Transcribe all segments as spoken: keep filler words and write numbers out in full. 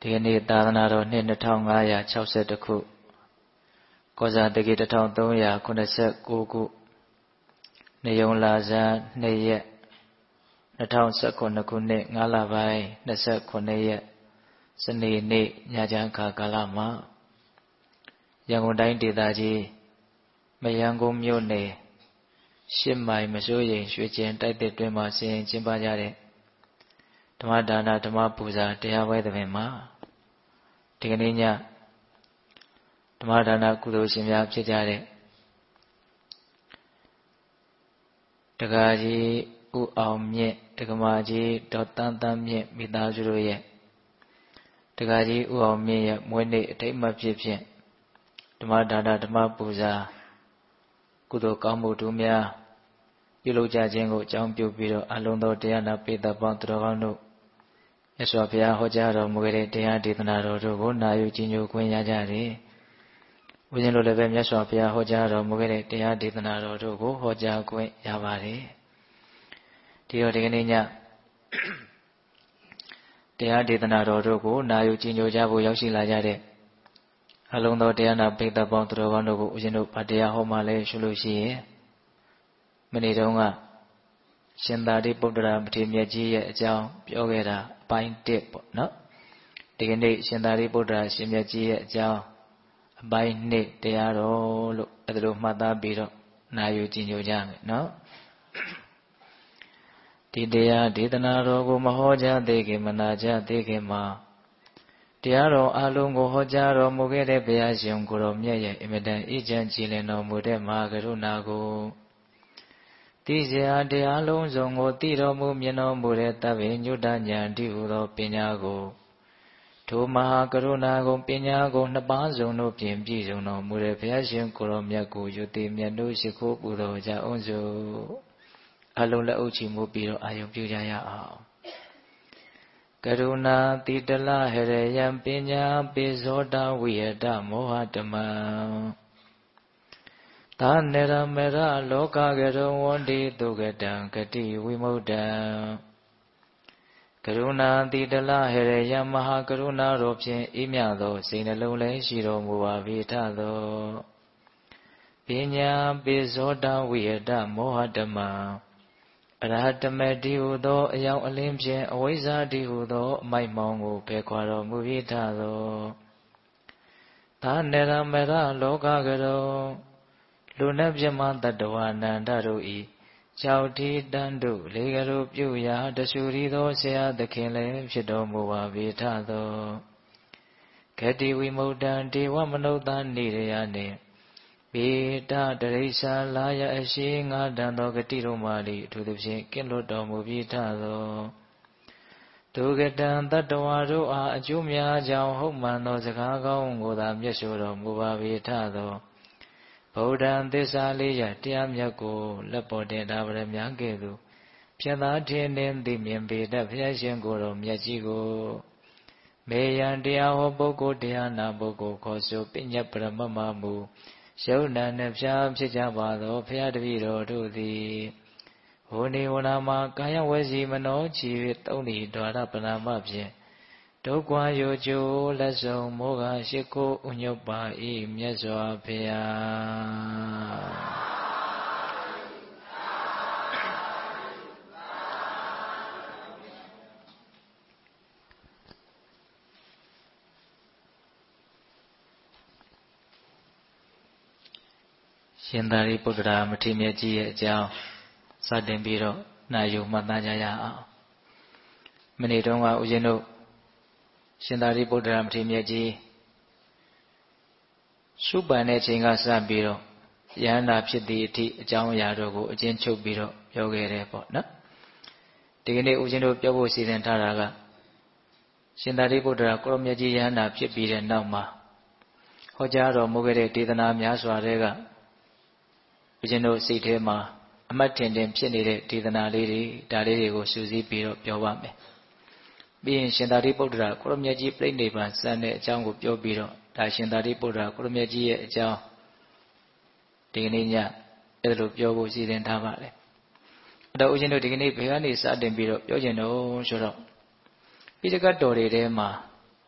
ဒီနေ့သာသနာတော်နှစ်နှစ်nghìnငါးရာခြောက်สิบခုကောဇာတက္ကီတစ်ထောင်သုံးရာခုနှစ်ဆယ့်ကိုးခုနေယုံလာဇန်နှစ်ရက်နှစ်nghìnဆယ့်ခုနှစ်ခုနှစ်ငါးလပိုင်းနှစ်ဆယ့်ခုနှစ်ရက်စနေနေ့ညချမ်းခါကာလမှာရန်ကုန်တိုင်းဒေသကြီးမရမ်းကုန်းမြို့နယ်ရှစ်မိုင်မစိုးရိမ်ရွှေကျင်တိုက်တစ်တွင်မှာဆင်ရင်ကျင်းပကြတဲ့ဓမ္မဒါနဓမ္မပူဇာတရားပွဲသဘင်မှာဒီကနေ့ညဓမ္မဒါနကုသိုလ်ရှင်များဖြစ်ကြတဲ့တက္ကကြီးဦးအောင်မြင့်တက္ကမကြီးဒေါ်တန်းတန်းမြင့်မိသားစုတို့ရဲ့တက္ကကြီးဦးအောင်မြင့်ရဲ့မွေးနေ့အထိမ်းအမှတ်ဖြစ်ဖြင့်ဓမ္မဒါနဓမ္မပူဇာကုသိုလ်ကောင်းမှုတို့များပြုလုပ်ကြခြင်းကိုအကြောင်းပြုပြီးတော့အလုံးသောတရားနာပိဋကပေါင်းသူတော်ကောင်းတို့မြတ်စွာဘုရားဟောကြားတော်မူခဲ့တဲ့တရားဒေသနာတော်တို့ကိုနာယူကြည်ညိုခွင့်ရကြတယ်။ဦးဇင်းတို့လည်းပဲမြတ်စွာဘုရားဟောကြားတော်မူခဲ့တဲ့တရားဒေသနာတော်တို့ကိုဟောကြားခွင့်ရပါတယ်။ဒီတော့ဒီကနေ့ညတရားဒေသနာတော်တို့ကိုနာယူကြည်ညိုကြဖို့ရောက်ရှိလာကြတဲ့အလုံးသောတရားနာပိဋကပေါင်းသူတော်ကောင်းတို့ကိုဦးဇင်းတို့ဗာတရားဟောမှလည်းရှုလို့ရှိရင်မနေ့တုန်းကရှင်သာရိပုတ္တရာမထေရမြတ်ကြီးရဲ့အကြောင်းပြောခဲ့တာအပိုင်းတစ်ပေါ့နော်ဒီကနေ့ရှင်သာရိပုတ္တရာရှင်မြတ်ကြီးရဲ့အကြောင်းအပိုင်းနှစ်တရားတော်လို့အဲဒါလိုမှတ်သားပြီးတော့နာယူကြည်ညိုကြမယ်နော်ဒီတရားဒေသနာတော်ကိုမဟောကြားသေးခင်မနာကြားသေးခင်မှာတရားတော်အလုံးကိုဟောကြားတော်မူခဲ့တဲ့ဘုရားရှင်ကိုယ်တော်မြတ်ရဲ့အင်မတန်အကျဉ်းကြည်လင်တော်မူတဲ့မဟာကရုဏာကိုသိစရာတရားလုံးစုံကိုသိတော်မူမြင်တော်မူတဲ့သဗ္ဗညုတဉာဏ်တည်းဟူသောပညာကိုထိုမဟာကရုဏာကိုပညာကိုနှစ်ပါးစုံတို့ဖြင့်ပြည့်စုံတော်မူတဲ့ဘုရားရှင်ကိုယ်တော်မြတ်ကိုယုတိမြတ်တို့ရှိခိုးပူဇော်ကြအောင်စို့အလုံးလက်အုပ်ချီမှုပြီးတော့အာယုံပြုကြရအောင်ကရုဏာတိတလဟရယံပညာပိဇောတဝိယတမောဟတမံသာနေရမေရလောကကရုံဝန္တိတုကတံဂတိဝိမု ക്ത ံကရုဏာတိတလဟရယံမဟာကရုဏာတော်ဖြင့်အေးမြသောစိတ်နှလုံးလည်းရှိတော်မူပါ၏ထသောပညာပိဇောတဝိယတမောဟတမံအရဟတမေတိဟုသောအယောင်အလင်းဖြင့်အဝိဇ္ဇာတိဟုသောအမိုက်မောင်းကိုဖယ်ခွာတော်မူ၏ထသောသာနေရမေရလောကကရုံလူနှင့်ပြမတတ္တဝအနန္တတို့ဤကြောက်တိတန်တို့လေကရုပြုရာတဆူရီသောဆရာသခင်လည်းဖြစ်တော်မူပါ၏ထသောဂတိဝိမု ക്ത ံဒေဝမနုဿာနိရယနှင့်ပေတတရိစ္ဆာလာယအရှိငါတန်သောဂတိတို့မှလည်းအထူးသဖြင့်ကင်းလွတ်တော်မူပြီးထသောဒုက္ကတံတတ္တဝါတို့အားအကျိုးများကြောင့်ဟုတ်မှန်သောစကားကောင်းကိုသာမျက်ဆိုတော်မူပါ၏ထသောဗုဒ္ဓံသစ္စာလေးရတရားမြတ်ကိုလက်ပေါ်တင်ထားပါရမည်ကဲ့သို့ဖြတ်သားထင်းနှင့်သိမြင်ပေတတ်ဘုရားရှင်ကိုယ်တော်မြတ်ကြီးကိုမေယံတရားဟောပုဂ္ဂိုလ်တရားနာပုဂ္ဂိုလ်ခေါ်ဆိုပညတ်ပရမမမူယုံနာနှင့်ဖြာဖြစ်ကြပါသောဘုရားတပည့်တော်တို့သည်ဟိုနေဝနာမှာကာယဝစီမနောချီ၍သုံးဤဒွါရပနာမဖြင့်ဒုက္ခယောကျိုးလက်ဆောင်မောဟရှိခိုးဥညုတ်ပါ၏မြတ်စွာဘုရားရှင်သာရိပုတ္တရာမထေရမြတ်ကြီးရဲ့အကြောင်းစတင်ပြီးတော့နာယူမှတ်သားကြရအောင်မနေ့တုန်းကဦးဇင်းတို့ရှင်သာရိပုတ္တရာမထေရမြတ်ကြီးရှုပန်တဲ့ချိန်ကစပြီးတော့ယန္တာဖြစ်သည့်အထိအကြောင်းအရာတို့ကိုအကျဉ်းချုပ်ပြီးတော့ပြောခဲ့တယ်ပေါ့နော်ဒီကနေ့ဦးဇင်းတို့ပြောဖို့စီစဉ်ထားတာကရှင်သာရိပုတ္တရာကိုရမြတ်ကြီးယန္တာဖြစ်ပြီးတဲ့နောက်မှာဟောကြားတော်မူခဲ့တဲ့ဒေသနာများစွာတွေကဦးဇင်းတို့စိတ်ထဲမှာအမှတ်ထင်ထင်ဖြစ်နေတဲ့ဒေသနာလေးတွေဒါလေးတွေကိုစူးစီးပြီးတော့ပြောပါမယ်ပြီးရင်ရှင်သာရိပုတ္တရာကိုရမြတ်ကြီးပြိဋိနိဗ္ဗာန်စံတဲ့အကြောင်းကိုပြောပြီးတော့ဒါရှင်သာရိပုတ္တရာကိုရမြတ်ကြီးရဲ့အကြောင်းဒီကနေ့ညအဲ့လိုပြောဖို့စီစဉ်ထားပါတယ်အဲ့တော့ဦးဇင်းတို့ဒီကနေ့ဘယ်ကနေစတင်ပြီးတော့ပြောကျင်တော့ဆိုတော့ပိဋကတ်တော်တွေထဲမှာ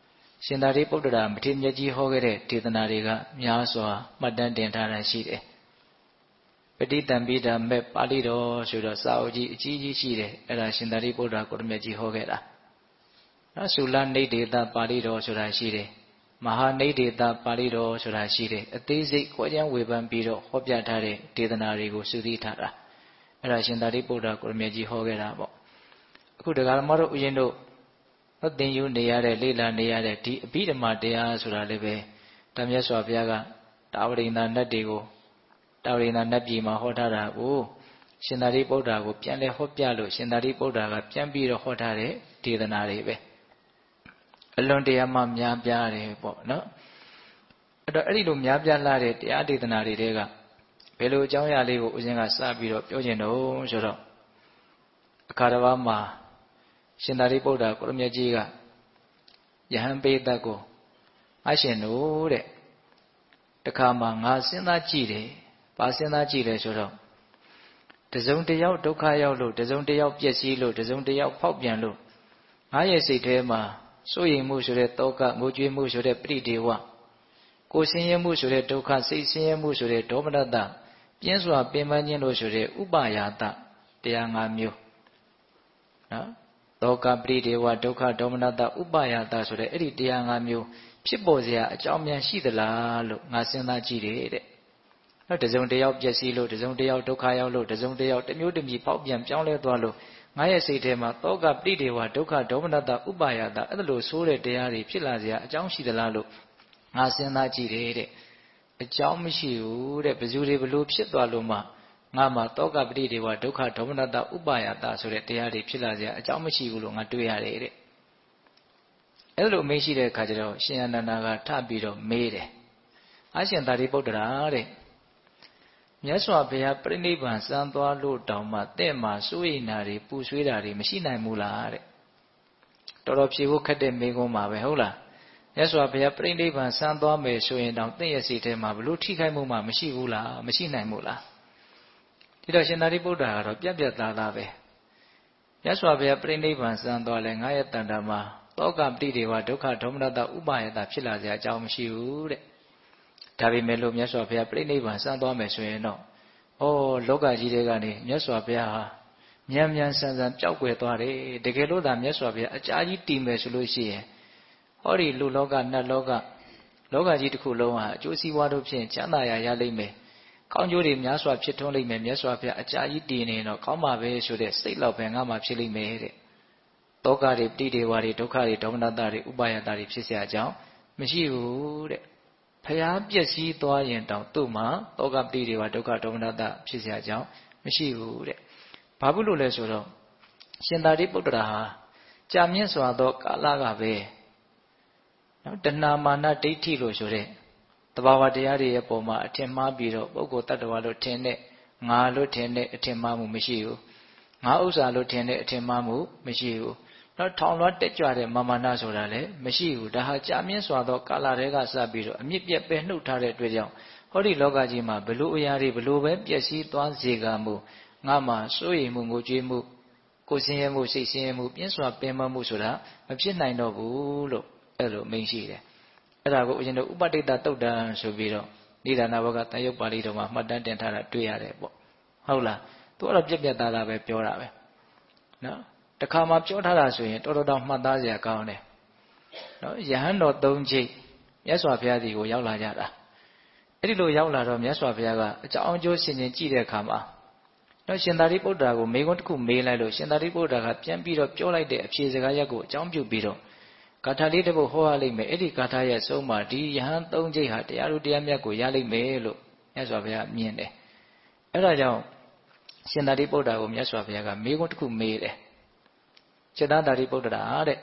ရှင်သာရိပုတ္တရာမထေရမြတ်ကြီးဟောခဲ့တဲ့ဒေသနာတွေကများစွာမှတ်တမ်းတင်ထားတာရှိတယ်ပဋိသင်္ပိဓမ္မေပါဠိတော်ဆိုတော့စာအုပ်ကြီးအကြီးကြီးရှိတယ်အဲ့ဒါရှင်သာရိပုတ္တရာကိုရမြတ်ကြီးဟောခဲ့တာနော်သုလနိဒေသပါဠိတော်ဆိုတာရှိတယ်မဟာနိဒေသပါဠိတော်ဆိုတာရှိတယ်အသေးစိတ်ခွဲခြားဝေဖန်ပြီးတော့ဟောပြထားတဲ့ဒေသနာတွေကိုစုစည်းထားတာအဲ့ဒါရှင်သာရိပုတ္တရာကိုရမြတ်ကြီးဟောခဲ့တာပေါ့အခုဒကာဓမ္မတို့ဥယျာဉ်တို့သင်ယူနေရတဲ့လေ့လာနေရတဲ့ဒီအဘိဓမ္မာတရားဆိုတာလည်းပဲတမတ်စွာဘုရားကတာဝရိန္ဒာနတ်တွေကိုတာဝရိန္ဒာနတ်ပြည်မှာဟောထားတာကိုရှင်သာရိပုတ္တရာကိုပြန်လဲဟောပြလို့ရှင်သာရိပုတ္တရာကပြန်ပြီးတော့ဟောထားတဲ့ဒေသနာတွေပဲအလွန်တရာမှများပြားတယ်ပေါ့နော်အဲ့တော့အဲ့ဒီလိုများပြားလာတဲ့တရားဒေသနာတွေတဲကဘယ်လိုအကြောင်းအရာလေးကိုဦးဇင်းကစပြီးတော့ပြောခြင်းတော့ဆိုတော့အခါတစ်ပါးမှာရှင်သာရိပုတ္တရာကိုရမြတ်ကြီးကယဟန်ပိဋကကိုအရှင်တို့တဲ့တခါမှငါစဉ်းစားကြည့်တယ်ဘာစဉ်းစားကြည့်လဲဆိုတော့တစုံတစ်ယောက်ဒုက္ခရောက်လို့တစုံတစ်ယောက်ပျက်စီးလို့တစုံတစ်ယောက်ဖောက်ပြန်လို့ငါရဲ့စိတ်ထဲမှာစိုးရိမ်မှုဆိုတဲ့တောကငိုကြွေးမှုဆိုတဲ့ပရိဒေဝကိုယ်ဆင်းရဲမှုဆိုတဲ့ဒုက္ခစိတ်ဆင်းရဲမှုဆိုတဲ့ဒေါမနတပြင်းစွာပင်ပန်းခြင်းလို့ဆိုတဲ့ဥပါယတတရား၅မျိုးနော်လောကပရိဒေဝဒုက္ခဒေါမနတဥပါယတဆိုတဲ့အဲ့ဒီတရား၅မျိုးဖြစ်ပေါ်စရာအကြောင်းများရှိသလားလို့ငါစဉ်းစားကြည့်တယ်တဲ့နော်တစုံတစ်ယောက်ပျက်စီးလို့တစုံတစ်ယောက်ဒုက္ခရောက်လို့တစုံတစ်ယောက်တစ်မျိုးတစ်မျိုးပေါက်ပြန်ပြောင်းလဲသွားလို့ငါရဲ့စိတ်ထဲမှာတောကပရိဒေဝဒုက္ခဒေါမနတဥပါယတအဲ့ဒါလိုဆိုးတဲ့တရားတွေဖြစ်လာစရာအကြောင်းရှိသလားလို့ငါစဉ်းစားကြည့်တယ်တဲ့အကြောင်းမရှိဘူးတဲ့ဘယ်သူတွေဘလို့ဖြစ်သွားလို့မှငါမှာတောကပရိဒေဝဒုက္ခဒေါမနတဥပါယတဆိုတဲ့တရားတွေဖြစ်လာစရာအကြောင်းမရှိဘူးလို့ငါတွေ့ရတယ်တဲ့အဲ့လိုမေးရှိတဲ့အခါကျတော့ရှင်အနန္ဒာကထပြီးတော့မေးတယ်အရှင်သာရိပုတ္တရာတဲ့မြတ်စွာဘုရားပြိဋိဘံစံသွားလို့တောင်မှတဲ့မှာစိုးရိမ်တာတွေပူဆွေးတာတွေမရှိနိုင်ဘူးလားတဲ့တော်တော်ဖြေဖို့ခက်တဲ့မေးခွန်းပါပဲဟုတ်လားမြတ်စွာဘုရားပြိဋိဘံစံသွားမယ်ဆိုရင်တောင်တဲ့ရဲ့စိတ်ထဲမှာဘလို့ထိခိုက်မှုမှမရှိဘူးလားမရှိနိုင်ဘူးလားဒီတော့ရှင်သာရိပုတ္တရာကတော့ပြတ်ပြတ်သားသားပဲမြတ်စွာဘုရားပြိဋိဘံစံသွားလဲငါရဲ့တန်တာမှာတောကပရိဒေဝဒုက္ခဒေါမနတဥပါယတဖြစ်လာစရာအကြောင်းမရှိဘူးတဲ့ဒါပေမဲ့လို့မြတ်စွာဘုရားပြိဋိဘံစံသွားမယ်ဆိုရင်တော့ဩလောကကြီးတွေကနေမြတ်စွာဘုရားဟာမြန်မြန်ဆန်ဆန်ပျောက်ကွယ်သွားတယ်တကယ်လို့သာမြတ်စွာဘုရားအကြာကြီးတည်မယ်ဆိုလို့ရှိရင်ဟောဒီလူလောကနတ်လောကလောကကြီးတစ်ခုလုံးဟာအကျိုးစီးပွားတို့ဖြင့်ချမ်းသာရာရလိမ့်မယ်ကောင်းကျိုးတွေများစွာဖြစ်ထွန်းလိမ့်မယ်မြတ်စွာဘုရားအကြာကြီးတည်နေတော့ကောင်းပါပဲဆိုတဲ့စိတ်လောက်ပဲငါမှဖြစ်လိမ့်မယ်တဲ့တောကတွေပဋိဒေဝတွေဒုက္ခတွေဒေါမနတတွေဥပါယတတွေဖြစ်เสียအကြောင်းမရှိဘူးတဲ့ဖျားပျက်စီးသွားရင်တောင်သူ့မှာတောကပဋိဒေဝဒုက္ခဒေါမနတဖြစ်เสียအကြောင်းမရှိဘူးတဲ့ဘာဖြစ်လို့လဲဆိုတော့ရှင်သာရိပုတ္တရာဟာကြာမြင့်စွာသောကာလကပဲနော်တဏမာနဒိဋ္ဌိလို့ဆိုတဲ့တဘာဝတရားတွေရဲ့ပုံမှာအထင်မှားပြီးတော့ပုဂ္ဂိုလ်တ attva လို့ထင်တဲ့ငါလို့ထင်တဲ့အထင်မှားမှုမရှိဘူးငါဥစ္စာလို့ထင်တဲ့အထင်မှားမှုမရှိဘူးနော်ထောင်လွှတ်တက်ကြွတဲ့မာမာနဆိုတာလည်းမရှိဘူးဒါဟာကြာမြင့်စွာသောကာလတွေကစပြီးတော့အမြင့်ပြတ်ပဲနှုတ်ထားတဲ့အတွက်ကြောင့်ဟောဒီလောကကြီးမှာဘလို့အရာတွေဘလို့ပဲပျက်စီးသွားစေကမှုငါမှစိုးရိမ်မှုငိုကြွေးမှုကိုယ်ဆင်းရဲမှုစိတ်ဆင်းရဲမှုပြင်းစွာပင်ပန်းမှုဆိုတာမဖြစ်နိုင်တော့ဘူးလို့အဲ့လိုမိန့်ရှိတယ်အဲ့ဒါကိုအရင်ကဥပတိတ္တတုတ်တံဆိုပြီးတော့နိဒာနဘောကတန်ရုပ်ပါဠိတော်မှာမှတ်တမ်းတင်ထားတာတွေ့ရတယ်ပေါ့ဟုတ်လားသူကတော့ပြက်ပြက်သားသားပဲပြောတာပဲနော်တခါမှပြောထားတာဆိုရင်တော်တော်တောင်မှတ်သားစရာကောင်းတယ်နော်ယဟန်တော်သုံးချိတ်မြတ်စွာဘုရားဒီကိုရောက်လာကြတာအဲ့ဒီလိုရောက်လာတော့မြတ်စွာဘုရားကအကြောင်းအကျိုးရှင်ရှင်ကြည့်တဲ့အခါမှာနော်ရှင်သာရိပုတ္တရာကိုမေခွန်းတစ်ခုမေးလိုက်လို့ရှင်သာရိပုတ္တရာကပြန်ပြီးတော့ပြောလိုက်တဲ့အဖြေစကားရက်ကိုအကြောင်းပြုပြီးတော့ဂါထာလေးတစ်ပုဒ်ဟောရလိမ့်မယ်အဲ့ဒီဂါထာရဲ့အဆုံးမှာဒီယဟန်သုံးချိတ်ဟာတရားတို့တရားမြတ်ကိုရလိမ့်မယ်လို့မြတ်စွာဘုရားမြင်တယ်အဲ့ဒါကြောင့်ရှင်သာရိပုတ္တရာကိုမြတ်စွာဘုရားကမေခွန်းတစ်ခုမေးတယ်စေတသာရိပုတ္တရာတဲ့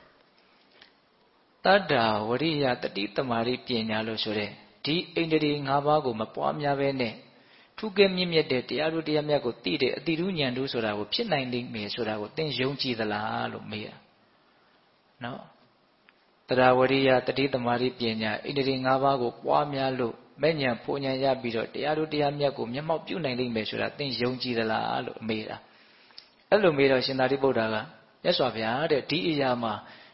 တတ္တာဝရိယတတိတမာရိပညာလို့ဆိုတဲ့ဒီအိန္ဒြေ၅ပါးကိုမပွားများပဲနဲ့ထူးကဲမြင့်မြတ်တဲ့တရားတို့တရားမြတ်ကိုသိတဲ့အတိရုဉာဏ်တို့ဆိုတာကိုဖြစ်နိုင်လိမ့်မယ်ဆိုတာကိုသင်ယုံကြည်သလားလို့မေးတာနော်တတ္တာဝရိယတတိတမာရိပညာအိန္ဒြေ၅ပါးကိုပွားများလို့မဲ့ဉာဏ်ဖူဉာဏ်ရပြီးတော့တရားတို့တရားမြတ်ကိုမျက်မှောက်ပြုနိုင်လိမ့်မယ်ဆိုတာသင်ယုံကြည်သလားလို့မေးတာအဲ့လိုမေးတော့ရှင်သာရိပုတ္တရာကမြတ်စွာဘုရားတဲ့ဒီအရာမှာ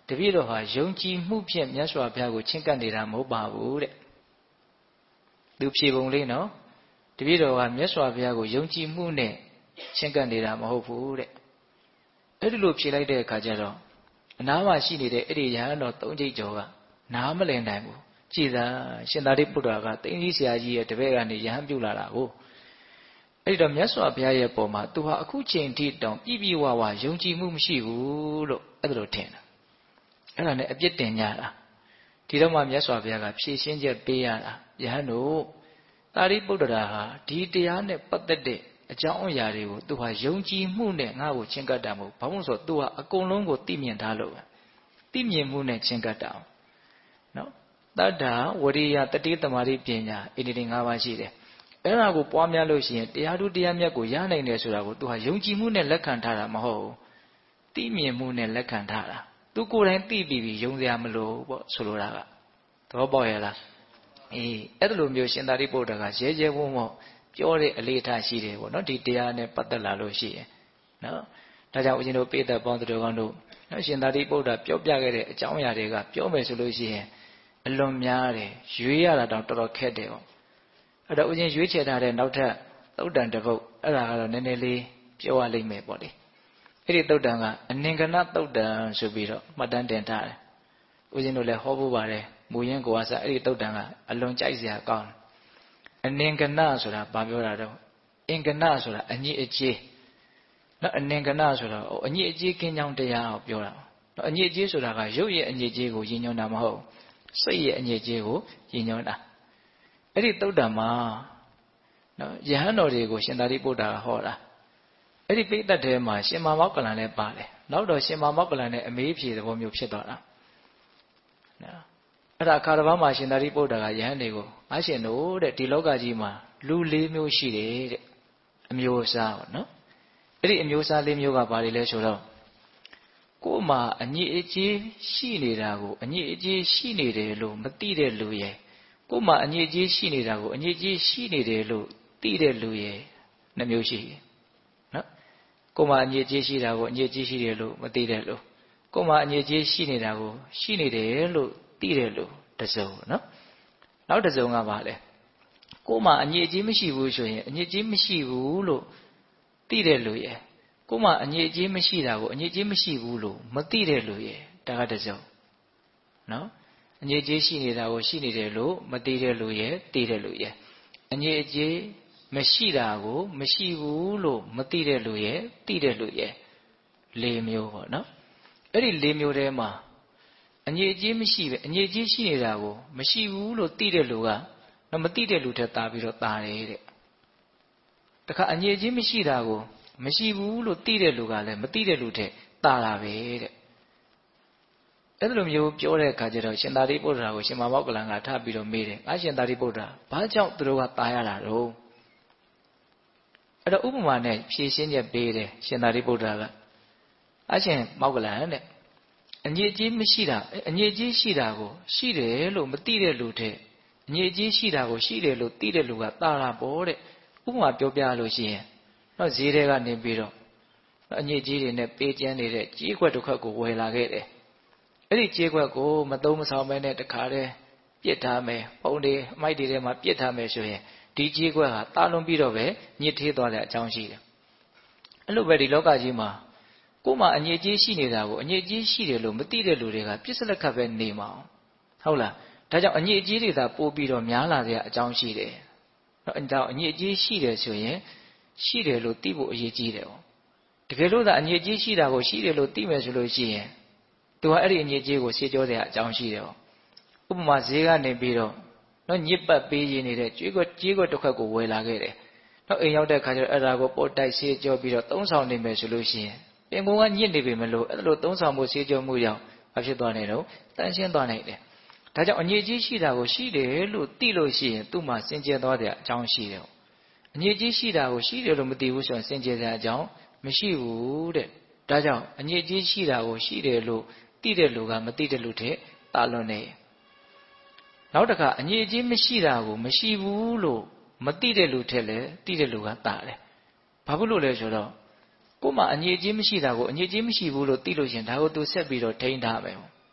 တပည့်တော်ဟာယုံကြည်မှုဖြင့်မြတ်စွာဘုရားကိုချင့်ကပ်နေတာမဟုတ်ပါဘူးတဲ့သူဖြေပုံလေးနော်တပည့်တော်ကမြတ်စွာဘုရားကိုယုံကြည်မှုနဲ့ချင့်ကပ်နေတာမဟုတ်ဘူးတဲ့အဲ့ဒီလိုဖြေလိုက်တဲ့အခါကျတော့အနားမှာရှိနေတဲ့အဲ့ဒီရဟန်းတော်သုံးကျိတ်ကျော်ကနားမလည်နိုင်ဘူးကြည်သာရှင်သာရိပုတ္တရာကသိင်းကြီးဆရာကြီးရဲ့တပည့်ကနေရဟန်းပြုလာတာကိုအဲ့ဒီတော့မြတ်စွာဘုရားရဲ့ပုံမှာသူဟာအခုချိန်ထိတောင်ပြည့်ပြည့်ဝဝယုံကြည်မှုမရှိဘူးလို့အဲ့ဒါလိုထင်တာအဲ့ဒါနဲ့အပြစ်တင်ကြတာဒီတော့မှမြတ်စွာဘုရားကဖြေရှင်းချက်ပေးရတာယဟန်တို့သာရိပုတ္တရာဟာဒီတရားနဲ့ပတ်သက်တဲ့အကြောင်းအရာတွေကိုသူဟာယုံကြည်မှုနဲ့ငါ့ကိုချင့်ကပ်တာမဟုတ်ဘာလို့ဆိုတော့သူဟာအကုန်လုံးကိုသိမြင်ထားလို့ပဲသိမြင်မှုနဲ့ချင့်ကပ်တာနော်တတ္တာဝရိယတတိသမารိပညာဣတိတိ၅ပါးရှိတယ်အဲ့ဒါကိုပွားများလို့ရှိရင်တရားသူတရားမြတ်ကိုရနိုင်တယ်ဆိုတာကိုသူဟာယုံကြည်မှုနဲ့လက်ခံထားတာမဟုတ်ဘူးသိမြင်မှုနဲ့လက်ခံထားတာသူကိုယ်တိုင်သိပြီးပြီးယုံစရာမလိုပေါ့ဆိုလိုတာကသဘောပေါက်ရဲ့လားအေးအဲ့လိုမျိုးရှင်သာရိပုတ္တရာကရဲရဲဝံ့ဝံ့ပြောတဲ့အလေးထားရှိတယ်ပေါ့နော်ဒီတရားနဲ့ပတ်သက်လာလို့ရှိရင်နော်ဒါကြောင့်ဦးဇင်းတို့ပိဋကပေါင်းသူတော်ကောင်းတို့နော်ရှင်သာရိပုတ္တရာပြောပြခဲ့တဲ့အကြောင်းအရာတွေကပြောမယ်ဆိုလို့ရှိရင်အလွန်များတယ်ရွေးရတာတောင်တော်တော်ခက်တယ်ပေါ့အဲ့တော့ဦးဇင်းရွေးချယ်ထားတဲ့နောက်ထပ်သုတ်တန်တစ်ပုဒ်အဲ့ဒါကတော့နည်းနည်းလေးပြောရလိမ့်မယ်ပေါ့လေအဲ့ဒီသုတ်တန်ကအနင်္ဂနသုတ်တန်ဆိုပြီးတော့မှတ်တမ်းတင်ထားတယ်ဦးဇင်းတို့လည်းဟောဖို့ပါတယ်မူရင်းကိုအစားအဲ့ဒီသုတ်တန်ကအလွန်ကြိုက်စရာကောင်းတယ်အနင်္ဂနဆိုတာဘာပြောတာတော့အင်္ဂနဆိုတာအညစ်အကြေးနော်အနင်္ဂနဆိုတာအညစ်အကြေးကင်းကြောင်းတရားကိုပြောတာနော်အညစ်အကြေးဆိုတာကရုပ်ရဲ့အညစ်အကြေးကိုရည်ညွှန်းတာမဟုတ်စိတ်ရဲ့အညစ်အကြေးကိုရည်ညွှန်းတာအဲ့ဒီသုတ်တံမှာနော်ယဟန်တော်တွေကိုရှင်သာရိပုတ္တရာဟောတာအဲ့ဒီပိဋကတ်ထဲမှာရှင်မောက္ကလန်လည်းပါတယ်နောက်တော့ရှင်မောက္ကလန်နဲ့အမေးဖြေသဘောမျိုးဖြစ်သွားတာနော်အဲ့ဒါအခါတစ်ပါးမှာရှင်သာရိပုတ္တရာကယဟန်တွေကိုငါရှင်တို့တဲ့ဒီလောကကြီးမှာလူလေးမျိုးရှိတယ်တဲ့အမျိုးအစားပေါ့နော်အဲ့ဒီအမျိုးအစားလေးမျိုးကဘာတွေလဲဆိုတော့ကိုယ်မှာအညစ်အကြေးရှိနေတာကိုအညစ်အကြေးရှိနေတယ်လို့မသိတဲ့လူရဲ့ကိုယ်မှာအညစ်အကြေးရှိနေတာကိုအညစ်အကြေးရှိနေတယ်လို့သိတဲ့လူရဲ့နှမျိုးရှိတယ်နော်ကိုယ်မှာအညစ်အကြေးရှိတာကိုအညစ်အကြေးရှိတယ်လို့မသိတဲ့လူကိုယ်မှာအညစ်အကြေးရှိနေတာကိုရှိနေတယ်လို့သိတဲ့လူတစုံနော်နောက်တစုံကဘာလဲကိုယ်မှာအညစ်အကြေးမရှိဘူးဆိုရင်အညစ်အကြေးမရှိဘူးလို့သိတဲ့လူရဲ့ကိုယ်မှာအညစ်အကြေးမရှိတာကိုအညစ်အကြေးမရှိဘူးလို့မသိတဲ့လူရဲ့ဒါကတစုံနော်အညစ်အကြေးရှိနေတာကိုရှိနေတယ်လို့မသိတဲ့လူရဲ့သိတဲ့လူရဲ့အညစ်အကြေးမရှိတာကိုမရှိဘူးလို့မသိတဲ့လူရဲ့သိတဲ့လူရဲ့လေးမျိုးပေါ့နော်အဲ့ဒီလေးမျိုးထဲမှာအညစ်အကြေးမရှိပဲအညစ်အကြေးရှိနေတာကိုမရှိဘူးလို့သိတဲ့လူကတော့မသိတဲ့လူထက်သာပြီးတော့သာတယ်တဲ့တခါအညစ်အကြေးမရှိတာကိုမရှိဘူးလို့သိတဲ့လူကလည်းမသိတဲ့လူထက်သာတာပဲတဲ့အဲ့လိုမျိုးပြောတဲ့အခါကျတော့ရှင်သာရိပုတ္တရာကိုရှင်မောက္ကလန်ကထပ်ပြီးတော့မေးတယ်ငါရှင်သာရိပုတ္တရာဘာကြောင့်သူတို့ကသာရတာတော့အဲ့တော့ဥပမာနဲ့ဖြေရှင်းချက်ပေးတယ်ရှင်သာရိပုတ္တရာကအရှင်မောက္ကလန်တဲ့အညစ်အကြေးမရှိတာအညစ်အကြေးရှိတာကိုရှိတယ်လို့မသိတဲ့လူထက်အညစ်အကြေးရှိတာကိုရှိတယ်လို့သိတဲ့လူကသာတာပေါ့တဲ့ဥပမာပြောပြလို့ရှိရင်တော့ဈေးထဲကနေပြီးတော့အညစ်အကြေးတွေနဲ့ပေးကျန်းနေတဲ့ကြေးခွက်တစ်ခွက်ကိုဝယ်လာခဲ့တယ်အဲ့ဒီကြေးခွက်ကိုမသုံးမဆောင်မဲနဲ့တခါတည်းပြစ်ထားမယ်ပုံတွေအမိုက်တွေထဲမှာပြစ်ထားမယ်ဆိုရင်ဒီကြေးခွက်ဟာတာလွန်ပြီးတော့ပဲညစ်သေးသွားတဲ့အကြောင်းရှိတယ်အဲ့လိုပဲဒီလောကကြီးမှာကိုယ်မှာအညစ်အကြေးရှိနေတာကိုအညစ်အကြေးရှိတယ်လို့မသိတဲ့လူတွေကပြစ်စလက်ခတ်ပဲနေမှာဟုတ်လားဒါကြောင့်အညစ်အကြေးတွေသာပို့ပြီးတော့များလာတဲ့အကြောင်းရှိတယ်နော်အဲကြောင့်အညစ်အကြေးရှိတယ်ဆိုရင်ရှိတယ်လို့သိဖို့အရေးကြီးတယ်ပေါ့တကယ်လို့သာအညစ်အကြေးရှိတာကိုရှိတယ်လို့သိမယ်ဆိုလို့ရှိရင်သူကအဲ့ဒီအညစ်အကြေးကိုဆေးကြောတဲ့အကြောင်းရှိတယ်ပေါ့ဥပမာဈေးကနေပြီးတော့နော်ညစ်ပတ်ပေးရနေတဲ့ကြေးကွက်ကြေးကွက်တစ်ခွက်ကိုဝယ်လာခဲ့တယ်နော်အိမ်ရောက်တဲ့ခါကျတော့အဲ့ဒါကိုပို့တိုက်ဆေးကြောပြီးတော့သုံးဆောင်နေမယ်ဆိုလို့ရှိရင်ပင်ကုန်းကညစ်နေပြီမလို့အဲ့လိုသုံးဆောင်မှုဆေးကြောမှုကြောင့်ဘာဖြစ်သွားနိုင်တော့တန်ရှင်းသွားနိုင်တယ်ဒါကြောင့်အညစ်အကြေးရှိတာကိုရှိတယ်လို့သိလို့ရှိရင်သူ့မှာစင်ကြယ်သွားတဲ့အကြောင်းရှိတယ်အညစ်အကြေးရှိတာကိုရှိတယ်လို့မသိဘူးဆိုရင်စင်ကြယ်တဲ့အကြောင်းမရှိဘူးတဲ့ဒါကြောင့်အညစ်အကြေးရှိတာကိုရှိတယ်လို့သိတဲ့လူကမသိတဲ့လူထက်သာလွန်နေနောက်တစ်ခါအညစ်အကြေးမရှိတာကိုမရှိဘူးလို့မသိတဲ့လူထက်လည်းသိတဲ့လူကသာတယ်ဘာဖြစ်လို့လဲဆိုတော့ကိုယ်မှာအညစ်အကြေးမရှိတာကိုအညစ်အကြေးမရှိဘူးလို့သိလို့ရှင်ဒါကိုသူဆက်ပြီးတော့ထိန်းထားမယ်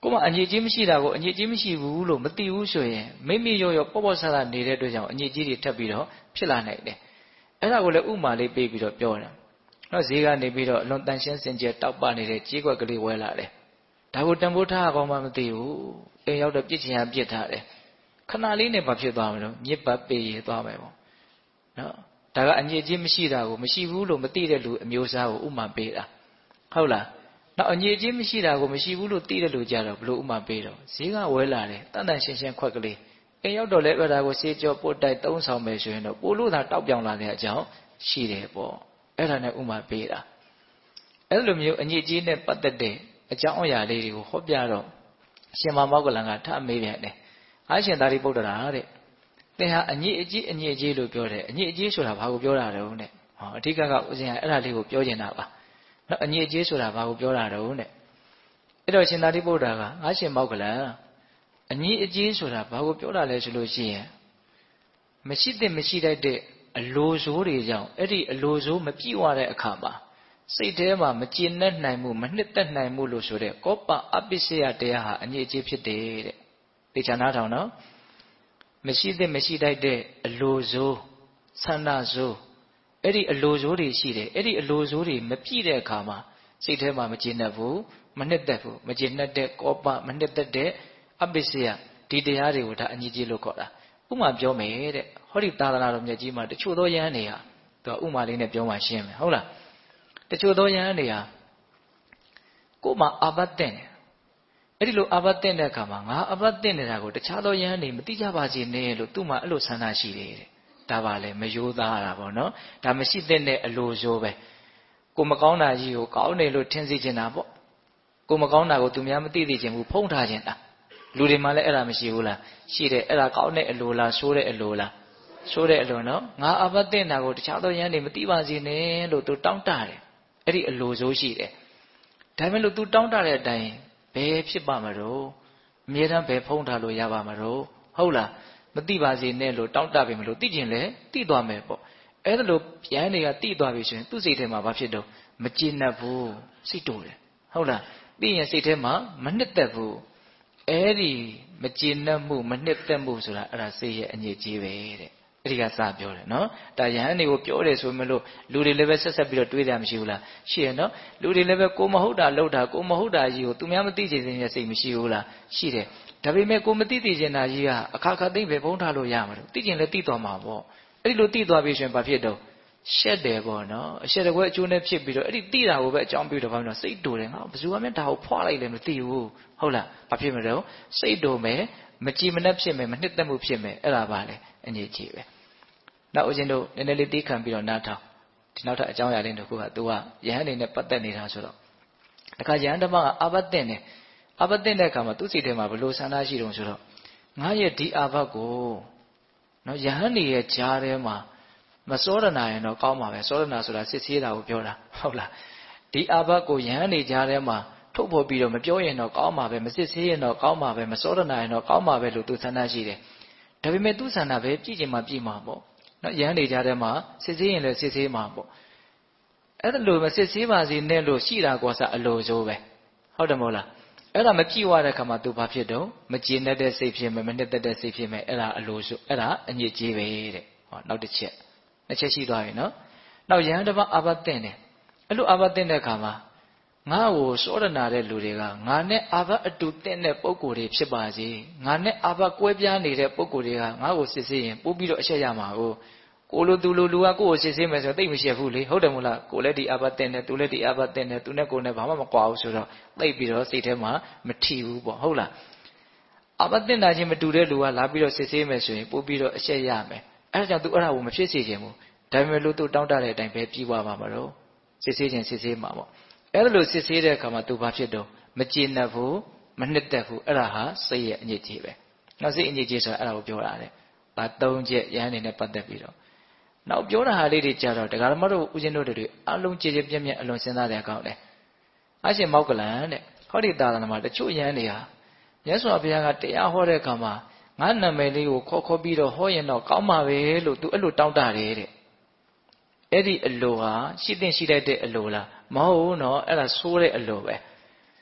ကိုမအညစ်အကြေးမရှိတာကိုအညစ်အကြေးမရှိဘူးလို့မသိဘူးဆိုရင်မိမိရောရောပေါ့ပေါ့ဆဆနေတဲ့အတွက်ကြောင့်အညစ်အကြေးတွေထပ်ပြီးတော့ဖြစ်လာနိုင်တယ်အဲ့ဒါကိုလည်းဥမာလေးပေးပြီးတော့ပြောတယ်နော်ဈေးကနေပြီးတော့အလွန်တန်ရှင်းစင်ကြယ်တောက်ပနေတဲ့ကြေးကွက်ကလေးဝဲလာတယ်ဒါကိုတန်ဖိုးထားအောင်မှမသိဘူးအိမ်ရောက်တော့ပြစ်ချင်ရပြစ်ထားတယ်ခဏလေးနဲ့ဘာဖြစ်သွားမလို့မြစ်ပတ်ပေးရသွားမယ်ပေါ့နော်ဒါကအညစ်အကြေးမရှိတာကိုမရှိဘူးလို့မသိတဲ့လူအမျိုးအစားကိုဥမာပေးတာဟုတ်လားနောက်အညစ်အကြေးမရှိတာကိုမရှိဘူးလို့သိတဲ့လူကြတော့ဘလို့ဥမာပေးတော့ဈေးကဝဲလာတယ်တန်တန်ရှင်းရှင်းခွက်ကလေးအိမ်ရောက်တော့လည်းအဲ့ဒါကိုစေးကြောပို့တိုက်သုံးဆောင်မယ်ဆိုရင်တော့ပို့လို့သာတောက်ပြောင်လာတဲ့အကြောင်းရှိတယ်ပေါ့အဲ့ဒါနဲ့ဥမာပေးတာအဲ့လိုမျိုးအညစ်အကြေးနဲ့ပတ်သက်တဲ့အကြောင်းအရာလေးတွေကိုဟောပြတော့ရှင်မောဂလန်ကထမေးပြန်တယ်အားရှင်သာရိပုတ္တရာတဲ့သင်ဟာအညစ်အကြေးအညစ်အကြေးလို့ပြောတယ်အညစ်အကြေးဆိုတာဘာကိုပြောတာတုံးတဲ့ဟောအဓိကကဦးဇင်းကအဲ့ဒါလေးကိုပြောနေတာပါနော်အညစ်အကြေးဆိုတာဘာကိုပြောတာတုံးတဲ့အဲ့တော့ရှင်သာရိပုတ္တရာကအားရှင်မောဂလန်အညစ်အကြေးဆိုတာဘာကိုပြောတာလဲဆိုလို့ရှိရင်မရှိတဲ့မရှိတတ်တဲ့အလိုဆိုးတွေကြောင့်အဲ့ဒီအလိုဆိုးမပြည့်ဝတဲ့အခါမှာစိတ်ထဲမှာမကျေနပ်နိုင်မှုမနှစ်သက်နိုင်မှုလို့ဆိုတဲ့ကောပအပိစယတရားဟာအညစ်အကြေးဖြစ်တယ်တဲ့သိချာနားထောင်နော်မရှိတဲ့မရှိတတ်တဲ့အလိုဆိုးဆန္ဒဆိုးအဲ့ဒီအလိုဆိုးတွေရှိတယ်အဲ့ဒီအလိုဆိုးတွေမပြည့်တဲ့အခါမှာစိတ်ထဲမှာမကျေနပ်ဘူးမနှစ်သက်ဘူးမကျေနပ်တဲ့ကောပမနှစ်သက်တဲ့အပိစယဒီတရားတွေကိုဒါအညစ်အကြေးလို့ခေါ်တာဥမာပြောမယ်တဲ့ဟောဒီသာသနာတော်မြတ်ကြီးမှာတချို့သောယဟန်တွေဟာသူကဥမာလေးနဲ့ပြောမှရှင်းမယ်ဟုတ်လားတချို့သောယဟန်တွေဟာကိုယ်မှာအာဘတ်တဲ့တယ်အဲ့ဒီလိုအာဘတ်တဲ့တဲ့အခါမှာငါအာဘတ်တဲ့နေတာကိုတခြားသောယဟန်တွေမသိကြပါစေနဲ့လို့သူ့မှာအဲ့လိုဆန္ဒရှိတယ်တဲ့ဒါပါလေမယိုးသားတာပေါ့နော်ဒါမရှိတဲ့အလိုဆိုပဲကိုမကောင်းတာကြီးကိုကောင်းတယ်လို့ထင်စေချင်တာပေါ့ကိုမကောင်းတာကိုသူများမသိသိချင်ဘူးဖုံးထားချင်တာလူတွေမှလည်းအဲ့ဒါမရှိဘူးလားရှိတယ်အဲ့ဒါကောင်းတဲ့အလိုလားဆိုးတဲ့အလိုလားဆိုးတဲ့အလိုနော်ငါအဘတ်တင်တာကိုတခြားသောယဟန်တွေမသိပါစေနဲ့လို့သူတောင်းတတယ်အဲ့ဒီအလိုဆိုးရှိတယ်ဒါပေမဲ့လို့သူတောင်းတတဲ့အတိုင်းဘယ်ဖြစ်ပါမလို့အမြဲတမ်းဘယ်ဖုံးထားလို့ရပါမလို့ဟုတ်လားမသိပါစေနဲ့လို့တောင်းတပြီမလို့သိကျင်လေသိသွားမယ်ပေါ့အဲ့ဒါလို့ယဟန်တွေကသိသွားပြီဆိုရင်သူ့စိတ်ထဲမှာဘာဖြစ်တော့မကျေနပ်ဘူးစိတ်တူတယ်ဟုတ်လားသိရင်စိတ်ထဲမှာမနှစ်သက်ဘူးအဲ့ဒီမကျေနပ်မှုမနှစ်သက်မှုဆိုတာအဲ့ဒါစိတ်ရဲ့အညစ်အကြေးပဲတဲ့အဲ့ဒီကစပြောတယ်နော်ဒါယဟန်တွေကိုပြောတယ်ဆိုမှလို့လူတွေလည်းပဲဆက်ဆက်ပြီးတော့တွေးကြမရှိဘူးလားရှိရနော်လူတွေလည်းပဲကိုမဟုတ်တာလှုပ်တာကိုမဟုတ်တာကြီးကိုသူများမသိချင်တဲ့စိတ်မရှိဘူးလားရှိတယ်ဒါပေမဲ့ကိုမသိသိချင်တာကြီးကအခါခါသိမ့်ပဲဖုံးထားလို့ရမှာလို့သိချင်လည်းသိသွားမှာပေါ့အဲ့ဒီလိုသိသွားပြီဆိုရင်ဘာဖြစ်တော့ရှက်တယ်ပေါ့နော်အရှက်တကွဲအကျိုးနဲ့ဖြစ်ပြီးတော့အဲ့ဒီသိတာကိုပဲအကြောင်းပြုတော့ဘာလို့စိတ်တူတယ်ငါဘယ်သူမှမဒါကိုဖွာလိုက်လည်းမသိဘူးဟုတ်လားဘာဖြစ်မလဲစိတ်တူမယ်မကြည်မနှက်ဖြစ်မယ်မနှစ်သက်မှုဖြစ်မယ်အဲ့ဒါပါလေအငြိကြီးပဲနောက်ဦးဇင်းတို့နည်းနည်းလေးသိခံပြီးတော့နားထောင်ဒီနောက်ထပ်အကြောင်းအရာလေးတစ်ခုကသူကယဟန်နေနဲ့ပတ်သက်နေတာဆိုတော့တခါယဟန်တစ်ပါးကအာဘတ်တင်တယ်အာဘတ်တင်တဲ့အခါမှာသူ့စိတ်ထဲမှာဘယ်လိုဆန္ဒရှိတုံးဆိုတော့ငါရဲ့ဒီအာဘတ်ကိုနော်ယဟန်နေရဲ့ကြားထဲမှာမစောရနာရင်တော့ကောင်းပါပဲစောရနာဆိုတာစစ်ဆေးတာကိုပြောတာဟုတ်လားဒီအာဘတ်ကိုယဟန်နေကြားထဲမှာထုတ်ဖော်ပြီးတော့မပြောရင်တော့ကောင်းပါပဲမစစ်ဆေးရင်တော့ကောင်းပါပဲမစောရနာရင်တော့ကောင်းပါပဲလို့သူဆန္ဒရှိတယ်ဒါပေမဲ့သူဆန္ဒပဲပြည့်ချင်မှပြည့်မှာပေါ့နော်ယဟန်နေကြားထဲမှာစစ်ဆေးရင်လည်းစစ်ဆေးမှာပေါ့အဲ့ဒါလို့မစစ်ဆေးပါစေနဲ့လို့ရှိတာကောစအလိုဆိုပဲဟုတ်တယ်မဟုတ်လားအဲ့ဒါမပြည့်ဝတဲ့ခါမှာသူဘာဖြစ်တော့မကျေနပ်တဲ့စိတ်ဖြစ်မယ်မနှစ်သက်တဲ့စိတ်ဖြစ်မယ်အဲ့ဒါအလိုဆိုအဲ့ဒါအညစ်အကြေးပဲတဲ့ဟောနောက်တစ်ချက်နှစ်ချက်ရှိသွားပြီနော်နောက်ယဟန်တစ်ပါးအာဘတ်တင်တယ်အဲ့လိုအာဘတ်တင်တဲ့ခါမှာငါ့ကိုစောရနာတဲ့လူတွေကငါနဲ့အာဘတ်အတူတင်တဲ့ပုံကိုယ်တွေဖြစ်ပါစေငါနဲ့အာဘတ်ကွဲပြားနေတဲ့ပုံကိုယ်တွေကငါ့ကိုစစ်ဆေးရင်ပို့ပြီးတော့အချက်ရမှာကိုကိုလိုသူလိုလူကကိုယ့်ကိုစစ်ဆေးမယ်ဆိုတော့သိမရှက်ဘူးလေဟုတ်တယ်မို့လားကိုလည်းဒီအာဘတ်တင်တယ်သူလည်းဒီအာဘတ်တင်တယ်သူနဲ့ကိုနဲ့ဘာမှမကွာဘူးဆိုတော့သိပြီးတော့စိတ်ထဲမှာမထီဘူးပေါ့ဟုတ်လားအာဘတ်တင်တာချင်းမတူတဲ့လူကလာပြီးတော့စစ်ဆေးမယ်ဆိုရင်ပို့ပြီးတော့အချက်ရမယ်အဲ့ဒါကြောင့်သူအဲ့ဒါကိုမဖြစ်စေချင်ဘူးဒါပေမဲ့လို့သူတောင်းတတဲ့အတိုင်းပဲပြီးသွားပါမှာတော့စစ်ဆေးခြင်းစစ်ဆေးမှာပေါ့အဲ့ဒါလို့စစ်ဆေးတဲ့အခါမှာသူဘာဖြစ်တော့မကျေနပ်ဘူးမနှစ်သက်ဘူးအဲ့ဒါဟာစိတ်ရဲ့အညစ်အကြေးပဲနောက်စိတ်အညစ်အကြေးဆိုတာအဲ့ဒါကိုပြောတာတဲ့ဘာသုံးချက်ရဟန်းနေနဲ့ပတ်သက်ပြီးတော့နောက်ပြောတာဟာလေးတွေကြတော့တရားဓမ္မတို့ဦးဇင်းတို့တွေအလုံးကြည်ကြည်ပြည့်ပြည့်အလွန်စဉ်းစားတဲ့အကောင်းတယ်အရှင်မောက္ကလန်တဲ့ဟောဒီသာသနာမှာတချို့ရဟန်းတွေဟာမြတ်စွာဘုရားကတရားဟောတဲ့အခါမှာငါနာမည်လေးကိုခေါ်ခေါ်ပြီးတော့ဟောရင်တော့ကောင်းပါပဲလို့သူအဲ့လိုတောင်းတတယ်တဲ့အဲ့ဒီအလိုဟာရှိတဲ့ရှိတတ်တဲ့အလိုလားမဟုတ်ဘူးနော်အဲ့ဒါဆိုးတဲ့အလိုပဲ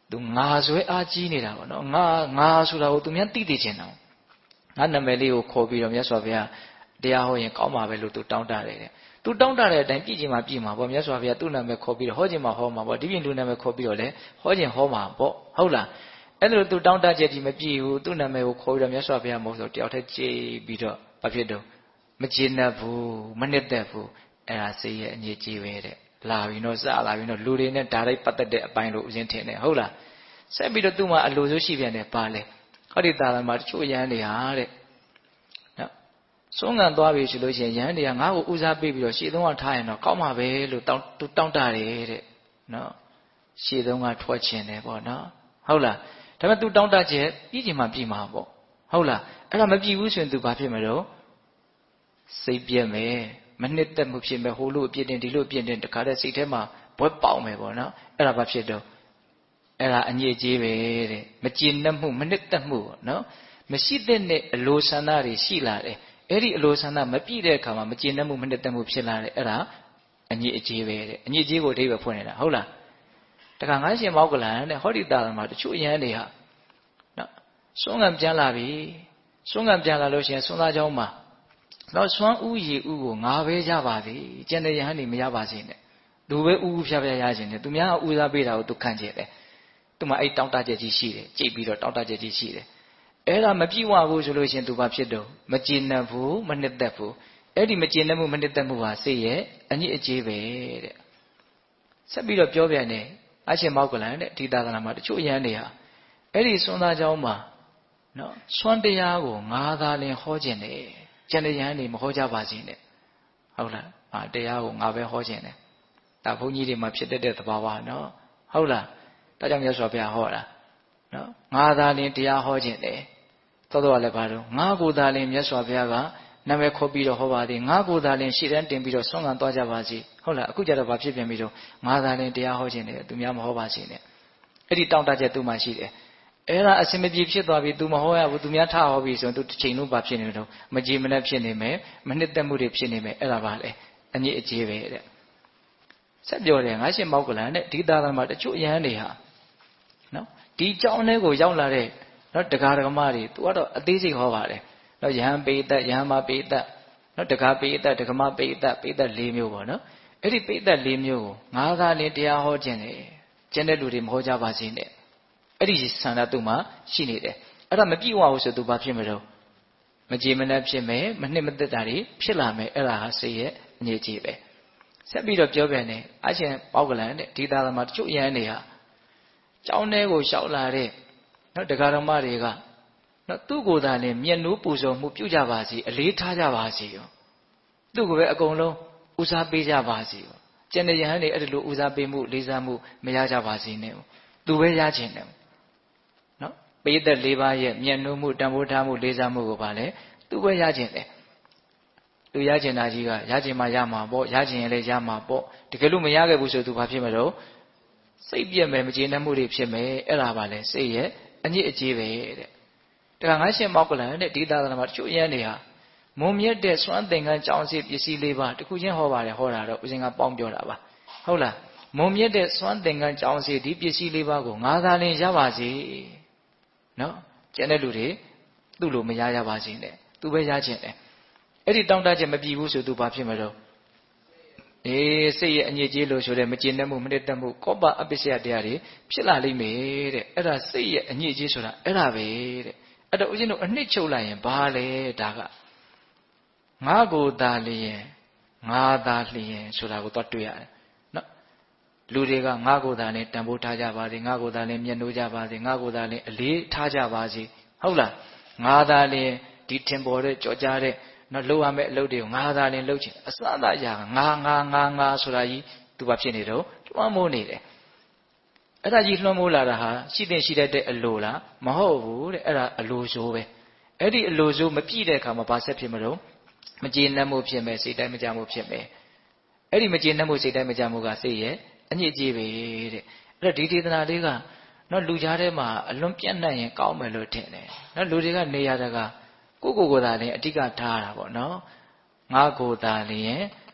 သူငါဆွဲအားကြီးနေတာပေါ့နော်ငါငါဆိုတာကိုသူများသိသိချင်တာငါနာမည်လေးကိုခေါ်ပြီးတော့မြတ်စွာဘုရားတရားဟောရင်ကောင်းပါပဲလို့သူတောင်းတတယ်တဲ့သူတောင်းတတဲ့အတိုင်းပြည်ချင်မှပြည်မှာပေါ့မြတ်စွာဘုရားသူ့နာမည်ခေါ်ပြီးတော့ဟောခြင်းမှာဟောမှာပေါ့ဒီပြင်လူနာမည်ခေါ်ပြီးတော့လည်းဟောခြင်းဟောမှာပေါ့ဟုတ်လားအဲ့လိုသူတောင်းတချက်ကြီးမပြည့်ဘူးသူ့နာမည်ကိုခေါ်ပြီးတော့မြတ်စွာဘုရားမဟုတ်ဆိုတယောက်တည်းကြည်ပြီးတော့ဘာဖြစ်တော့မကျေနပ်ဘူးမနှစ်သက်ဘူးအဲ့ဒါစိတ်ရဲ့အငြိကြီးပဲတဲ့လာပြီးတော့စလာပြီးတော့လူတွေနဲ့ဓာတ်ရိုက်ပတ်သက်တဲ့အပိုင်းလို့ဦးဇင်းထင်တယ်ဟုတ်လားဆက်ပြီးတော့သူ့မှာအလိုစိုးရှိပြန်တယ်ပါလေဟောဒီသာသနာတချို့ရဟန်းတွေဟာတဲ့နော်ဆုံးငံသွားပြီဆိုလို့ရှိရင်ရဟန်းတွေကငါ့ကိုဦးစားပေးပြီးတော့ရှေ့သုံးကထားရင်တော့ကောင်းမှာပဲလို့တောင်းသူတောင်းတတယ်တဲ့နော်ရှေ့သုံးကထွက်ချင်တယ်ပေါ့နော်ဟုတ်လားဒါပေမဲ့သူတောင်းတချက်ပြီးချင်မှပြီးမှာပေါ့ဟုတ်လားအဲ့ဒါမပြီးဘူးဆိုရင်သူဘာဖြစ်မလို့စိတ်ပြက်မယ်မနှစ်သက်မှုဖြစ်မယ်ဟိုလိုအပြစ်တင်ဒီလိုအပြစ်တင်တခါတည်းစိတ်ထဲမှာဘွက်ပေါက်မယ်ပေါ့နော်အဲ့ဒါဘာဖြစ်တော့အဲ့ဒါအညစ်အကြေးပဲတဲ့မကျေနပ်မှုမနှစ်သက်မှုပေါ့နော်မရှိတဲ့အလိုဆန္ဒတွေရှိလာတယ်အဲ့ဒီအလိုဆန္ဒမပြည့်တဲ့အခါမှာမကျေနပ်မှုမနှစ်သက်မှုဖြစ်လာတယ်အဲ့ဒါအညစ်အကြေးပဲတဲ့အညစ်အကြေးကိုအဓိပ္ပာယ်ဖွင့်နေတာဟုတ်လားတခါငါရှင်မောက်ကလန်တဲ့ဟောဒီတာမှာတချို့အရန်တွေဟာနော်စွန့်ငံပြန်လာပြီစွန့်ငံပြန်လာလို့ရှိရင်စွန့်သားเจ้าမှာတော့စွမ်းဥရည်ဥကိုငါပဲရပါသည်ကျန်တဲ့ယဟန်တွေမရပါစေနဲ့သူပဲဥဥဖြားဖြားရခြင်းနဲ့သူများကဥစားပေးတာကိုသူခံကျင်တယ်သူမှအဲ့တောင်းတချက်ကြီးရှိတယ်ကြိတ်ပြီးတော့တောင်းတချက်ကြီးရှိတယ်အဲ့ဒါမပြည့်ဝဘူးဆိုလို့ရှိရင်သူဘာဖြစ်တော့မကျေနပ်ဘူးမနှစ်သက်ဘူးအဲ့ဒီမကျေနပ်မှုမနှစ်သက်မှုဟာစိတ်ရဲ့အညစ်အကြေးပဲတဲ့ဆက်ပြီးတော့ပြောပြန်တယ်အရှင်မောက်ကလန်တဲ့ဒီသာသနာမှာတချို့ယဟန်တွေဟာအဲ့ဒီစွမ်းသားเจ้าမှာနော်စွမ်းတရားကိုငါသာလင်ဟောခြင်းတယ်ကျန်တဲ့ယဟန်တွေမဟောကြပါစေနဲ့ဟုတ်လားအာတရားကိုငါပဲဟောခြင်းတယ်ဒါဘုန်းကြီးတွေမှာဖြစ်တတ်တဲ့သဘာဝနော်ဟုတ်လားဒါကြောင့်မြတ်စွာဘုရားဟောတာနော်ငါသာလင်တရားဟောခြင်းတယ်သောတော်ကလည်းဘာလို့ငါကိုသာလင်မြတ်စွာဘုရားကနာမည်ခေါ်ပြီးတော့ဟောပါသည်ငါကိုသာလင်ရှေ့တန်းတင်ပြီးတော့ဆွမ်းခံသွားကြပါစေဟုတ်လားအခုကျတော့ဘာဖြစ်ပြန်ပြီးတော့ငါသာလင်တရားဟောခြင်းတယ်သူများမဟောပါစေနဲ့အဲ့ဒီတောင်းတချက်သူ့မှာရှိတယ်အဲ့ဒါအစင်မပြေဖြစ်သွားပြီ तू မဟောရဘူး तू များထဟောပြီဆိုရင် तू တစ်ချိန်လုံးဘာဖြစ်နေတော့မကြည်မနှက်ဖြစ်နေမယ်မနှစ်သက်မှုတွေဖြစ်နေမယ်အဲ့ဒါပါလေအညစ်အကြေးပဲတဲ့ဆက်ပြောတယ်ငါရှင်မောက်ကလန်တဲ့ဒီသာသနာမှာတချို့ယဟန်တွေဟာနော်ဒီကြောင်းလေးကိုရောက်လာတဲ့နော်တရားဓမ္မတွေ तू ကတော့အသေးစိတ်ဟောပါတယ်နော်ယဟန်ပိဋကယဟန်မပိဋကနော်တရားပိဋကဓမ္မပိဋကပိဋက၄မျိုးပေါ့နော်အဲ့ဒီပိဋက၄မျိုးကိုငါးသာလင်တရားဟောခြင်းတယ်ကျန်တဲ့လူတွေမဟောကြပါစေနဲ့အဲ့ဒီဆန္ဒသူ့မှာရှိနေတယ်အဲ့ဒါမပြည့်ဝဘူးဆိုသူဘာဖြစ်မလို့မကြည်မနှက်ဖြစ်မယ်မနှစ်မသက်တာတွေဖြစ်လာမယ်အဲ့ဒါဟာစိတ်ရဲ့အငြိကြီးပဲဆက်ပြီးတော့ပြောပြန်တယ်အရှင်ပေါက်ကလန်တဲ့ဒီသာသနာတချို့ယဟန်တွေဟာကျောင်းထဲကိုလျှောက်လာတဲ့နော်တရားဓမ္မတွေကနော်သူ့ကိုယ်သာလည်းမျက်နှိုးပူဇော်မှုပြုကြပါစေအလေးထားကြပါစေရောသူ့ကိုပဲအကုန်လုံးဦးစားပေးကြပါစေရောကျန်တဲ့ယဟန်တွေအဲ့ဒီလိုဦးစားပေးမှုလေးစားမှုမရကြပါစေနဲ့သူပဲရခြင်းတယ်နော်ပိဋက၄ပါးရဲ့မျက်နှိုးမှုတန်ဖိုးထားမှုလေးစားမှုကိုပါလေသူပဲရခြင်းတယ်သူရခြင်းတာကြီးကရခြင်းမှရမှာပေါ့ရခြင်းရင်လည်းရမှာပေါ့တကယ်လို့မရခဲ့ဘူးဆိုသူဘာဖြစ်မလို့စိတ်ပြည့်မယ်မကျေနပ်မှုတွေဖြစ်မယ်အဲ့ဒါပါလေစိတ်ရဲ့အညစ်အကြေးပဲတဲ့ဒါကငါရှင်မောက်ကလန်တဲ့ဒီသာသနာမှာတချို့ယဟန်တွေဟာမုံမြတ်တဲ့စွမ်းသင်္ကန်းကြောင်းစီပစ္စည်းလေးပါတခုချင်းဟောပါတယ်ဟောတာတော့ဦးဇင်ကပေါင်းပြောတာပါဟုတ်လားမုံမြတ်တဲ့စွမ်းသင်္ကန်းကြောင်းစီဒီပစ္စည်းလေးပါကိုငါသာလင်ရပါစေနော်ကျန်တဲ့လူတွေသူ့လိုမရရပါစေနဲ့သူပဲရခြင်းတယ်အဲ့ဒီတောင်းတချက်မပြည့်ဘူးဆိုသူဘာဖြစ်မလို့အေးစိတ်ရဲ့အညစ်အကြေးလို့ဆိုတဲ့မကျေနပ်မှုမနှစ်သက်မှုကောပအပစ္စယတရားတွေဖြစ်လာလိမ့်မယ်တဲ့အဲ့ဒါစိတ်ရဲ့အညစ်အကြေးဆိုတာအဲ့ဒါပဲတဲ့အဲ့တော့ဦးဇင်းတို့အနှစ်ချုပ်လိုက်ရင်ဘာလဲဒါကငါကိုသာလျင်ငါသာလျင်ဆိုတာကိုတော့တွေ့ရတယ်နော်လူတွေကငါကိုသာလျင်တန်ဖိုးထားကြပါစေငါကိုသာလျင်မျက်နှိုးကြပါစေငါကိုသာလျင်အလေးထားကြပါစေဟုတ်လားငါသာလျင်ဒီထင်ပေါ်တဲ့ကြော်ကြားတဲ့နော်လှုပ်ရမယ့်အလုပ်တွေကိုငါသာလျင်လှုပ်ချင်အစအသာအရာငါငါငါငါဆိုတာကြီးသူဘာဖြစ်နေတော့လွှမ်းမိုးနေတယ်အဲ့ဒါကြီးလွှမ်းမိုးလာတာဟာရှိတဲ့ရှိတဲ့အလိုလားမဟုတ်ဘူးတဲ့အဲ့ဒါအလိုဆိုးပဲအဲ့ဒီအလိုဆိုးမပြည့်တဲ့အခါမှာဘာဆက်ဖြစ်မလို့မကျေနပ်မှုဖြစ်မယ်စိတ်တိုင်းမကြမှုဖြစ်မယ်အဲ့ဒီမကျေနပ်မှုစိတ်တိုင်းမကြမှုကစိတ်ရဲ့အညစ်အကြေးပဲတဲ့အဲ့တော့ဒီဒေသနာလေးကနော်လူကြားထဲမှာအလွန်ပြန့်နှံ့ရင်ကောင်းမယ်လို့ထင်တယ်နော်လူတွေကနေရတာကကိုကိုကိုသာလျင်အဓိကထားတာပေါ့နော်ငါကိုသာလျင်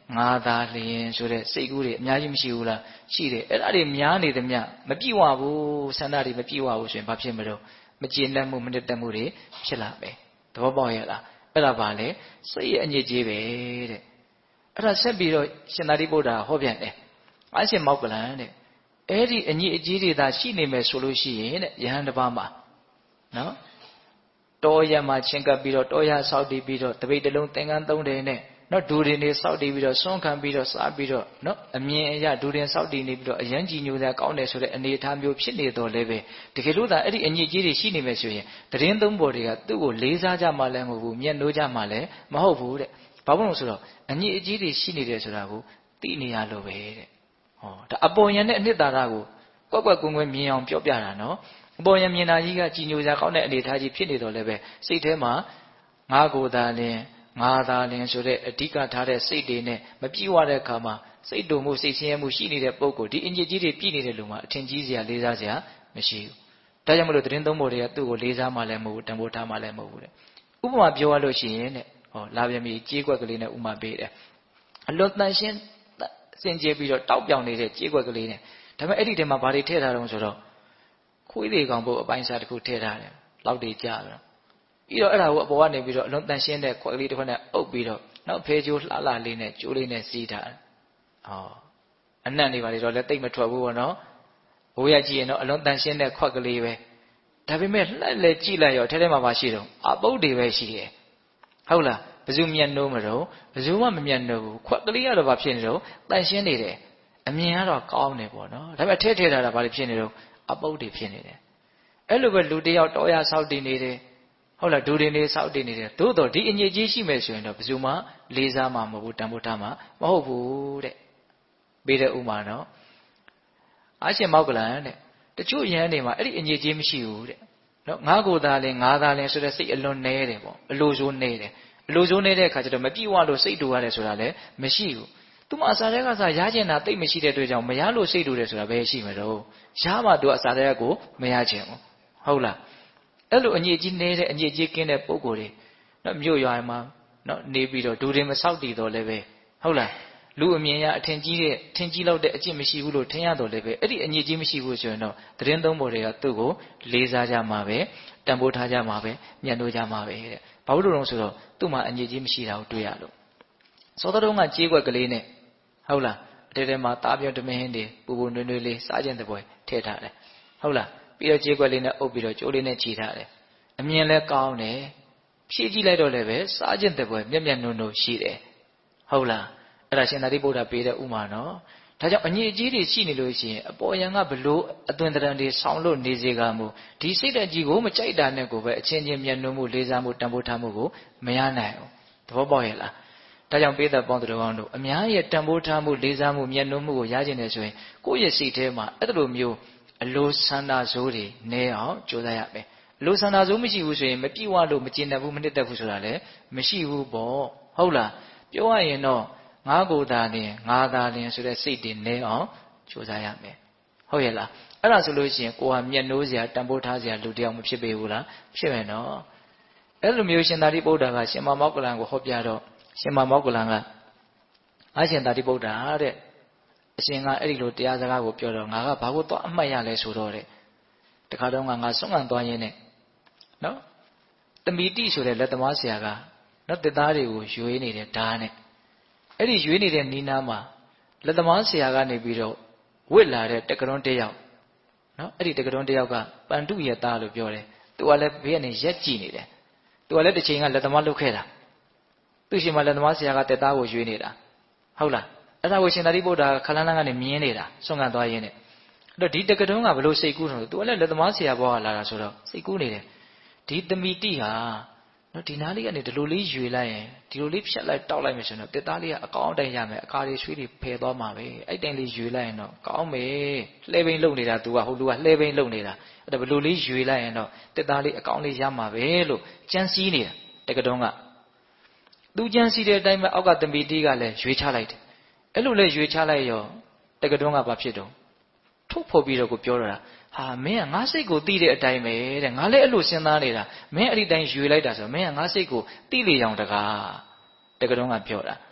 ငါသာလျင်ဆိုတဲ့စိတ်ကူးတွေအများကြီးမရှိဘူးလားရှိတယ်အဲ့ဒါတွေများနေသမျှမပြည့်ဝဘူးဆန္ဒတွေမပြည့်ဝဘူးဆိုရင်ဘာဖြစ်မလို့မကျေနပ်မှုမနစ်သက်မှုတွေဖြစ်လာမယ်သဘောပေါက်ရဲ့လားအဲ့ဒါပါလေစိတ်ရဲ့အညစ်အကြေးပဲတဲ့အဲ့ဒါဆက်ပြီးတော့ရှင်သာရိပုတ္တရာဟောပြန်တယ်အရှင်မောက္ကလန်တဲ့အဲ့ဒီအညစ်အကြေးတွေသာရှိနေမယ်ဆိုလို့ရှိရင်တဲ့ယဟန်တစ်ပါးမှာနော်တောရမှာချင်းကပ်ပြီးတော့တောရဆောက်တည်ပြီးတော့တပိတ်တလုံးသင်္ကန်းသုံးတယ်နဲ့နော်ဒူရင်တွေစောက်တည်ပြီးတော့ဆွန့်ခံပြီးတော့စားပြီးတော့နော်အမြင်အရဒူရင်စောက်တည်နေပြီးတော့အရန်ကြီးညိုတဲ့ကောင်းတယ်ဆိုတဲ့အနေအထားမျိုးဖြစ်နေတော့လည်းပဲတကယ်လို့သာအဲ့ဒီအညစ်အကြေးတွေရှိနေမယ်ဆိုရင်တရင်သုံးပေါ်တွေကသူ့ကိုလေးစားကြမှလည်းမဟုတ်ဘူးမျက်နှိုးကြမှလည်းမဟုတ်ဘူးတဲ့ဘာလို့လဲဆိုတော့အညစ်အကြေးတွေရှိနေတယ်ဆိုတာကိုသိနေရလို့ပဲတဲ့ဟောဒါအပေါ်ယံနဲ့အနှစ်သာရကိုကွက်ကွက်ကွင်းကွင်းမြင်အောင်ပြောပြတာနော်အပေါ်ယံမြင်တာကြီးကကြီးညိုစရာကောင်းတဲ့အနေအထားကြီးဖြစ်နေတော့လည်းပဲစိတ်ထဲမှာငါကိုယ်သာလင်ငါသာလင်ဆိုတဲ့အဓိကထားတဲ့စိတ်တွေနဲ့မပြည့်ဝတဲ့အခါမှာစိတ်တုံမှုစိတ်ဆင်းရဲမှုရှိနေတဲ့ပုံကိုဒီအညစ်အကြေးတွေပြည့်နေတဲ့လူမှာအထင်ကြီးစရာလေးစားစရာမရှိဘူး။ဒါကြောင့်မလို့သတင်းသုံးဖို့တွေကသူ့ကိုလေးစားမှလည်းမဟုတ်ဘူးတန်ဖိုးထားမှလည်းမဟုတ်ဘူးတဲ့။ဥပမာပြောရလို့ရှိရင်တဲ့ဟောလာပြန်ပြီးကြေးကွက်ကလေးနဲ့ဥမာပေးတယ်။အလွန်တန်ရှင်းစင်ကြယ်ပြီးတော့တောက်ပြောင်နေတဲ့ကြေးကွက်ကလေးနဲ့ဒါပေမဲ့အဲ့ဒီထဲမှာဘာတွေထည့်ထားတော့ဆိုတော့ခွေးတွေကောင်ဖို့အပိုင်းစားတစ်ခုထည့်ထားတယ်။လောက်တွေကြတော့ပြီးတော့အဲ့ဒါကိုအပေါ်ကနေပြီးတော့အလုံးတန်ရှင်းတဲ့ခွက်ကလေးတစ်ခွက်နဲ့အုပ်ပြီးတော့နောက်ဖဲကျိုးလှလှလေးနဲ့ကျိုးလေးနဲ့စီးထားတယ်။အော်အနံ့နေပါလေတော့လည်းတိတ်မထွက်ဘူးပေါ့နော်။ဘိုးရကြည့်ရင်တော့အလုံးတန်ရှင်းတဲ့ခွက်ကလေးပဲ။ဒါပေမဲ့လှက်လေကြည့်လိုက်ရောထဲထဲမှာမရှိတော့အပုတ်တွေပဲရှိတယ်။ဟုတ်လားဘယ်သူမျက်နှိုးမတော့ဘယ်သူမှမမျက်နှိုးဘူးခွက်ကလေးကတော့ဘာဖြစ်နေတော့တန်ရှင်းနေတယ်။အမြင်ကတော့ကောင်းတယ်ပေါ့နော်။ဒါပေမဲ့ထဲထဲထားတာဘာတွေဖြစ်နေတော့အပုတ်တွေဖြစ်နေတယ်။အဲ့လိုပဲလူတယောက်တော်ရဆောက်တည်နေတယ်ဟုတ်လားဒူရင်တွေစောက်တည်နေတယ်သို့တော့ဒီအညစ်အကြေးရှိမယ်ဆိုရင်တော့ဘယ်သူမှလေးစားမှာမဟုတ်ဘူးတန်ဖိုးထားမှာမဟုတ်ဘူးတဲ့ပေးတဲ့ဥမာနော်အရှင်မောက္ကလန်တဲ့တချို့ယဟန်တွေမှာအဲ့ဒီအညစ်အကြေးမရှိဘူးတဲ့နော်ငါကိုယ်သာလဲငါသာလဲဆိုတဲ့စိတ်အလွန်နဲတယ်ပေါ့အလိုဆိုးနဲတယ်အလိုဆိုးနေတဲ့အခါကျတော့မပြည့်ဝလို့စိတ်တူရတယ်ဆိုတာလည်းမရှိဘူးသူမအစာတွေကစားရကျင်တာတိတ်မရှိတဲ့အတွက်ကြောင့်မရလို့စိတ်တူတယ်ဆိုတာပဲရှိမှာတော့ရမှသူအစာတွေကကိုမရချင်ဘူးဟုတ်လားအဲ့လိုအညစ်အကြေးနေတဲ့အညစ်အကြေးကင်းတဲ့ပုံကိုယ်တွေနော်မြို့ရွာမှာနော်နေပြီးတော့ဒူရင်မဆောက်တည်တော့လည်းပဲဟုတ်လားလူအမြင်ရအထင်ကြီးတဲ့ထင်ကြီးလောက်တဲ့အကျင့်မရှိဘူးလို့ထင်ရတော့လည်းပဲအဲ့ဒီအညစ်အကြေးမရှိဘူးဆိုရင်တော့သတင်းသုံးပေါ်တွေကသူ့ကိုလေးစားကြမှာပဲတန်ဖိုးထားကြမှာပဲညှဉ်းနှိုးကြမှာပဲတဲ့ဘာလို့လဲဆိုတော့သူ့မှာအညစ်အကြေးမရှိတာကိုတွေ့ရလို့စောတော်တုန်းကကြေးကွက်ကလေးနဲ့ဟုတ်လားအတဲတဲမှာတားပြောတမင်းတွေပူပူနွေးနွေးလေးစားခြင်းတပွဲထည့်ထားတယ်ဟုတ်လားပြီးတော့ကြေးကွက်လေးနဲ့အုပ်ပြီးတော့ကျိုးလေးနဲ့ခြိထားတယ်အမြင်လည်းကောင်းတယ်ဖြည့်ကြည့်လိုက်တော့လည်းပဲစားခြင်းတပွဲမျက်မျက်နှုံနှုံရှိတယ်ဟုတ်လားအဲ့ဒါရှင်သာရိပုတ္တရာပေးတဲ့ဥမာနော်ဒါကြောင့်အညစ်အကြေးတွေရှိနေလို့ရှိရင်အပေါ်ယံကဘလို့အသွင်တရံတွေဆောင်းလို့နေစေကမှုဒီစိတ်ဓာတ်ကြီးကိုမကြိုက်တာနဲ့ကိုပဲအချင်းချင်းမျက်နှုံမှုလေးစားမှုတန်ဖိုးထားမှုကိုမရနိုင်ဘူးသဘောပေါက်ရဲ့လားဒါကြောင့်ပေးသက်ပေါင်းသူတော်ကောင်းတို့အများရဲ့တန်ဖိုးထားမှုလေးစားမှုမျက်နှုံမှုကိုရကျင်နေဆိုရင်ကိုယ့်ရဲ့စိတ်ထဲမှာအဲ့လိုမျိုးအလိုဆန္ဒဇိုးတွေနဲအောင်ကြိုးစားရမယ်အလိုဆန္ဒဇိုးမရှိဘူးဆိုရင်မပြည့်ဝလို့မကျင်တတ်ဘူးမနှစ်သက်ဘူးဆိုတာလည်းမရှိဘူးပေါ့ဟုတ်လားပြောရရင်တော့ငါကိုယ်သာလင်ငါသာလင်ဆိုတဲ့စိတ်တွေနဲအောင်ကြိုးစားရမယ်ဟုတ်ရဲ့လားအဲ့ဒါဆိုလို့ရှိရင်ကိုယ်ဟာမျက်နှိုးစရာတန်ဖိုးထားစရာလူတယောက်မဖြစ်ပေဘူးလားဖြစ်မယ်နော်အဲ့လိုမျိုးရှင်သာရိပုတ္တရာကရှင်မောက္ကလန်ကိုဟောပြတော့ရှင်မောက္ကလန်ကအရှင်သာရိပုတ္တရာတဲ့အရှင်ကအဲ့ဒီလိုတရားစကားကိုပြောတော့ငါကဘာကိုသွားအမှတ်ရလဲဆိုတော့တဲ့တခါတော့ငါငါဆွမ်းခံသွားရင်းနဲ့နော်တမီတိဆိုတဲ့လက်သမားဆရာကနော်တစ်သားတွေကိုရွေးနေတယ်ဓာတ်နဲ့အဲ့ဒီရွေးနေတဲ့နီးနားမှာလက်သမားဆရာကနေပြီးတော့ဝစ်လာတဲ့တက္ကရွန်းတယောက်နော်အဲ့ဒီတက္ကရွန်းတယောက်ကပန္တုရသားလို့ပြောတယ်သူကလည်းဘေးကနေရက်ကြည့်နေတယ်သူကလည်းတစ်ချိန်ကလက်သမားလုပ်ခဲ့တာသူရှင်မလက်သမားဆရာကတက်သားကိုရွေးနေတာဟုတ်လားအဲ့ဒါကိုရှင်သာရိပုတ္တရာခလန်းလန်းကနေမြင်နေတာဆွမ်းခံသွားရင်းနဲ့အဲ့တော့ဒီတက္ကရွန်းကဘလို့စိတ်ကူးတော့သူကလည်းလက်သမားဆရာဘွားကလာတာဆိုတော့စိတ်ကူးနေတယ်ဒီသမီတိဟာနော်ဒီနားလေးကနေဒီလိုလေးရွေလိုက်ရင်ဒီလိုလေးဖြတ်လိုက်တောက်လိုက်မယ်ဆိုတော့တက်သားလေးကအကောင်းတိုင်ရမယ်အခါတွေရွှေတွေဖယ်သွားမှာပဲအဲ့တိုင်လေးရွေလိုက်ရင်တော့ကောင်းမယ်လှဲဘိန်းလုံနေတာ तू ကဟိုလူကလှဲဘိန်းလုံနေတာအဲ့ဒါဘလို့လေးရွေလိုက်ရင်တော့တက်သားလေးအကောင်းလေးရမှာပဲလို့ကြံစည်နေတာတက္ကရွန်းကသူကြံစည်တဲ့အတိုင်းပဲအောက်ကသမီတိကလည်းရွေချလိုက်တယ်အဲ့လိုလဲရွေချလိုက်ရောတက္ကရွန်းကဘာဖြစ်တော့ထုတ်ဖော်ပြီးတော့ကိုပြောတော့တာဟာမင်းကငါစိတ်ကိုသိတဲ့အတိုင်းပဲတဲ့ငါလည်းအဲ့လိုစဉ်းစားနေတာမင်းအဲ့ဒီတိုင်းရွေလိုက်တာဆိုမင်းကငါစိတ်ကိုသိလေအောင်တကားတက္ကရွန်းကပြောတာ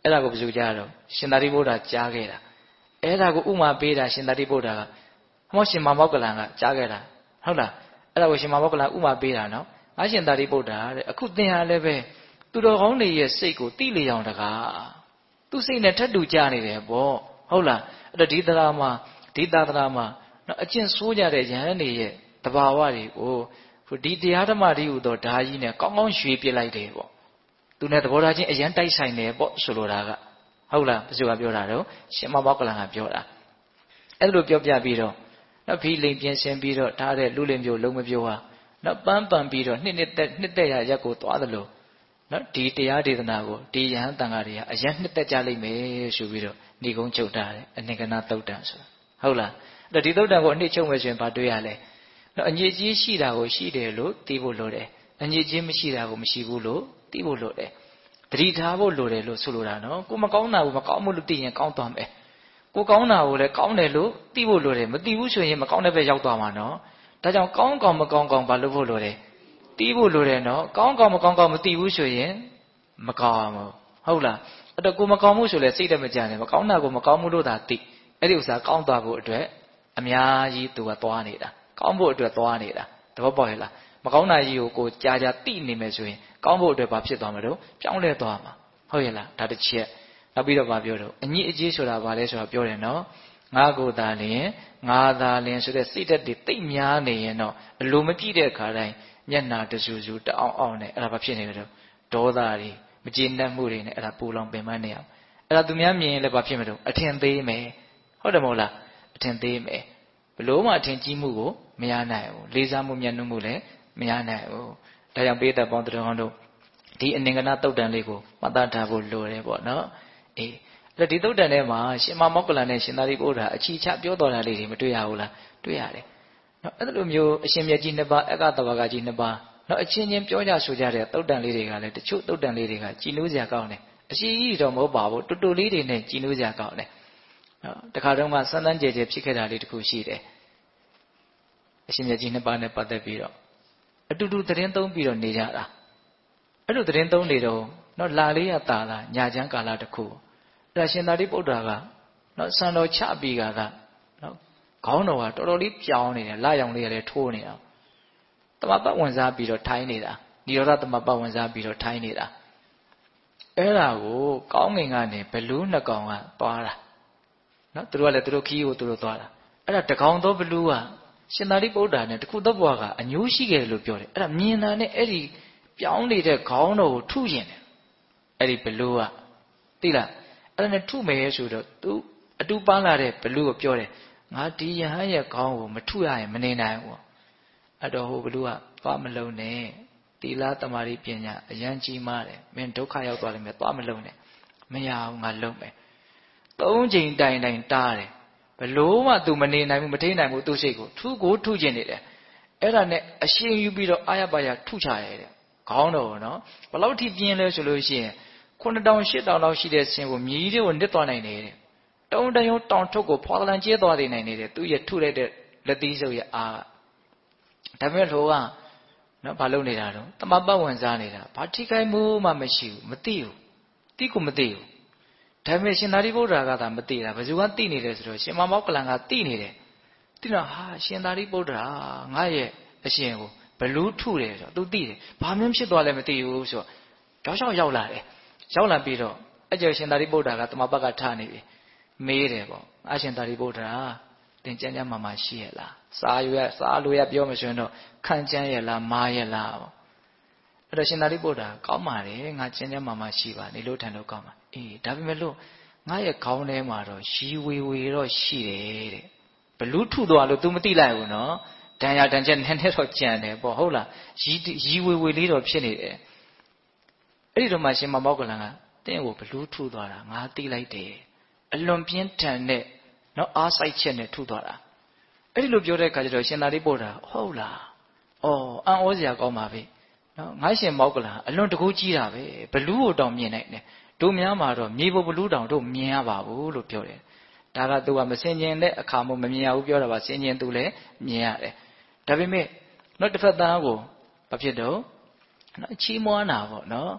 အဲ့ဒါကိုဘယ်သူကြားတော့ရှင်သာရိပုတ္တရာကြားခဲ့တာအဲ့ဒါကိုဥမာပေးတာရှင်သာရိပုတ္တရာကဟောရှင်မမောက္ကလန်ကကြားခဲ့တာဟုတ်လားအဲ့ဒါကိုရှင်မမောက္ကလန်ဥမာပေးတာနော်ငါရှင်သာရိပုတ္တရာတဲ့အခုသင်ဟာလည်းပဲသူတော်ကောင်းတွေရဲ့စိတ်ကိုတိလေအောင်တကားသူစိတ်နဲ့ထပ်တူကြနေတယ်ပေါ့ဟုတ်လားအဲ့တော့ဒီတရားမှာဒီသာသနာမှာနော်အကျင့်ဆိုးကြတဲ့ယဟန်တွေရဲ့တဘာဝတွေကိုဒီတရားဓမ္မတွေဟူသောဓာကြီးနဲ့ကောင်းကောင်းရွေပြစ်လိုက်တယ်ပေါ့သူနဲ့သဘောထားချင်းအရန်တိုက်ဆိုင်တယ်ပေါ့ဆိုလိုတာကဟုတ်လားဘယ်သူကပြောတာတော့ရှင်မဘောကလန်ကပြောတာအဲ့လိုပြောပြပြီးတော့နော်ဖီလိန်ပြင်ဆင်ပြီးတော့ထားတဲ့လူလင်မျိုးလုံးမပြိုးဟာနော်ပန်းပန်ပြီးတော့နှစ်နှစ်သက်နှစ်သက်ရရက်ကိုသွားသလိုနော်ဒီတရားဒေသနာကိုဒီယဟန်တန်ဃာတွေကအရန်နှစ်သက်ကြလိမ့်မယ်ဆိုပြီးတော့ဏိကုံးချုပ်ထားတယ်အနိကနာသုတ်တံဆိုဟုတ်လားအဲ့တော့ဒီသုတ်တံကိုအနှစ်ချုပ်မယ်ဆိုရင်ဘာတွေ့ရလဲနော်အညစ်အကြေးရှိတာကိုရှိတယ်လို့သိဖို့လိုတယ်အညစ်အကြေးမရှိတာကိုမရှိဘူးလို့သိဖို့လိုတယ်တတိထားဖို့လိုတယ်လို့ဆိုလိုတာနော်ကိုမကောင်းတာကိုမကောင်းမှုလို့သိရင်ကောင်းသွားမယ်ကိုကောင်းတာကိုလည်းကောင်းတယ်လို့သိဖို့လိုတယ်မသိဘူးဆိုရင်မကောင်းတဲ့ဘက်ရောက်သွားမှာနော်ဒါကြောင့်ကောင်းကောင်းမကောင်းကောင်းဘာလို့ဖို့လိုတယ်သိဖို့လိုတယ်နော်ကောင်းကောင်းမကောင်းကောင်းမသိဘူးဆိုရင်မကောင်းဘူးဟုတ်လားအဲ့တော့ကိုမကောင်းမှုဆိုလဲစိတ်တမကြနဲ့မကောင်းတာကိုမကောင်းမှုလို့သာသိအဲ့ဒီဥစ္စာကောင်းသွားဖို့အတွက်အများကြီးသူကသွားနေတာကောင်းဖို့အတွက်သွားနေတာသဘောပေါက်ရဲ့လားမကောင်းတာကြီးကိုကိုကြာကြာသိနေမယ်ဆိုရင်ကောင်းဖို့အတွက်ဘာဖြစ်သွားမှာတော့ပြောင်းလဲသွားမှာဟုတ်ရဲ့လားဒါတစ်ချက်နောက်ပြီးတော့ဗာပြောတော့အညစ်အကြေးဆိုတာဗာလဲဆိုတာပြောတယ်နော်ငါကိုသာလျင်ငါသာလျင်ဆိုတဲ့စိတ်ဓာတ်တွေတိတ်များနေရင်တော့အလိုမပြည့်တဲ့အခါတိုင်းမျက်နာတဆူဆူတအောင်အောင်နဲ့အဲ့ဒါဘာဖြစ်နေလဲတော့ဒေါသတွေမကျေနပ်မှုတွေနဲ့အဲ့ဒါပူလောင်ပင်ပန်းနေအောင်အဲ့ဒါသူများမြင်ရင်လည်းဘာဖြစ်မလို့အထင်သေးမယ်ဟုတ်တယ်မဟုတ်လားအထင်သေးမယ်ဘလို့မှအထင်ကြီးမှုကိုမရနိုင်ဘူးလေးစားမှုမျက်နှာမှုလည်းမရနိုင်ဘူးဒါကြောင့်ပေးသက်ပေါင်းတော်တို့ဒီအနင်္ဂနာတုတ်တန်လေးကိုမှတ်သားထားဖို့လိုတယ်ပေါ့နော်အေးအဲ့ဒီတုတ်တန်ထဲမှာရှင်မမောက္ကလန်နဲ့ရှင်သာရိပုတ္တရာအချီချပြောတော်တာလေးတွေမတွေ့ရဘူးလားတွေ့ရတယ်နော်အဲ့လိုမျိုးအရှင်မြတ်ကြီးနှစ်ပါးအက္ခတဝကကြီးနှစ်ပါးနော်အချင်းချင်းပြောကြဆိုကြတဲ့တုတ်တန်လေးတွေကလည်းတချို့တုတ်တန်လေးတွေကကြည်နူးစရာကောင်းတယ်အရှိကြီးတော့မဟုတ်ပါဘူးတူတူလေးတွေနဲ့ကြည်နူးစရာကောင်းတယ်နော်တခါတုန်းကစမ်းစမ်းကြဲကြဲဖြစ်ခဲ့တာလေးတခုရှိတယ်အရှင်မြတ်ကြီးနှစ်ပါးနဲ့ပတ်သက်ပြီးတော့အတူတူသတင်းသုံးပြီးတော့နေကြတာအဲ့လိုသတင်းသုံးနေတော့နော်လာလေးရတာလားညာချမ်းကာလတခုအဲ့ဒါရှင်သာရိပုတ္တရာကနော်စံတော်ချပြီးကကနော်ခေါင်းတော်ကတော်တော်လေးပြောင်းနေတယ်လာရောင်လေးကလည်းထိုးနေတာတမပတ်ဝင်စားပြီးတော့ထိုင်းနေတာនិရောဓတမပတ်ဝင်စားပြီးတော့ထိုင်းနေတာအဲ့ဒါကိုကောင်းငင်ကနေဘလူးနှစ်ကောင်ကသွားတာနော်သူတို့ကလည်းသူတို့ခီးကိုသူတို့သွားတာအဲ့ဒါတကောင်သောဘလူးကရှင်သာရိပုတ္တရာနဲ့တခုသောဘွားကအညိုးရှိခဲ့တယ်လို့ပြောတယ်အဲ့ဒါမြင်တာနဲ့အဲ့ဒီပြောင်းနေတဲ့ခေါင်းတော်ကိုထုကျင်တယ်အဲ့ဒီဘလူးကသိလားအဲ့ဒါနဲ့ထုမယ်ဆိုတော့သူအတူပန်းလာတဲ့ဘလူးကိုပြောတယ်ငါဒီယဟန်ရဲ့ခေါင်းကိုမထုရရင်မနေနိုင်ဘူးအဲ့တော့ဟိုဘလူးကသွားမလုံးနဲ့သီလသမာဓိပညာအရန်ကြီးမားတယ်မင်းဒုက္ခရောက်သွားလိမ့်မယ်သွားမလုံးနဲ့မရဘူးငါလုံးမယ်သုံးချိန်တိုင်တိုင်တားတယ်ဘလို့မှ तू မနေနိုင်ဘူးမထိန်နိုင်ဘူး तू စိတ်ကိုထုကိုထုကျင်နေတယ်အဲ့ဒါနဲ့အရှင်ယူပြီးတော့အာရပါရထုချရဲတဲ့ခေါင်းတော်နော်ဘလောက်ထိပြင်းလဲဆိုလို့ရှိရင်ခုနှစ်တောင်ရှစ်တောင်လောက်ရှိတဲ့ဆင်းကိုမြည်တွေကိုနစ်သွားနိုင်တယ်တဲ့တုံးတယုံတောင်ထုတ်ကိုဖွာလန်ကျဲသွားနေနိုင်တယ်တဲ့သူရဲ့ထုလိုက်တဲ့လက်သီးစုပ်ရဲ့အားဒါပေမဲ့လောကနော်ဘာလုပ်နေတာတော့တမပတ်ဝင်စားနေတာဘာထိခိုက်မှုမှမရှိဘူးမသိဘူးတိကိုမသိဘူးဒါပေမဲ့ရှင်သာရိပုတ္တရာကသာမသိတာဘယ်သူကသိနေတယ်ဆိုတော့ရှင်မမောက္ကလန်ကသိနေတယ်သိတော့ဟာရှင်သာရိပုတ္တရာငါရဲ့အရှင်ကိုဘလူးထုတယ်ဆိုတော့ तू သိတယ်ဘာမှဖြစ်သွားလဲမသိဘူးဆိုတော့ကြောက်ကြောက်ရောက်လာတယ်ရောက်လာပြီးတော့အကျယ်ရှင်သာရိပုတ္တရာကတမပတ်ကထားနေပြီမေးတယ်ပေါ့အရှင်သာရိပုတ္တရာသင်ကျမ်းကျမ်းမာမာရှိရဲ့လားစာရွက်စာလိုရပြောမဆိုရင်တော့ခံကျမ်းရဲ့လားမာရဲ့လားပေါ့အဲ့တော့ရှင်သာရိပုတ္တရာကောင်းပါတယ်ငါကျမ်းကျမ်းမာမာရှိပါနေလို့ထန်လို့ကောင်းပါအေးဒါပေမဲ့လို့ငါရဲ့ခေါင်းထဲမှာတော့ရီဝေဝေတော့ရှိတယ်တဲ့ဘလူးထုသွားလို့ तू မသိလိုက်ဘူးနော်ဒဏ်ရာဒဏ်ချက်နည်းနည်းတော့ကြံတယ်ပေါ့ဟုတ်လားရီရီဝေဝေလေးတော့ဖြစ်နေတယ်အဲ့ဒီတော့မှရှင်မမောက္ကလန်ကတင်းကိုဘလူးထုသွားတာငါသိလိုက်တယ်အလွန်ပြင်းထန်တဲ့နော်အားစိုက်ချက်နဲ့ထုသွားတာအဲ့ဒီလိုပြောတဲ့အခါကျတော့ရှင်သာရိပုတ္တရာဟုတ်လားအော်အံ့ဩစရာကောင်းပါပဲနော်ငါရှင်မောက္ကလန်အလွန်တကူကြီးတာပဲဘလူးကိုတောင်မြင်နိုင်တယ်တို့များမှာတော့မြေပေါ်ဘလူးတောင်တို့မြင်ရပါဘူးလို့ပြောတယ်ဒါကသူကမစင်ကျင်တဲ့အခါမှမမြင်ရဘူးပြောတာပါစင်ကျင်သူလည်းမြင်ရတယ်ဒါပေမဲ့နော်တစ်ဖက်သားကိုဘာဖြစ်တော့နော်ချီးမွမ်းတာပေါ့နော်အ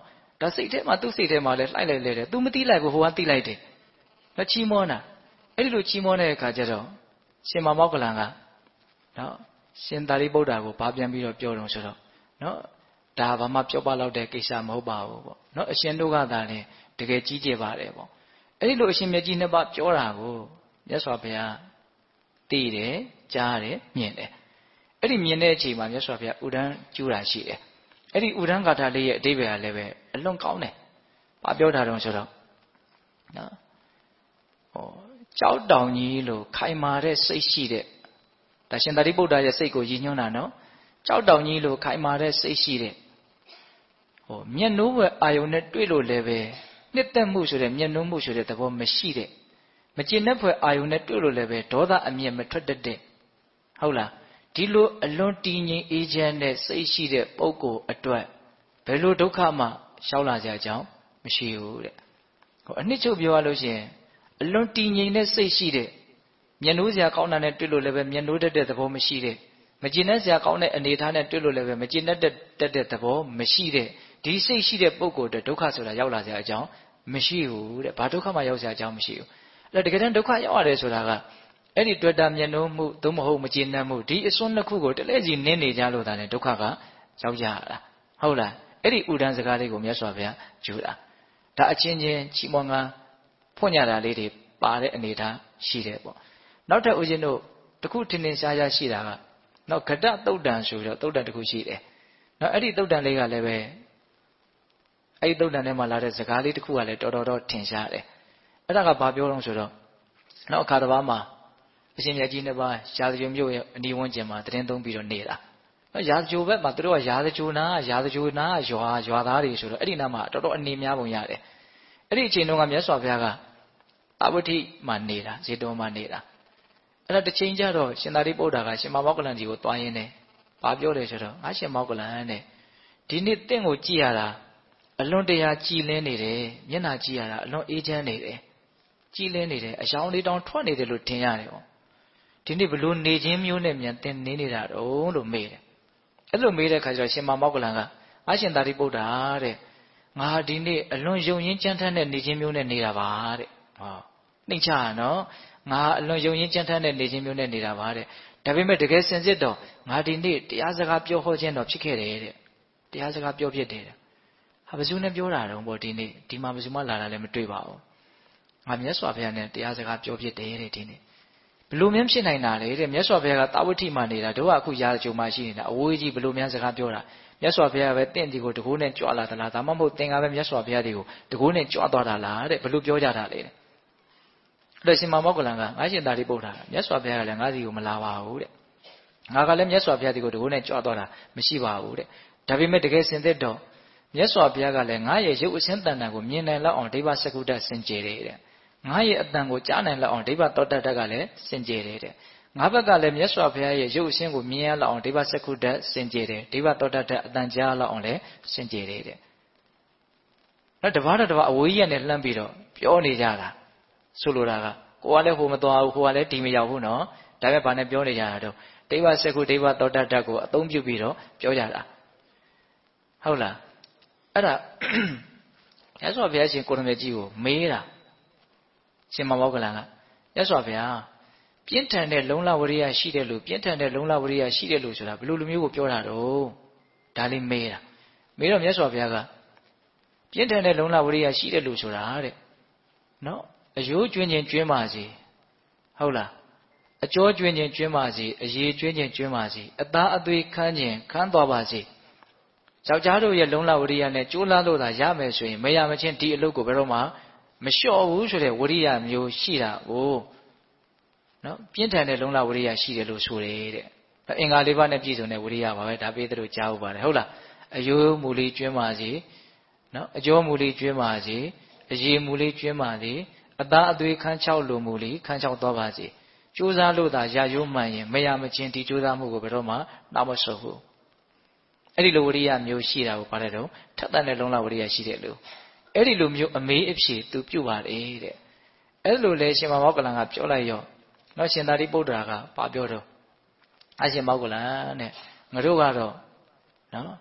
ဒါစိတ်ထဲမှာသူ့စိတ်ထဲမှာလဲလှိုက်လိုက်လေတယ် तू မသိလိုက်ဘူးဟိုကသိလိုက်တယ်နော်ချီးမွမ်းတာအဲ့ဒီလိုချီးမွမ်းတဲ့အခါကျတော့ရှင်မောက္ကလန်ကနော်ရှင်သာရိပုတ္တရာကိုဗာပြန်ပြီးတော့ပြောတော့ဆိုတော့နော်ဒါဘာမှပြောပါတော့တဲ့ကိစ္စမဟုတ်ပါဘူးပေါ့နော်အရှင်တို့ကသာလဲတကယ်ကြီးကျယ်ပါတယ်ပေါ့အဲ့ဒီလိုအရှင်မြတ်ကြီးနှစ်ပါးပြောတာကိုမြတ်စွာဘုရားသိတယ်ကြားတယ်မြင်တယ်အဲ့ဒီမြင်တဲ့အချိန်မှာမြတ်စွာဘုရားဥဒန်းကျူးတာရှိတယ်အဲ့ဒီဥဒန်းဂါထာလေးရဲ့အဓိပ္ပာယ်ကလည်းပဲအလွန်ကောင်းတယ်ဘာပြောတာတုံးဆိုတော့နော်ဟောကြောက်တောင်ကြီးလို့ခိုင်မာတဲ့စိတ်ရှိတဲ့ဒါရှင်သာရိပုတ္တရာရဲ့စိတ်ကိုရည်ညွှန်းတာနော်ကြောက်တောင်ကြီးလို့ခိုင်မာတဲ့စိတ်ရှိတဲ့ဟောမျက်နှိုးဝယ်အာယုန်နဲ့တွေ့လို့လည်းပဲနှစ်သက်မှုဆိုတဲ့မျက်နှိုးမှုဆိုတဲ့သဘောမရှိတဲ့မကျေနပ်ဖွယ်အာယုန်နဲ့တွေ့လို့လည်းပဲဒေါသအမျက်မထွက်တတ်တဲ့ဟုတ်လားဒီလိုအလွန်တည်ငြိမ်အေးချမ်းတဲ့စိတ်ရှိတဲ့ပုဂ္ဂိုလ်အတွက်ဘယ်လိုဒုက္ခမှရှောက်လာကြအကြောင်းမရှိဘူးတဲ့ဟောအနှစ်ချုပ်ပြောရလို့ရှိရင်အလွန်တည်ငြိမ်တဲ့စိတ်ရှိတဲ့မျက်နှိုးစရာကောင်းတာနဲ့တွေ့လို့လည်းပဲမျက်နှိုးတတ်တဲ့သဘောမရှိတဲ့မကျေနပ်စရာကောင်းတဲ့အနေအထားနဲ့တွေ့လို့လည်းပဲမကျေနပ်တတ်တဲ့သဘောမရှိတဲ့ဒီစိတ်ရှိတဲ့ပုဂ္ဂိုလ်အတွက်ဒုက္ခဆိုတာရောက်လာစရာအကြောင်းမရှိဘူးတဲ့ဘာဒုက္ခမှရောက်စရာအကြောင်းမရှိဘူးအဲ့ဒါတကယ်တမ်းဒုက္ခရောက်ရတယ်ဆိုတာကအဲ့ဒီတွေ့တာမျက်နှိုးမှုသို့မဟုတ်မကျေနပ်မှုဒီအစွန်းနှစ်ခုကိုတလဲစီနင်းနေကြလို့ဒါနဲ့ဒုက္ခကရောက်ကြရတာဟုတ်လားအဲ့ဒီဥဒန်းစကားလေးကိုမြတ်စွာဘုရားကျူတာဒါအချင်းချင်းချီးမွမ်းကားဖွင့်ညတာလေးတွေပါတဲ့အနေထားရှိတယ်ပေါ့နောက်ထပ်ဦးဇင်းတို့တခုထင်ထင်ရှားရှားရှိတာကနောက်ဂတသုတ်တံဆိုပြီးတော့သုတ်တံတခုရှိတယ်နောက်အဲ့ဒီသုတ်တံလေးကလည်းပဲအဲ့ဒီသုတ်တံထဲမှာလာတဲ့စကားလေးတခုကလည်းတော်တော်တော့ထင်ရှားတယ်အဲ့ဒါကဘာပြောတော့ဆိုတော့နောက်အခါတစ်ပါးမှာအရှင်မြတ်ကြီးနှစ်ပါးရာဇဂိုမြို့ရဲ့အနီးဝန်းကျင်မှာတရင်သုံးပြီးတော့နေတာနော်ရာဇဂိုဘက်မှာသူတို့ကရာဇဂိုနာရာဇဂိုနာရွာရွာသားတွေဆိုတော့အဲ့ဒီနားမှာတော်တော်အနေများပုံရတယ်အဲ့ဒီအချိန်တုန်းကမြတ်စွာဘုရားကအဝဋ္ဌိမှာနေတာဇေတောမှာနေတာအဲ့ဒါတစ်ချိန်ကျတော့ရှင်သာရိပုတ္တရာကရှင်မောက္ကလန်ကြီးကိုတွားရင်းနဲ့ဘာပြောတယ်ဆိုတော့ငါရှင်မောက္ကလန်တဲ့ဒီနေ့တင့်ကိုကြည်ရတာအလွန်တရာကြည်လင်းနေတယ်မျက်နှာကြည်ရတာအလွန်အေးချမ်းနေတယ်ကြည်လင်းနေတယ်အယောင်လေးတောင်ထွက်နေတယ်လို့ထင်ရတယ်ဟောဒီနေ့ဘလို့နေခြင်းမျိုးနဲ့မြန်တင်နေနေတာတော့လို့မေးတယ်အဲ့လိုမေးတဲ့ခါကျတော့ရှင်မောက္ကလန်ကငါရှင်သာရိပုတ္တရာတဲ့ငါဒီနေ့အလွန်ယုံရင်းကြမ်းထမ်းတဲ့နေခြင်းမျိုးနဲ့နေတာပါတဲ့ဟောနှိမ့်ချရနော်ငါအလွန်ယုံရင်းကြမ်းထမ်းတဲ့နေခြင်းမျိုးနဲ့နေတာပါတဲ့ဒါပေမဲ့တကယ်စင်စစ်တော့ငါဒီနေ့တရားစကားပြောဟောခြင်းတော့ဖြစ်ခဲ့တယ်တဲ့တရားစကားပြောဖြစ်တယ်တဲ့ဟာဘယ်သူနဲ့ပြောတာတော့ပေါ့ဒီနေ့ဒီမှာဘယ်သူမှလာတာလည်းမတွေ့ပါဘူးငါမြတ်စွာဘုရားနဲ့တရားစကားပြောဖြစ်တယ်တဲ့ဒီနေ့ဘလို့များဖြစ်နိုင်တာလေတဲ့မြတ်စွာဘုရားကတာဝတိမှနေတာတို့ကအခုရာဇဂိုမှာရှိနေတာအဝေးကြီးဘလို့များစကားပြောတာမြတ်စွာဘုရားပဲတင့်ဒီကိုတကိုးနဲ့ကြွလာသလားဒါမှမဟုတ်သင်္ကပဲမြတ်စွာဘုရားဒီကိုတကိုးနဲ့ကြွသွားတာလားတဲ့ဘလို့ပြောကြတာလေတဲ့အဲ့ရှင်မောက္ကလန်ကငါရှင်သာရိပုတ္တရာမြတ်စွာဘုရားကလည်းငါစီကိုမလာပါဘူးတဲ့ငါကလည်းမြတ်စွာဘုရားဒီကိုတကိုးနဲ့ကြွသွားတာမရှိပါဘူးတဲ့ဒါပေမဲ့တကယ်စင်သက်တော့မြတ်စွာဘုရားကလည်းငါရဲ့ရုပ်အစဉ်တန်တန်ကိုမြင်နိုင်လောက်အောင်ဒိဗ္ဗစကုတ္တစင်ကြယ်တယ်တဲ့ငါရဲ့အတန်ကိုကြားနိုင်လောက်အောင်ဒိဗ္ဗသောတ္တတကလည်းစင်ကြယ်တယ်တဲ့ငါဘက်ကလည်းမြတ်စွာဘုရားရဲ့ရုပ်အစဉ်ကိုမြင်ရလောက်အောင်ဒိဗ္ဗစကုတ္တစင်ကြယ်တယ်ဒိဗ္ဗသောတ္တတအတန်ကြားလောက်အောင်လည်းစင်ကြယ်တယ်တဲ့နောက်တပါးတော့တပါးအဝေးကြီးနဲ့လှမ်းပြီးတော့ပြောနေကြတာဆိုလိုတာကကိုကလည်းဟိုမသွားဘူးကိုကလည်းဒီမရောက်ဘူးနော်ဒါပေမဲ့ဘာနဲ့ပြောနေကြတာတော့ဒိဗ္ဗစကုဒိဗ္ဗသောတ္တတကိုအသုံးပြုပြီးတော့ပြောကြတာဟုတ်လားအဲ့ဒါမြတ်စွာဘုရားရှင်ကိုရမေကြီးကိုမေးတာရှင်မောက္ကလန်ကမြတ်စွာဘုရားပြင်းထန်တဲ့လုံလဝရိယရှိတယ်လို့ပြင်းထန်တဲ့လုံလဝရိယရှိတယ်လို့ဆိုတာဘယ်လိုလိုမျိုးကိုပြောတာတော့ဒါလေးမေးတာမေးတော့မြတ်စွာဘုရားကပြင်းထန်တဲ့လုံလဝရိယရှိတယ်လို့ဆိုတာတဲ့နော်အယိုးကျွင်းချင်းကျွင်းပါစေဟုတ်လားအကျော်ကျွင်းချင်းကျွင်းပါစေအရေကျွင်းချင်းကျွင်းပါစေအသားအသွေးခန်းချင်းခန်းသွားပါစေယောက်ျားတို့ရဲ့လုံလဝရိယနဲ့ကြိုးလားလို့သာရမယ်ဆိုရင်မရမချင်းဒီအလုပ်ကိုဘယ်တော့မှမလျှော့ဘူးဆိုတဲ့ဝရိယမျိုးရှိတာကိုနော်ပြင်းထန်တဲ့လုံလဝရိယရှိတယ်လို့ဆိုတယ်တဲ့အင်္ဂါလေးပါးနဲ့ပြည့်စုံတဲ့ဝရိယပါပဲဒါပေးသလိုကြားဥပါတယ်ဟုတ်လားအယိုးမူလေးကျွင်းပါစေနော်အကျော်မူလေးကျွင်းပါစေအရေမူလေးကျွင်းပါစေအသားအသွေးခန်းချောက်လိုမူလေးခန်းချောက်သွားပါစေကြိုးစားလို့သာရရိုးမှန်ရင်မရမချင်းဒီကြိုးစားမှုကိုဘယ်တော့မှနောက်မဆုတ်ဘူးအဲ့ဒီလိုဝရိယမျိုးရှိတာကိုပါတယ်တော့ထက်သန်တဲ့လုံလဝရိယရှိတယ်လို့အဲ့ဒီလိုမျိုးအမေးအဖြေသူပြုတ်ပါတယ်တဲ့အဲ့လိုလေရှင်မောက္ကလန်ကပြောလိုက်ရောနောက်ရှင်သာရိပုတ္တရာကဘာပြောတော့အရှင်မောက္ကလန်တဲ့ငါတို့ကတော့နော်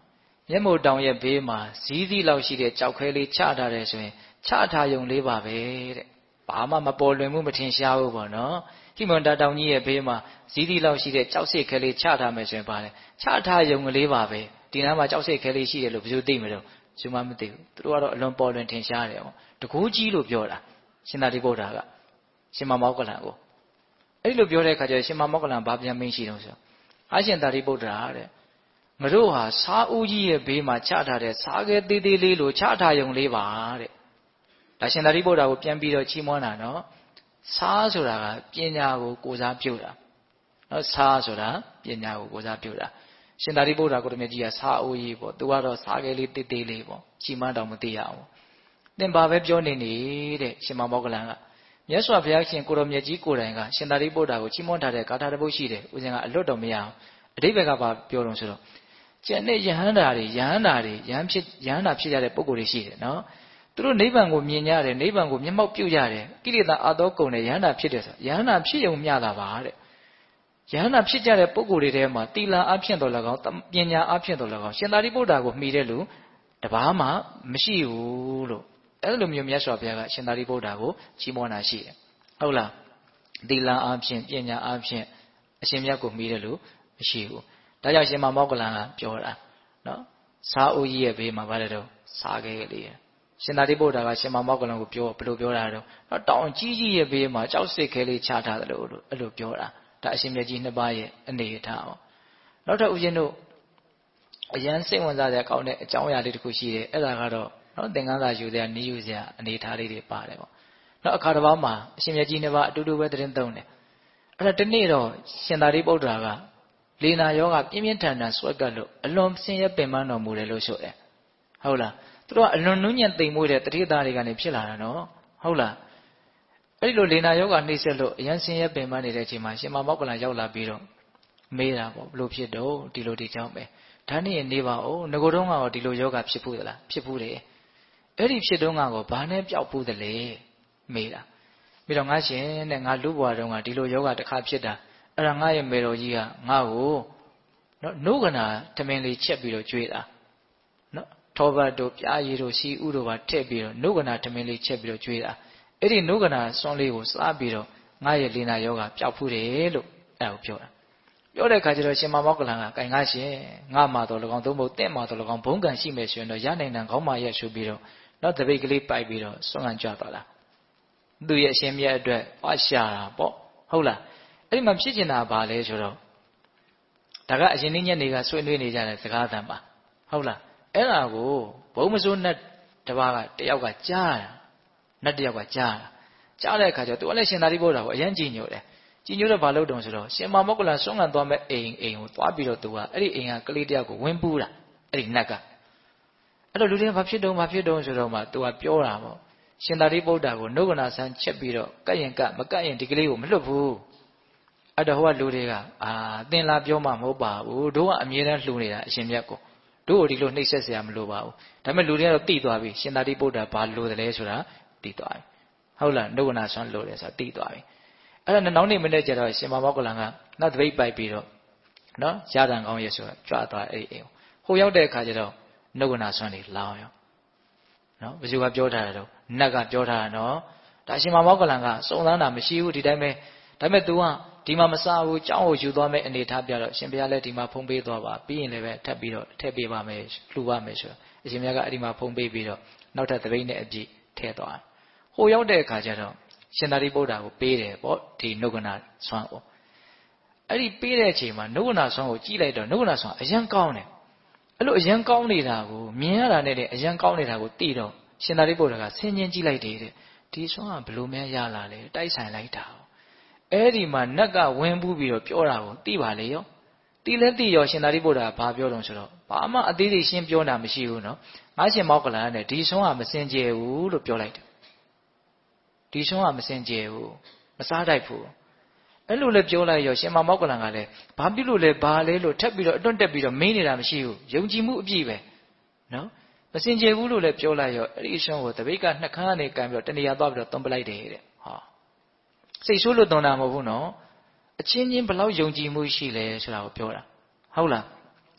မျက်မှောက်တောင်ရဲ့ဘေးမှာဇီးသီးလောက်ရှိတဲ့ကြောက်ခဲလေးချထားတယ်ဆိုရင်ချထားယုံလေးပါပဲတဲ့ဘာမှမပေါ်လွင်မှုမထင်ရှားဘူးပေါ့နော်ဟိမန္တာတောင်ကြီးရဲ့ဘေးမှာဇီးသီးလောက်ရှိတဲ့ကြောက်စိတ်ခဲလေးချထားမယ်ဆိုရင်ပါတယ်ချထားယုံလေးပါပဲဒီနားမှာကြောက်စိတ်ခဲလေးရှိတယ်လို့ဘယ်သူသိမလို့သူမှမသိဘူးသူတို့ကတော့အလွန်ပေါ်လွင်ထင်ရှားတယ်ပေါ့တကူကြီးလို့ပြောတာရှင်သာရိပုတ္တရာကရှင်မမောက္ကလံကိုအဲ့လိုပြောတဲ့အခါကျရှင်မမောက္ကလံဘာပြန်မင်းရှိတော့ဆိုအရှင်သာရိပုတ္တရာတဲ့ငါတို့ဟာစားဦးကြီးရဲ့ဘေးမှာချထားတဲ့စားခဲသေးသေးလေးလို့ချထားယုံလေးပါတဲ့ဒါရှင်သာရိပုတ္တရာကိုပြန်ပြီးတော့ချီးမွမ်းတာနော်စားဆိုတာကပညာကိုကိုးစားပြုတာနော်စားဆိုတာပညာကိုကိုးစားပြုတာရှင်သာရိပုတ္တရာကိုတမကြီးကစားဦးကြီးပေါ့သူကတော့စားခဲလေးသေးသေးလေးပေါ့ချီးမွမ်းတော့မသိရအောင်သင်ဘာပဲပြောနေနေတဲ့ရှင်မမောက္ကလံကမြတ်စွာဘုရားရှင်ကိုရောမြတ်ကြီးကိုယ်တိုင်ကရှင်သာရိပုတ္တရာကိုချီးမွမ်းထားတဲ့ဂါထာတစ်ပုဒ်ရှိတယ်ဦးဇင်းကအလွတ်တော့မရအောင်အဓိပ္ပာယ်ကဘာပြောတော့ဆိုတော့ကျန်တဲ့ယဟန္တာတွေယဟန္တာတွေယဟန်ဖြစ်ယဟန္တာဖြစ်ကြတဲ့ပုဂ္ဂိုလ်တွေရှိတယ်နော်သူတို့နိဗ္ဗာန်ကိုမြင်ကြတယ်နိဗ္ဗာန်ကိုမျက်မှောက်ပြုကြတယ်ကိလေသာအသောကုန်တဲ့ယဟန္တာဖြစ်တယ်ဆိုယဟန္တာဖြစ်ုံမျှတာပါတဲ့ယဟန္တာဖြစ်ကြတဲ့ပုဂ္ဂိုလ်တွေထဲမှာသီလအဖြစ်တော်၎င်းပညာအဖြစ်တော်၎င်းရှင်သာရိပုတ္တရာကိုမှီတဲ့လူတပါးမှမရှိဘူးလို့အဲ့လိုမျိုးမြတ်စွာဘုရားကရှင်သာရိပုတ္တရာကိုချီးမွမ်းတာရှိတယ်ဟုတ်လားသီလအဖြစ်ပညာအဖြစ်အရှင်မြတ်ကိုမှီတဲ့လူမရှိဘူးဒါကြောင့်ရှင်မမောက္ကလံကပြောတာနော်စားအိုးကြီးရဲ့ဘေးမှာဗါတယ်တော့စားခဲလေးရှင်သာရိပုတ္တရာကရှင်မမောက္ကလံကိုပြောဘယ်လိုပြောတာတော့နော်တောင်ကြီးကြီးရဲ့ဘေးမှာကြောက်စိတ်ခဲလေးချထားတယ်လို့အဲ့လိုပြောတာဒါအရှင်မြတ်ကြီးနှစ်ပါးရဲ့အနေအထားပေါ့နောက်ထပ်ဦးဇင်းတို့အရန်စိတ်ဝင်စားတဲ့အကောင်းတဲ့အကြောင်းအရာလေးတစ်ခုရှိတယ်အဲ့ဒါကတော့နော်သင်္ကန်းသာယူစရာနီးယူစရာအနေအထားလေးတွေပါတယ်ပေါ့နောက်အခါတစ်ပါးမှာအရှင်မြတ်ကြီးနှစ်ပါးအတူတူပဲသတင်းသုံးတယ်အဲ့ဒါဒီနေ့တော့ရှင်သာရိပုတ္တရာကလေနာယောဂပြင်းပြင်းထန်ထန်ဆွဲကပ်လို့အလွန်ဆင်းရဲပင်ပန်းတော်မူတယ်လို့ဆိုတယ်ဟုတ်လားသူတို့ကအလွန်နုညံ့သိမ်မွေ့တဲ့တတိသားတွေကနေဖြစ်လာတာနော်ဟုတ်လားအဲ့ဒီလိုလေနာယောဂနှိမ့်ဆက်လို့အရန်ဆင်းရဲပင်ပန်းနေတဲ့အချိန်မှာရှင်မမောက္ကလံရောက်လာပြီးတော့မေးတာပေါ့ဘလို့ဖြစ်တော့ဒီလိုဒီကြောင့်ပဲဒါနဲ့နေပါဦးငကိုတော့ကတော့ဒီလိုယောဂဖြစ်ဘူးသလားဖြစ်ဘူးတယ်အဲ့ဒီဖြစ်တော့ကတော့ဘာနဲ့ပျောက်ဘူးသလဲမေးတာပြီးတော့ငါရှင်တဲ့ငါလူဘွားတုန်းကဒီလိုယောဂတစ်ခါဖြစ်တာအဲ့ဒါငါရဲ့မေတော်ကြီးကငါ့ကိုနော်နှုတ်ကနာထမင်းလေးချက်ပြီးတော့ကျွေးတာနော်ထောပတ်တို့ပြားရည်တို့စီဥတို့ပါထည့်ပြီးတော့နှုတ်ကနာထမင်းလေးချက်ပြီးတော့ကျွေးတာအဲ့ဒီနှုတ်ကနာစွန်းလေးကိုစားပြီးတော့ငါရဲ့လေနာယောဂပျောက်ဖူးတယ်လို့အဲ့ဒါကိုပြောတာပြောတဲ့အခါကျတော့ရှင်မမောက္ကလံကကင်ငါရှင်ငါမှတော့၎င်းသုံးဖို့တင့်မှတော့၎င်းဘုံကံရှိမယ်ဆိုရင်တော့ရနိုင်တယ်ခေါင်းမရက်ရှုပြီးတော့နော်တပိတ်ကလေးပိုက်ပြီးတော့စွန့်ခံကြသွားတာသူ့ရဲ့အရှင်မြတ်အတွက်ဝါရှာတာပေါ့ဟုတ်လားအဲ့ဒီမှာဖြစ်ချင်တာဘာလဲဆိုတော့ဒါကအရင်နေ့ညနေကဆွေးနွေးနေကြတဲ့စကားသံပါဟုတ်လားအဲ့ဒါကိုဘုံမစိုးနဲ့တပါးကတယောက်ကကြားတာနဲ့တယောက်ကကြားတာကြားတဲ့အခါကျတော့သူကလည်းရှင်သာရိပုတ္တရာကိုအရန်ကြည်ညိုတယ်ကြည်ညိုတော့ဘာလုပ်တုံဆိုတော့ရှင်မမောက္ကလံဆွမ်းခံသွားမဲ့အိမ်အိမ်ကိုသွားပြီးတော့သူကအဲ့ဒီအိမ်ကကလေးတယောက်ကိုဝင်းပူးတာအဲ့ဒီနတ်ကအဲ့တော့လူတွေကဘာဖြစ်တုံဘာဖြစ်တုံဆိုတော့မှသူကပြောတာပေါ့ရှင်သာရိပုတ္တရာကိုနှုတ်ကနာဆန်းချက်ပြီးတော့ကတ်ရင်ကတ်မကတ်ရင်ဒီကလေးကိုမလွတ်ဘူးအဲ့တော့ဟိုကလူတွေကအာသင်လာပြောမှမဟုတ်ပါဘူးတို့ကအမြဲတမ်းလှူနေတာအရှင်မြတ်ကိုတို့ကိုဒီလိုနှိပ်စက်เสียမလိုပါဘူးဒါပေမဲ့လူတွေကတော့သိသွားပြီရှင်သာရိပုတ္တရာဘာလိုတယ်လဲဆိုတာသိသွားပြီဟုတ်လားနှုတ်ကနာဆန်းလိုတယ်ဆိုတာသိသွားပြီအဲ့ဒါနောက်နေ့မနေ့ကျတော့ရှင်မမောက္ကလံကနောက်တပိတ်ပိုက်ပြီးတော့နော်ရတန်ကောင်းရဲ့ဆိုတာကြွသွားအဲ့ဒီအိမ်ဟိုရောက်တဲ့အခါကျတော့နှုတ်ကနာဆန်းနေလောင်းရောနော်ဘယ်သူကပြောထားတာတော့နတ်ကပြောထားတာနော်ဒါရှင်မမောက္ကလံကစုံစမ်းတာမရှိဘူးဒီတိုင်းပဲဒါပေမဲ့ तू ကဒီမှာမစားဘူးကြောင်းကိုယူသွားမယ်အနေထားပြတော့ရှင်ဘုရားလည်းဒီမှာဖုံးပေးသွားပါပြီးရင်လည်းပဲထပ်ပြီးတော့ထည့်ပေးပါမယ်လှူပါမယ်ဆိုတော့အရှင်ဘုရားကအဲ့ဒီမှာဖုံးပေးပြီးတော့နောက်ထပ်တပိတ်နဲ့အပြည့်ထည့်သွားဟိုရောက်တဲ့အခါကျတော့ရှင်သာရိပုတ္တရာကိုပေးတယ်ပေါ့ဒီနှုတ်ကနာဆွမ်းကိုအဲ့ဒီပေးတဲ့အချိန်မှာနှုတ်ကနာဆွမ်းကိုကြည့်လိုက်တော့နှုတ်ကနာဆွမ်းအရန်ကောင်းတယ်အဲ့လိုအရန်ကောင်းနေတာကိုမြင်ရတာနဲ့အရန်ကောင်းနေတာကိုသိတော့ရှင်သာရိပုတ္တရာကဆင်းချင်းကြည့်လိုက်တယ်တဲ့ဒီဆွမ်းကဘလို့များရလာလဲတိုက်ဆိုင်လိုက်တာအဲ့ဒီမှာနတ်ကဝင်ပူးပြီးတော့ပြောတာကိုသိပါလေရောသိလဲသိရောရှင်သာရိပုတ္တရာဘာပြောတော့ဆိုတော့ဘာမှအသေးသေးရှင်းပြောတာမရှိဘူးနော်ငါရှင်မောက္ကလံနဲ့ဒီဆွမ်းကမစင်ကြယ်ဘူးလို့ပြောလိုက်တယ်ဒီဆွမ်းကမစင်ကြယ်ဘူးမစားတတ်ဘူးအဲ့လိုလဲပြောလိုက်ရောရှင်မောက္ကလံကလည်းဘာဖြစ်လို့လဲဘာလဲလို့ထပ်ပြီးတော့အတွန့်တက်ပြီးတော့မင်းနေတာမရှိဘူးယုံကြည်မှုအပြည့်ပဲနော်မစင်ကြယ်ဘူးလို့လည်းပြောလိုက်ရောအဲ့ဒီဆွမ်းကိုတပိတ်ကနှက်ခမ်းကနေကန်ပြီးတော့တနေရာသွားပြီးတော့သွန်ပလိုက်တယ်တဲ့ဟာစိတ်ဆိုးလို့သွန်တာမဟုတ်ဘူးနော်အချင်းချင်းဘယ်လောက်ယုံကြည်မှုရှိလဲဆိုတာကိုပြောတာဟုတ်လား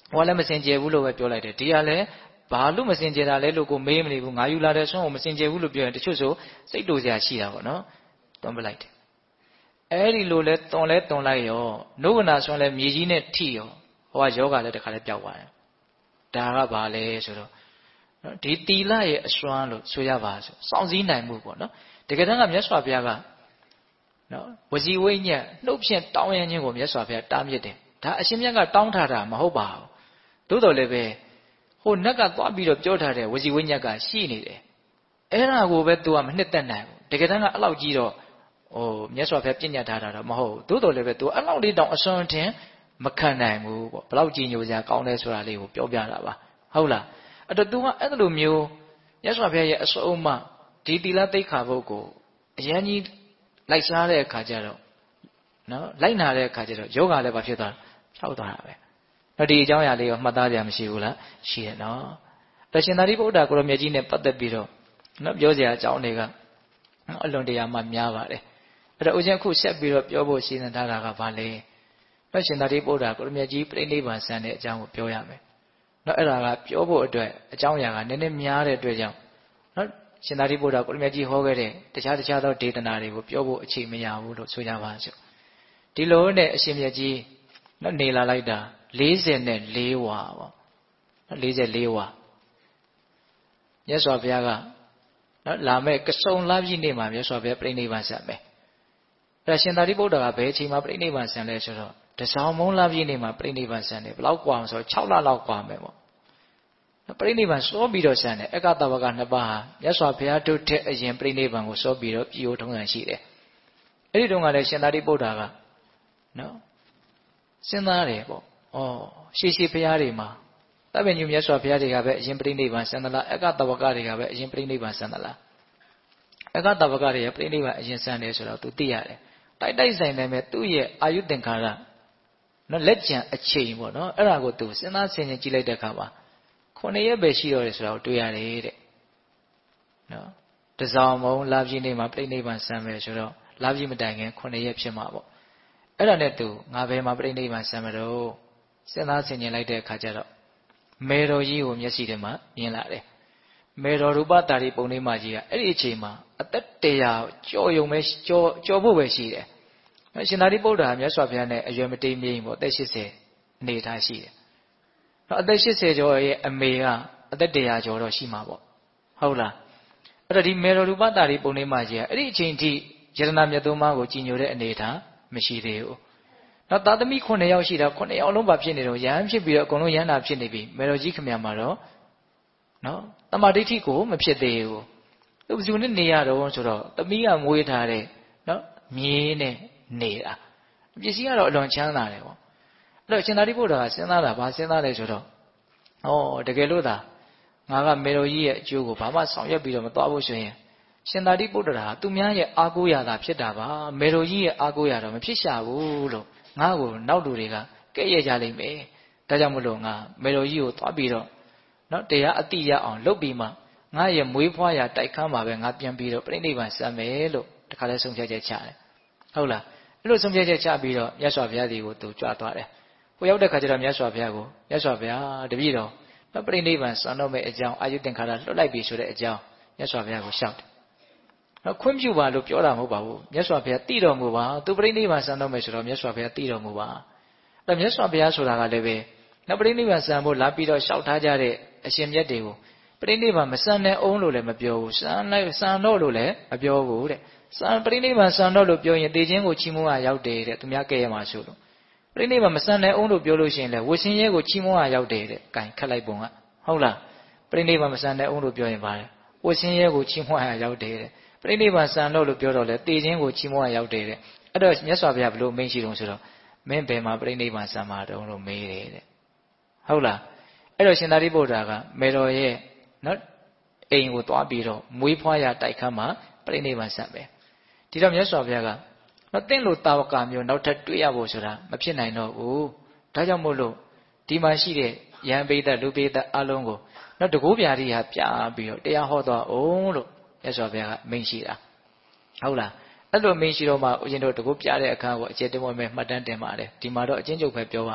ဟောလည်းမစင်ကြယ်ဘူးလို့ပဲပြောလိုက်တယ်ဒီကလည်းဘာလို့မစင်ကြယ်တာလဲလို့ကိုမေးမနေဘူးငါယူလာတဲ့ဆွမ်းကိုမစင်ကြယ်ဘူးလို့ပြောရင်တချို့ဆိုစိတ်တူစရာရှိတာပေါ့နော်တွန်းပလိုက်တယ်အဲ့ဒီလိုလဲတွန်လဲတွန်လိုက်ရောနှုတ်ကနာဆွမ်းလဲမြေကြီးနဲ့ထိရောဟောကယောဂလည်းတခါလဲပျောက်သွားတယ်ဒါကဘာလဲဆိုတော့ဒီတီလရဲ့အစွမ်းလို့ဆိုရပါဆိုစောင့်စည်းနိုင်မှုပေါ့နော်တကယ်တမ်းကမြတ်စွာဘုရားကနော်ဝစီဝိညက်နှုတ်ဖြင့်တောင်းရခြင်းကိုမြတ်စွာဘုရားတားမြစ်တယ်ဒါအရှင်မြတ်ကတောင်းထားတာမဟုတ်ပါဘူးသို့တော်လည်းပဲဟိုနက်ကသွားပြီးတော့ပြောထားတဲ့ဝစီဝိညက်ကရှိနေတယ်အဲ့ဒါကိုပဲ तू ကမနှစ်သက်နိုင်ဘူးတကယ်တမ်းကအဲ့လောက်ကြီးတော့ဟိုမြတ်စွာဘုရားပြညတ်ထားတာတော့မဟုတ်ဘူးသို့တော်လည်းပဲ तू အဲ့လောက်လေးတောင်အစွမ်းထင်မခံနိုင်ဘူးပေါ့ဘယ်လောက်ကြီးညိုစရာကောင်းလဲဆိုတာလေးကိုပြောပြတာပါဟုတ်လားအဲ့တော့ तू ကအဲ့လိုမျိုးမြတ်စွာဘုရားရဲ့အစွမ်းအမဒီသီလသိက္ခာပုဒ်ကိုအရင်ကြီးလိုက်စားတဲ့အခါကျတော့နော်လိုက်နာတဲ့အခါကျတော့ယောဂလည်းဘာဖြစ်သွားဖြောက်သွားတာပဲနော်ဒီအကြောင်းအရာလေးကိုမှတ်သားကြရမရှိဘူးလားရှိတယ်နော်တရှင်သာရိပုတ္တရာကိုရောမြတ်ကြီးနဲ့ပတ်သက်ပြီးတော့နော်ပြောစရာအကြောင်းတွေကနော်အလွန်တရာမှများပါတယ်အဲ့တော့ဦးဇင်းအခုဆက်ပြီးတော့ပြောဖို့ရှိနေတာကဘာလဲနော်ရှင်သာရိပုတ္တရာကိုရောမြတ်ကြီးပြိဋိဘံဆန်တဲ့အကြောင်းကိုပြောရမယ်နော်အဲ့ဒါကပြောဖို့အတွက်အကြောင်းအရာကနည်းနည်းများတဲ့အတွက်ကြောင့်နော်ရှင်သာရိပုတ္တရာကိုရမြတ်ကြီးဟောခဲ့တဲ့တခြားတခြားသောဒေသနာတွေကိုပြောဖို့အချိန်မရဘူးလို့ဆိုကြပါစို့ဒီလိုနဲ့အရှင်မြတ်ကြီးနော်နေလာလိုက်တာလေးဆယ်လေးဝါပေါ့နော်လေးဆယ်လေးဝါမြတ်စွာဘုရားကနော်လာမဲ့ကစုံလပြည့်နေ့မှာမြတ်စွာဘုရားပြိဋိဘံဆန်မယ်အဲ့ဒါရှင်သာရိပုတ္တရာကဘယ်အချိန်မှာပြိဋိဘံဆန်လဲဆိုတော့တစောင်းမုံလပြည့်နေ့မှာပြိဋိဘံဆန်တယ်ဘယ်လောက်กว่าဆိုတော့ခြောက်လလောက်กว่าမယ်ပေါ့ပြိဋိဘံစောပြီးတော့ဆန်တယ်အက္ခတဝကနှစ်ပါးဟာမြတ်စွာဘုရားတို့ထက်အရင်ပြိဋိဘံကိုစောပြီးတော့ပြည်ိုထုံးစံရှိတယ်အဲ့ဒီတုန်းကလည်းရှင်သာရိပုတ္တရာကနော်စဉ်းစားတယ်ပေါ့ဩရှေးရှေးဘုရားတွေမှာတပည့်ညူမြတ်စွာဘုရားတွေကပဲအရင်ပြိဋိဘံဆန်သလားအက္ခတဝကတွေကပဲအရင်ပြိဋိဘံဆန်သလားအက္ခတဝကတွေကပြိဋိဘံအရင်ဆန်တယ်ဆိုတော့ तू သိရတယ်တိုက်တိုက်ဆိုင်တယ်မဲ့သူ့ရဲ့အာယုသင်္ခါရနော်လက်ကျန်အချိန်ပေါ့နော်အဲ့ဒါကို तू စဉ်းစားဆင်ခြင်ကြည့်လိုက်တဲ့အခါမှာခုနှစ်ရက်ပဲရှိတော့တယ်ဆိုတာကိုတွေ့ရတယ်တဲ့နော်တစောင်းမုံလာပြည့်နေ့မှာပြိဋိဘံဆန်မယ်ဆိုတော့လာပြည့်မတိုင်ခင်ခုနှစ်ရက်ဖြစ်မှာပေါ့အဲ့ဒါနဲ့ तू ငါဘယ်မှာပြိဋိဘံဆန်မလို့စဉ်းစားဆင်ခြင်လိုက်တဲ့အခါကျတော့မေတော်ကြီးကိုမျက်စိထဲမှာမြင်လာတယ်မေတော်ရူပတာရိပုံလေးမကြီးကအဲ့ဒီအချိန်မှာအသက်တရာကြော်ယုံပဲကြော်ကြော်ဖို့ပဲရှိတယ်ရှင်သာရိပုတ္တရာမြတ်စွာဘုရားနဲ့အရွယ်မတိမ်မြင့်ပေါ့အသက်၈၀အနေထားရှိတယ်နော်အသက်၈၀ကျော်ရဲ့အမေကအသက်တရာကျော်တော့ရှိမှာပေါ့ဟုတ်လားအဲ့တော့ဒီမေတော်ရူပတာရိပုံလေးမကြီးကအဲ့ဒီအချိန်ထိယရဏမြတ်သုံးပါးကိုကြည်ညိုတဲ့အနေထားမရှိသေးဘူးနော်သာသမီခုနှစ်ယောက်ရှိတာခုနှစ်ယောက်လုံးပါဖြစ်နေတော့ယဟန်ဖြစ်ပြီးတော့အကုန်လုံးယဟန်တာဖြစ်နေပြီမေတော်ကြီးခမရမှာတော့နော်တမာဒိဋ္ဌိကိုမဖြစ်သေးဘူးသူဘယ်သူနဲ့နေရတော့ဆိုတော့သမီးကမွေးထားတဲ့နော်မြေးနဲ့နေတာပစ္စည်းကတော့အလွန်ချမ်းသာတယ်ပေါ့အဲ့တော့ရှင်သာရိပုတ္တရာကစဉ်းစားတာဘာစဉ်းစားလဲဆိုတော့ဩတကယ်လို့သာငါကမေတော်ကြီးရဲ့အကျိုးကိုဘာမှဆောင်ရွက်ပြီးတော့မသွားဘူးဆိုရင်ရှင်သာရိပုတ္တရာသူများရဲ့အာကိုးရတာဖြစ်တာပါမေတော်ကြီးရဲ့အာကိုးရတော့မဖြစ်ရှာဘူးလို့ငါ့ကိုနောက်လူတွေကကဲ့ရဲ့ကြလိမ့်မယ်ဒါကြောင့်မလို့ငါမေတော်ကြီးကိုသွားပြီးတော့နော်တရားအတိရအောင်လုပ်ပြီးမှငါရဲ့မွေးဖွားရာတိုက်ခန်းမှာပဲငါပြန်ပြီးတော့ပြိဋိဘံဆံမယ်လို့တခါလဲဆုံးဖြတ်ချက်ချတယ်ဟုတ်လားအဲ့လိုဆုံးဖြတ်ချက်ချပြီးတော့မြတ်စွာဘုရားကြီးကိုသူကြွသွားတယ်ဟိုရောက်တဲ့ခါကျတော့မြတ်စွာဘုရားကိုမြတ်စွာဘုရားတပည့်တော်နော်ပြိဋိဘံဆံတော့မယ့်အကြောင်းအာယုသင်္ခါရလွတ်လိုက်ပြီဆိုတဲ့အကြောင်းမြတ်စွာဘုရားကိုရှောက်တယ်နော်ခွင့်ပြုပါလို့ပြောတာမဟုတ်ပါဘူးမြတ်စွာဘုရားတည်တော်မူပါသူပြိဋိဘံဆံတော့မယ်ဆိုတော့မြတ်စွာဘုရားတည်တော်မူပါအဲ့မြတ်စွာဘုရားဆိုတာကလည်းပဲနော်ပြိဋိဘံဆံဖို့လာပြီးတော့ရှောက်ထားကြတဲ့အရှင်မြတ်တွေကိုပြိဋိဘံမဆံနဲ့အောင်လို့လည်းမပြောဘူးဆံလိုက်ဆံတော့လို့လည်းမပြောဘူးတဲ့ဆံပြိဋိဘံဆံတော့လို့ပြောရင်တေခြင်းကိုချီးမွမ်းရရောက်တယ်တဲ့သူများကဲရမှာဆိုလို့ပြိဋိဘံမဆံနဲ့အောင်လို့ပြောလို့ရှိရင်လည်းဝရှင်ရဲကိုချီးမွမ်းရရောက်တယ်တဲ့ကင်ခက်လိုက်ပုံကဟုတ်လားပြိဋိဘံမဆံနဲ့အောင်လို့ပြောရင်ပါတယ်ဝရှင်ရဲကိုချီးမွမ်းရရောက်တယ်တဲ့ပြိဋိဘံဆံတော့လို့ပြောတော့လေတေခြင်းကိုချီးမွမ်းရရောက်တယ်တဲ့အဲ့တော့မြတ်စွာဘုရားဘလို့မင်းရှိတုံးဆိုတော့မင်းဘယ်မှာပြိဋိဘံဆံမှာတုံးလို့မေးတယ်တဲ့ဟုတ်လားအဲ့တော့ရှင်သာရိပုတ္တရာကမေတော်ရဲ့နော်အိမ်ကိုသွားပြီးတော့မွေးဖွားရတိုက်ခန်းမှာပြိဋိဘံဆံပဲဒီတော့မြတ်စွာဘုရားကနော်တင့်လို့တာဝကမျိုးနောက်ထပ်တွေ့ရဖို့ဆိုတာမဖြစ်နိုင်တော့ဘူးဒါကြောင့်မို့လို့ဒီမှာရှိတဲ့ယဟန်ပိဋကလူပိဋကအလုံးကိုနော်တကိုးပြားကြီးဟာပြပြီးတော့တရားဟောသွားအောင်လို့မြတ်စွာဘုရားကမိန့်ရှိတာဟုတ်လားအဲ့လိုမိန့်ရှိတော့မှဦးဇင်းတို့တကိုးပြတဲ့အခါကိုအကျေတမွေ့မဲ့မှတ်တမ်းတင်ပါတယ်ဒီမှာတော့အချင်းချုပ်ပဲပြောပါမယ်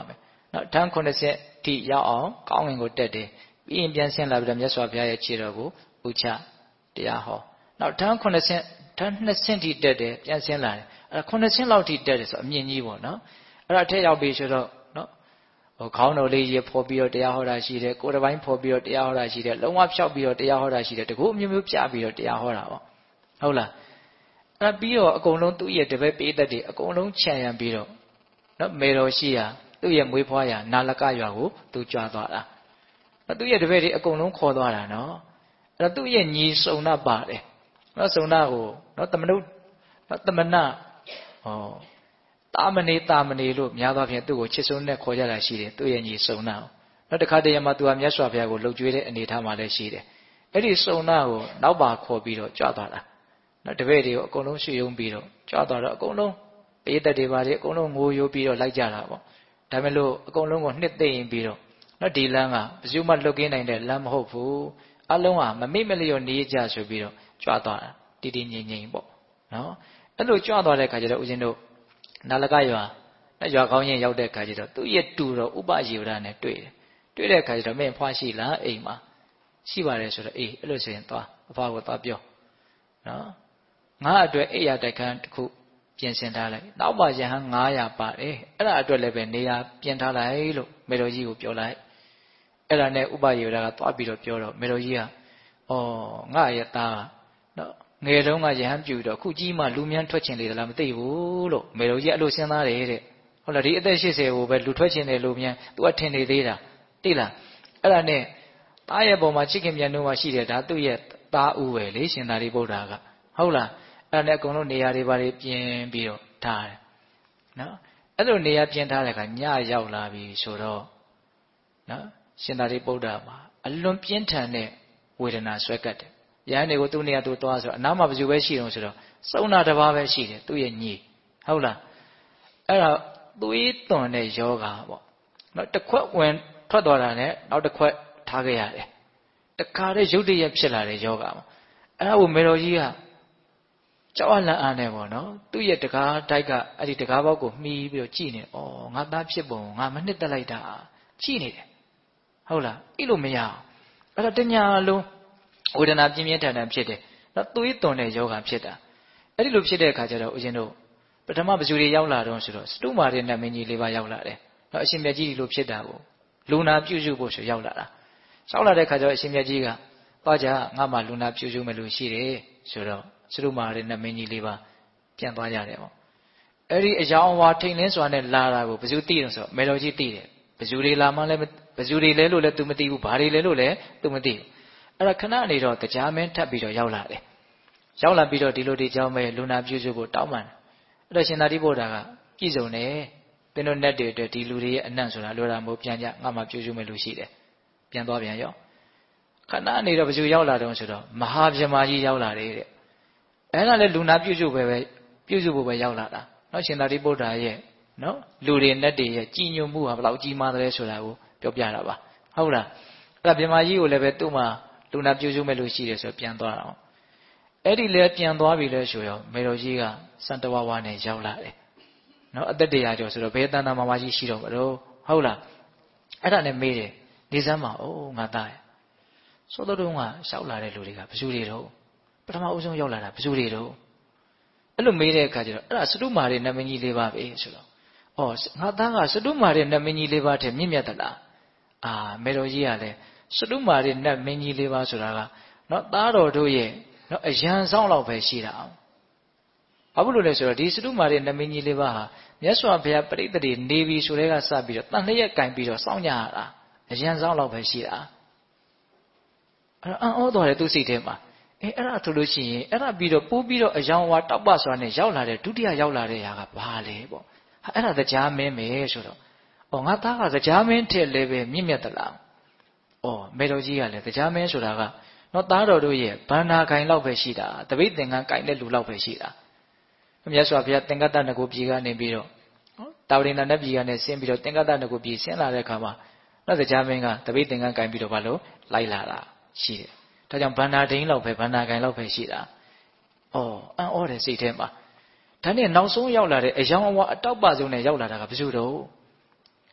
နော်ထန်းခုနှစ်ဆင့်ထိရောက်အောင်ကောင်းငင်ကိုတက်တယ်ပြီးရင်ပြန်ဆင်းလာပြီးတော့မြတ်စွာဘုရားရဲ့ခြေတော်ကိုဥချတရားဟောနောက်ထန်းခုနှစ်ဆင့်ထန်းနှစ်ဆင့်ထိတက်တယ်ပြန်ဆင်းလာတယ်အဲ့ဒါခုနှစ်ဆင့်လောက်ထိတက်တယ်ဆိုအမြင့်ကြီးပေါ့နော်အဲ့ဒါအထက်ရောက်ပြီဆိုတော့နော်ဟိုခေါင်းတော်လေးရေဖော်ပြီးတော့တရားဟောတာရှိတယ်ကိုယ်တစ်ပိုင်းဖော်ပြီးတော့တရားဟောတာရှိတယ်လုံးဝဖြောက်ပြီးတော့တရားဟောတာရှိတယ်တကူအမျိုးမျိုးပြပြီးတော့တရားဟောတာပေါ့ဟုတ်လားအဲ့ပြီးတော့အကုန်လုံးသူ့ရဲ့တပည့်ပေးသက်တွေအကုန်လုံးခြံရံပြီးတော့နော်မေတော်ရှိရာသူ့ရဲ့မွေးဖွားရာနာလကရွာကိုသူကြွားသွားတာသူ့ရဲ့တပည့်တွေအကုန်လုံးခေါ်သွားတာနော်အဲ့တော့သူ့ရဲ့ညီစုံနာပါတယ်နော်စုံနာကိုနော်တမနုနော်တမနာဟောတာမဏေတာမဏေလို့များသောဖြင့်သူ့ကိုချစ်ဆုံးနဲ့ခေါ်ကြတာရှိတယ်သူ့ရဲ့ညီစုံနာနော်တခါတည်းမှာသူကမြတ်စွာဘုရားကိုလှုပ်ကြွေးတဲ့အနေထားမှာလည်းရှိတယ်အဲ့ဒီစုံနာကိုနောက်ပါခေါ်ပြီးတော့ကြွားသွားတာနော်တပည့်တွေကိုအကုန်လုံးရှေ့ယုံပြီးတော့ကြွားသွားတော့အကုန်လုံးပေးသက်တွေပါတယ်အကုန်လုံးငိုယိုပြီးတော့လိုက်ကြတာပေါ့ဒါမဲ့လို့အကုန်လုံးကိုနှစ်သိမ့်ပြီးတော့နော်ဒီလမ်းကဘယ်သူမှလွတ်ကင်းနိုင်တဲ့လမ်းမဟုတ်ဘူးအလုံးဟာမမိမလျော့နေကြဆိုပြီးတော့ကြွားသွားတာတည်တည်ငြိမ်ငြိမ်ပေါ့နော်အဲ့လိုကြွားသွားတဲ့ခါကျတော့ဦးဇင်းတို့နာလကရွာနဲ့ရွာကောင်းရင်ရောက်တဲ့ခါကျတော့သူ့ရဲ့တူတော်ဥပယေဝရနဲ့တွေ့တယ်တွေ့တဲ့ခါကျတော့မင်းဖွားရှိလားအိမ်မှာရှိပါတယ်ဆိုတော့အေးအဲ့လိုဆိုရင်သွားအဖွားကိုသွားပြောနော်ငါအတွက်အိယာတိုက်ခန်းတစ်ခုပြင်ဆင်ထားလိုက်နောက်ပါရဟန်း၅ရာပါတယ်အဲ့ဒါအတွက်လည်းပဲနေရာပြင်ထားလိုက်လို့မေတော်ကြီးကိုပြောလိုက်အဲ့ဒါနဲ့ဥပယေဝရကသွားပြီးတော့ပြောတော့မေတော်ကြီးကဩငါရဲ့သားနော်ငယ်တုန်းကရဟန်းပြူတော့ခုကြီးမှလူမြန်းထွက်ချင်လေသလားမသိဘူးလို့မေတော်ကြီးအဲ့လိုစဉ်းစားတယ်တဲ့ဟုတ်လားဒီအသက်၈၀ကိုပဲလူထွက်ချင်တယ်လူမြန်း तू အထင်နေသေးတာသိလားအဲ့ဒါနဲ့သားရဲ့ပုံမှာချစ်ခင်မြန်တို့မှရှိတယ်ဒါသူ့ရဲ့သားဦးပဲလေရှင်သာရိပုတ္တရာကဟုတ်လားအဲ့ဒါနဲ့အကုန်လုံးနေရာတွေပါတွေပြင်ပြီးတော့ထားတယ်နော်အဲ့လိုနေရာပြင်ထားတဲ့အခါညရောက်လာပြီဆိုတော့နော်ရှင်သာရိပုတ္တရာမှာအလွန်ပြင်းထန်တဲ့ဝေဒနာဆွဲကပ်တယ်ရဟန်းတွေကိုသူ့နေရာသူသွားဆိုအနားမှာဘယ်သူပဲရှိတော့ဆိုတော့စုံနာတစ်ပါးပဲရှိတယ်သူ့ရဲ့ညီဟုတ်လားအဲ့ဒါသွေးသွန်တဲ့ယောဂါပေါ့နော်တစ်ခွက်ဝင်ထွက်သွားတာနဲ့နောက်တစ်ခွက်ထားခဲ့ရတယ်တခါတည်းရုတ်တရက်ဖြစ်လာတဲ့ယောဂါပေါ့အဲ့ဒါကိုမေတော်ကြီးကကြောက်အလန့်အားနဲ့ပေါ့နော်သူ့ရဲ့တကားတိုက်ကအဲ့ဒီတကားပေါက်ကိုမှီးပြီးတော့ကြည့်နေဩငါသားဖြစ်ပုံငါမနှစ်သက်လိုက်တာကြည့်နေတယ်ဟုတ်လားအဲ့လိုမရအောင်အဲ့ဒါတညာလုံးဝေဒနာပြင်းပြင်းထန်ထန်ဖြစ်တယ်နော်သွေးသွန်တဲ့ယောဂါဖြစ်တာအဲ့ဒီလိုဖြစ်တဲ့အခါကျတော့ဦးဇင်းတို့ပထမဘယ်သူတွေရောက်လာတော့ဆိုတော့စတုမာရိနတ်မင်းကြီးလေးပါရောက်လာတယ်နော်အရှင်မြတ်ကြီးဒီလိုဖြစ်တာကိုလူနာပြုစုဖို့ဆိုရောက်လာတာရောက်လာတဲ့အခါကျတော့အရှင်မြတ်ကြီးကသွားကြငါမှလူနာပြုစုမယ်လို့ရှိတယ်ဆိုတော့စတုမာရိနတ်မင်းကြီးလေးပါပြန်သွားကြတယ်ပေါ့အဲ့ဒီအယောင်ဝါထိန်လင်းစွာနဲ့လာတာကိုဘယ်သူသိတယ်ဆိုတော့မေတော်ကြီးသိတယ်ဘယ်သူတွေလာမှလည်းဘယ်သူတွေလဲလို့လည်း तू မသိဘူးဘာတွေလဲလို့လည်း तू မသိဘူးအဲ့ဒါခဏနေတော့တရားမင်းထပ်ပြီးတော့ရောက်လာတယ်ရောက်လာပြီးတော့ဒီလိုဒီကြောင်းပဲလူနာပြုစုဖို့တောင်းပန်အဲ့တော့ရှင်သာရိပုတ္တရာကပြည့်စုံတယ်သင်တို့နဲ့တည်းအတွက်ဒီလူတွေရဲ့အနံ့ဆိုတာလိုတာမဟုတ်ပြန်ကြငါမှပြုစုမယ်လို့ရှိတယ်ပြန်သွားပြန်ရောခဏနေတော့ဘယ်သူရောက်လာတော့ဆိုတော့မဟာဗြဟ္မာကြီးရောက်လာတယ်တဲ့အဲ့ဒါလည်းလူနာပြုစုပဲပဲပြုစုဖို့ပဲရောက်လာတာနော်ရှင်သာရိပုတ္တရာရဲ့နော်လူတွေနဲ့တည်းရဲ့ကြည်ညိုမှုဟာဘယ်လောက်ကြီးမားတယ်ဆိုတာကိုပြောပြတာပါဟုတ်လားအဲ့ဒါဗြဟ္မာကြီးကိုလည်းပဲသူ့မှာလူနာပြုစုမယ်လို့ရှိတယ်ဆိုပြန်သွားတော့အဲ့ဒီလေပြန်သွားပြီလဲဆိုရောမေတော်ကြီးကစံတဝါဝါနဲ့ရောက်လာတယ်နော်အသက်တရာကျော်ဆိုတော့ဘယ်တန်တန်မာမာကြီးရှိတော့မလို့ဟုတ်လားအဲ့ဒါနဲ့မေးတယ်နေစမ်းပါအိုးငါသားရဲ့စောတော်တုန်းကရှောက်လာတဲ့လူတွေကဘယ်သူတွေတော့ပထမဦးဆုံးရောက်လာတာဘယ်သူတွေတော့အဲ့လိုမေးတဲ့အခါကျတော့အဲ့ဒါစတုမာရိနတ်မင်းကြီးလေးပါပဲဆိုတော့ဩငါသားကစတုမာရိနတ်မင်းကြီးလေးပါတဲ့မြင့်မြတ်သလားအာမေတော်ကြီးကလည်းစတုမာရိနတ်မင်းကြီးလေးပါဆိုတာကနော်သားတော်တို့ရဲ့နော်အရန်ဆောင်လောက်ပဲရှိတာအောင်ဘာဖြစ်လို့လဲဆိုတော့ဒီစတုမာရိနတ်မင်းကြီးလေးပါဟာမြတ်စွာဘုရားပရိသတ်တွေနေပြီဆိုတဲ့ကစပြီးတော့တန်လျက်ကင်ပြီးတော့စောင့်ကြရတာအရန်ဆောင်လောက်ပဲရှိတာအဲ့တော့အံ့ဩသွားတယ်သူစိတ်ထဲမှာအဲအဲ့ဒါဆိုလို့ရှိရင်အဲ့ဒါပြီးတော့ပိုးပြီးတော့အယောင်ဝါတောက်ပစွာနဲ့ရောက်လာတဲ့ဒုတိယရောက်လာတဲ့ຢာကဘာလဲပေါ့ဟာအဲ့ဒါတရားမင်းပဲဆိုတော့ဩငါသားကတရားမင်းထက်လည်းပဲမြင့်မြတ်သလားဩမေတော်ကြီးကလည်းတရားမင်းဆိုတာကနော်သားတော်တို့ရဲ့ဗန္နာခိုင်လောက်ပဲရှိတာတပိတ်သင်္ကန်းကိုင်တဲ့လူလောက်ပဲရှိတာမြတ်စွာဘုရားသင်္ကတ္တနဂုပြည်ကနေပြီးတော့နော်တာဝရိန္ဒနတ်ပြည်ကနေဆင်းပြီးတော့သင်္ကတ္တနဂုပြည်ဆင်းလာတဲ့အခါမှာနော်တရားမင်းကတပိတ်သင်္ကန်းကိုင်ပြီးတော့ဘာလို့လိုက်လာတာရှိတယ်ဒါကြောင့်ဗန္နာဒိန်းလောက်ပဲဗန္နာခိုင်လောက်ပဲရှိတာဩအံ့ဩတယ်စိတ်ထဲမှာဒါနဲ့နောက်ဆုံးရောက်လာတဲ့အယောင်အဝါအတောက်ပဆုံးနဲ့ရောက်လာတာကဘယ်သူတော့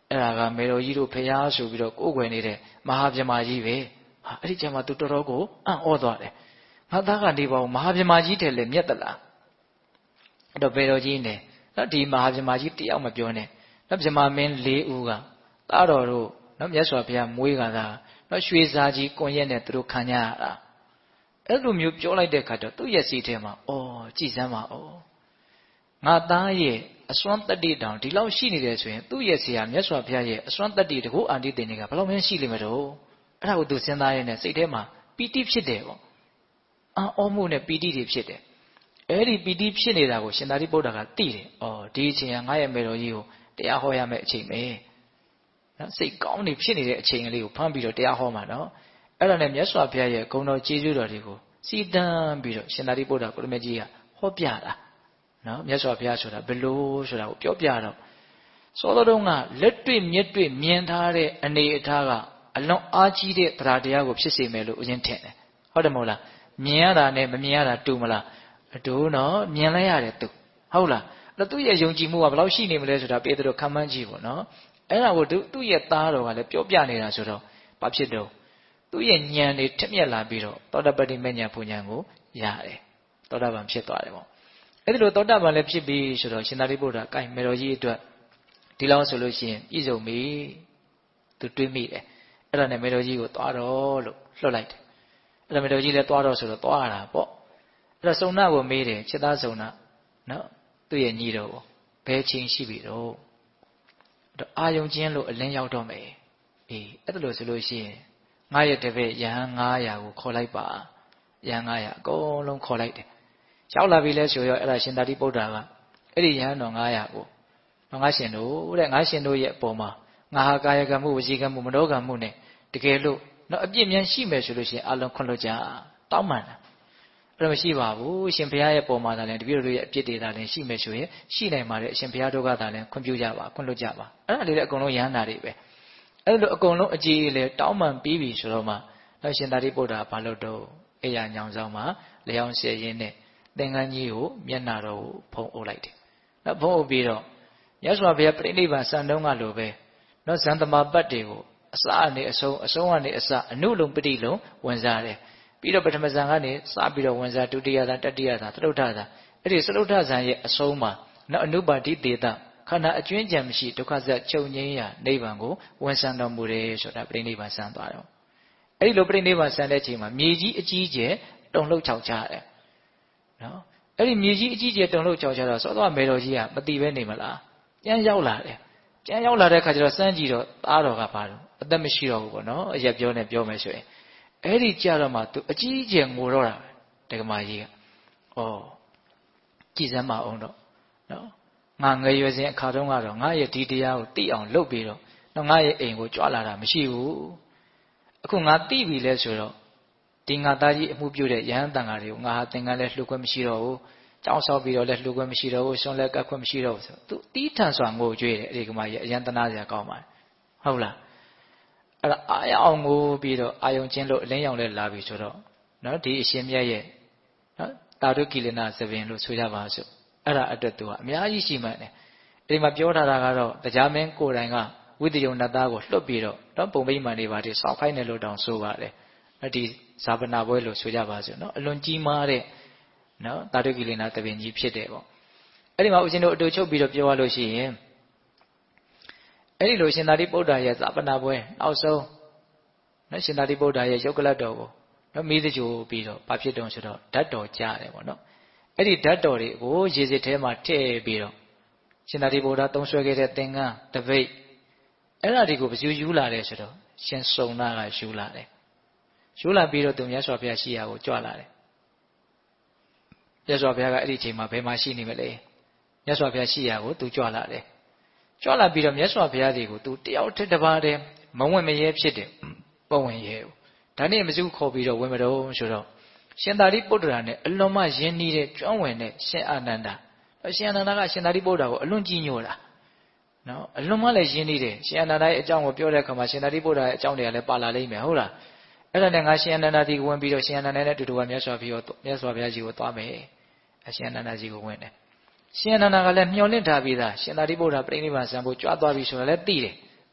အဲ့ဒါကမေတော်ကြီးတို့ဖျားဆိုပြီးတော့ကိုးကွယ်နေတဲ့မဟာဗြဟ္မာကြီးပဲဟာအဲ့ဒီကျမှသူတော်တော်ကိုအံ့ဩသွားတယ်ငါသားကနေပါဦးမဟာဗြဟ္မာကြီးတဲ့လေမြတ်တလားအဲ့တော့မေတော်ကြီးနဲ့နော်ဒီမဟာဗြဟ္မာကြီးတယောက်မပြောနဲ့နော်ဗြဟ္မာမင်း၄ဦးကသားတော်တို့နော်မြတ်စွာဘုရားမွေးကသာနော်ရွှေစာကြီးကွန်ရက်နဲ့သူတို့ခံကြရတာအဲ့လိုမျိုးပြောလိုက်တဲ့ခါကျတော့သူ့ရဲ့စိတ်ထဲမှာအော်ကြည်စမ်းပါအော်ငါသားရဲ့အစွမ်းတတ္တိတောင်ဒီလောက်ရှိနေတယ်ဆိုရင်သူ့ရဲ့ဆရာမြတ်စွာဘုရားရဲ့အစွမ်းတတ္တိတကူအာတိတင်တွေကဘယ်လောက်မှရှိလိမ့်မလို့အဲ့ဒါကိုသူစဉ်းစားရတဲ့စိတ်ထဲမှာပီတိဖြစ်တယ်ပေါ့အော်မှုနဲ့ပီတိတွေဖြစ်တယ်အဲ့ဒီပီတိဖြစ်နေတာကိုရှင်သာရိပုတ္တရာကသိတယ်အော်ဒီအချိန်ကငါရဲ့မေတော်ကြီးကိုတရားဟောရမယ့်အချိန်ပဲနော်စိတ်ကောင်းနေဖြစ်နေတဲ့အချိန်ကလေးကိုဖမ်းပြီးတော့တရားဟောမှာနော်အဲ့ဒါနဲ့မြတ်စွာဘုရားရဲ့ဂုဏ်တော်ကျေးဇူးတော်တွေကိုစီတန်းပြီးတော့ရှင်သာရိပုတ္တရာကိုရမကြီးကဟောပြတာနော်မြတ်စွာဘုရားဆိုတာဘယ်လိုဆိုတာကိုပြောပြတော့စောတော်တုန်းကလက်တွေ့မျက်တွေ့မြင်ထားတဲ့အနေအထားကအလွန်အားကြီးတဲ့တရားတရားကိုဖြစ်စေမယ်လို့အရင်ထင်တယ်ဟုတ်တယ်မဟုတ်လားမြင်ရတာနဲ့မမြင်ရတာတူမလားအတူနော်မြင်လိုက်ရတယ်သူဟုတ်လားအဲ့သူ့ရဲ့ယုံကြည်မှုကဘယ်လောက်ရှိနေမလဲဆိုတာပေတရုခံမှန်းကြည့်ပေါ့နော်အဲ့ဒါကိုသူ့ရဲ့သားတော်ကလည်းပြောပြနေတာဆိုတော့ဘာဖြစ်တော့သူ့ရဲ့ဉာဏ်တွေထက်မြက်လာပြီးတော့သောတပတ္တိမဉ္ဇဉ်ပူဉ္ဇဉ်ကိုရတယ်သောတာပန်ဖြစ်သွားတယ်ပေါ့အဲ့ဒီလိုသောတာပန်လည်းဖြစ်ပြီးဆိုတော့ရှင်သာရိပုတ္တရာကိုင်မေတော်ကြီးအတွက်ဒီလောက်ဆိုလို့ရှိရင်ပြည့်စုံပြီသူတွေးမိတယ်အဲ့ဒါနဲ့မေတော်ကြီးကိုသွားတော့လို့လှုပ်လိုက်တယ်အဲ့ဒါမေတော်ကြီးလည်းသွားတော့ဆိုတော့သွားရတာပေါ့အဲ့တော့စုံနာကိုမေးတယ်ချက်သားစုံနာနော်သူ့ရဲ့ညီတော်ကိုဘယ်ချိန်ရှိပြီတော့တော့အာယုံချင်းလို့အလင်းရောက်တော့မယ်အေးအဲ့ဒါလို့ဆိုလို့ရှိရင်ငါရဲ့တပည့်ယဟန်၅ရာကိုခေါ်လိုက်ပါယဟန်၅ရာအကုန်လုံးခေါ်လိုက်တယ်ရောက်လာပြီလဲဆိုရောအဲ့ဒါရှင်သာရိပုတ္တရာကအဲ့ဒီယဟန်တော်၅ရာကိုငါရှင်တို့တဲ့ငါရှင်တို့ရဲ့အပေါ်မှာငါဟာကာယကံမှုဝစီကံမှုမနောကံမှုနဲ့တကယ်လို့တော့အပြစ်မြန်ရှိမယ်ဆိုလို့ရှိရင်အလုံးခွင့်လွှတ်ကြတောင်းပန်တာအဲ့ဒါမရှိပါဘူးရှင်ဘုရားရဲ့ပုံမှာသာလဲတပည့်တို့ရဲ့အပြစ်တွေသာလဲရှိမယ်ဆိုရင်ရှိနိုင်ပါတယ်အရှင်ဘုရားတို့ကသာလဲခွင့်ပြုကြပါခွင့်လွှတ်ကြပါအဲ့ဒါလေးလည်းအကုန်လုံးယဟန္တာတွေပဲအဲ့လိုအကုန်လုံးအကြည်လေတောင်းပန်ပြီးပြီဆိုတော့မှတော့ရှင်သာရိပုတ္တရာဘာလို့တော့အေရညောင်ဆောင်မှာလျောင်းဆဲရင်းနဲ့သင်္ကန်းကြီးကိုမျက်နှာတော်ကိုဖုံးအုပ်လိုက်တယ်နော်ဖုံးအုပ်ပြီးတော့မြတ်စွာဘုရားပြိဋိဘံစံတုံးကလိုပဲနော်ဇန်သမပတ်တွေကိုအစအနေအဆုံးအဆုံးကနေအစအနုလုံပတိလုံဝင်စားတယ်ပြီးတော့ပထမဇန်ကနေစပြီးတော့ဝင်စားဒုတိယဇန်တတိယဇန်သရုတ်ထဇန်အဲ့ဒီသရုတ်ထဇန်ရဲ့အဆုံးမှာနော်အနုပါတိတေတခန္ဓာအကျွင်းကြံမရှိဒုက္ခဇတ်ချုပ်ငြိမ်းရာနိဗ္ဗာန်ကိုဝန်ဆံတော်မူတယ်ဆိုတာပြိဋိဘံစံသွားတော့အဲ့ဒီလိုပြိဋိဘံစံတဲ့အချိန်မှာမြေကြီးအကြီးကျယ်တုန်လှုပ်ခြောက်ခြားတယ်နော်အဲ့ဒီမြေကြီးအကြီးကျယ်တုန်လှုပ်ခြောက်ခြားတော့စောစောမေတော်ကြီးကမတိပဲနေမလားပြန်ရောက်လာတယ်ပြန်ရောက်လာတဲ့ခါကျတော့စမ်းကြည့်တော့သားတော်ကပါတော့အသက်မရှိတော့ဘူးပေါ့နော်အရက်ပြောနေပြောမယ်ဆိုရင်အဲ့ဒီကြတော့မှသူအကြီးအကျယ်ငိုတော့တာတက္ကမကြီးကဩကြည်စမ်းမအောင်တော့နော်ငါငယ်ရွယ်စဉ်အခါတုန်းကတော့ငါရဲ့ဒီတရားကိုသိအောင်လုပ်ပြီးတော့နော်ငါရဲ့အိမ်ကိုကြွလာတာမရှိဘူးအခုငါသိပြီလဲဆိုတော့ဒီငါသားကြီးအမှုပြုတဲ့ယဟန်တန်ဃာတွေကိုငါဟာသင်္ကန်းလဲလှုပ်ခွင့်မရှိတော့ဘူးကြောင်းဆောက်ပြီးတော့လဲလှုပ်ခွင့်မရှိတော့ဘူးဆွန်လဲကတ်ခွင့်မရှိတော့ဘူးဆိုသူတီးထန်စွာငိုကြွေးတယ်အဲ့ဒီကမကြီးအယံတနာစရာကောင်းပါတယ်ဟုတ်လားအဲ့ဒါအာရအောင်ငိုပြီးတော့အာယုံချင်းလို့အလင်းရောင်လဲလာပြီဆိုတော့နော်ဒီအရှင်မြတ်ရဲ့နော်တာရုကိလနာသဘင်လို့ဆိုကြပါစို့အဲ့ဒါအတွက်သူကအများကြီးရှိမှန်းတယ်ဒီမှာပြောထားတာကတော့တရားမင်းကိုယ်တိုင်ကဝိတ္တယုံနတ်သားကိုလွှတ်ပြီးတော့တော့ပုံမိမ္မာနေပါတည်းစောက်ခိုင်းတယ်လို့တောင်ဆိုပါတယ်အဲ့ဒီဇာပနာပွဲလို့ဆိုကြပါစို့နော်အလွန်ကြီးမားတဲ့နော်တာရုကိလနာသဘင်ကြီးဖြစ်တယ်ပေါ့အဲ့ဒီမှာဦးဇင်းတို့အတူချုပ်ပြီးတော့ပြောရလို့ရှိရင်အဲ့ဒီလိုရှင်သာရိပုတ္တရာရဲ့ဇာပနာပွဲနောက်ဆုံးနော်ရှင်သာရိပုတ္တရာရဲ့ယုတ်ကလတ်တော်ကိုနော်မိသကြိုပြီးတော့ဘာဖြစ်တုံးဆိုတော့ဓာတ်တော်ကြားတယ်ပေါ့နော်အဲ့ဒီဓာတ်တော်တွေကိုရေစစ်ထဲမှာထည့်ပြီးတော့ရှင်သာရိပုတ္တရာသုံးဆွဲခဲ့တဲ့သင်္ကန်းတပိတ်အဲ့ဒါတွေကိုဘယ်သူယူလာလဲဆိုတော့ရှင်စုံနာကယူလာတယ်ယူလာပြီးတော့သူမြတ်စွာဘုရားရှိရာကိုကြွလာတယ်မြတ်စွာဘုရားကအဲ့ဒီအချိန်မှာဘယ်မှာရှိနေမလဲမြတ်စွာဘုရားရှိရာကိုသူကြွလာတယ်ကြွလာပြီးတော့မြတ်စွာဘုရားတွေကိုသူတယောက်တစ်ပါးတည်းမဝင်မရဲဖြစ်တယ်မဝင်ရဲဘူးဒါနဲ့မစုခေါ်ပြီးတော့ဝင်မတော်ဆိုတော့ရှင်သာရိပုတ္တရာနဲ့အလွန်မှယဉ်နီးတဲ့ကျွမ်းဝင်တဲ့ရှင်အာနန္ဒာရှင်အာနန္ဒာကရှင်သာရိပုတ္တရာကိုအလွန်ကြီးညိုတာနော်အလွန်မှလည်းယဉ်နီးတယ်ရှင်အာနန္ဒာရဲ့အကြောင်းကိုပြောတဲ့အခါမှာရှင်သာရိပုတ္တရာရဲ့အကြောင်းတွေကလည်းပါလာလိမ့်မယ်ဟုတ်လားအဲ့ဒါနဲ့ငါရှင်အာနန္ဒာဒီဝင်ပြီးတော့ရှင်အာနန္ဒာနဲ့အတူတူကမြတ်စွာဘုရားမြတ်စွာဘုရားကြီးကိုသွားမယ်အရှင်အာနန္ဒာကြီးကိုဝင်တယ်ရှင်အာနန္ဒာကလည်းမျှော်လင့်ထားပြီးသားရှင်သာရိပုတ္တရာပြိဋိဘံစံဖို့ကြွားသွားပြီဆိုတော့လည်းသိတယ်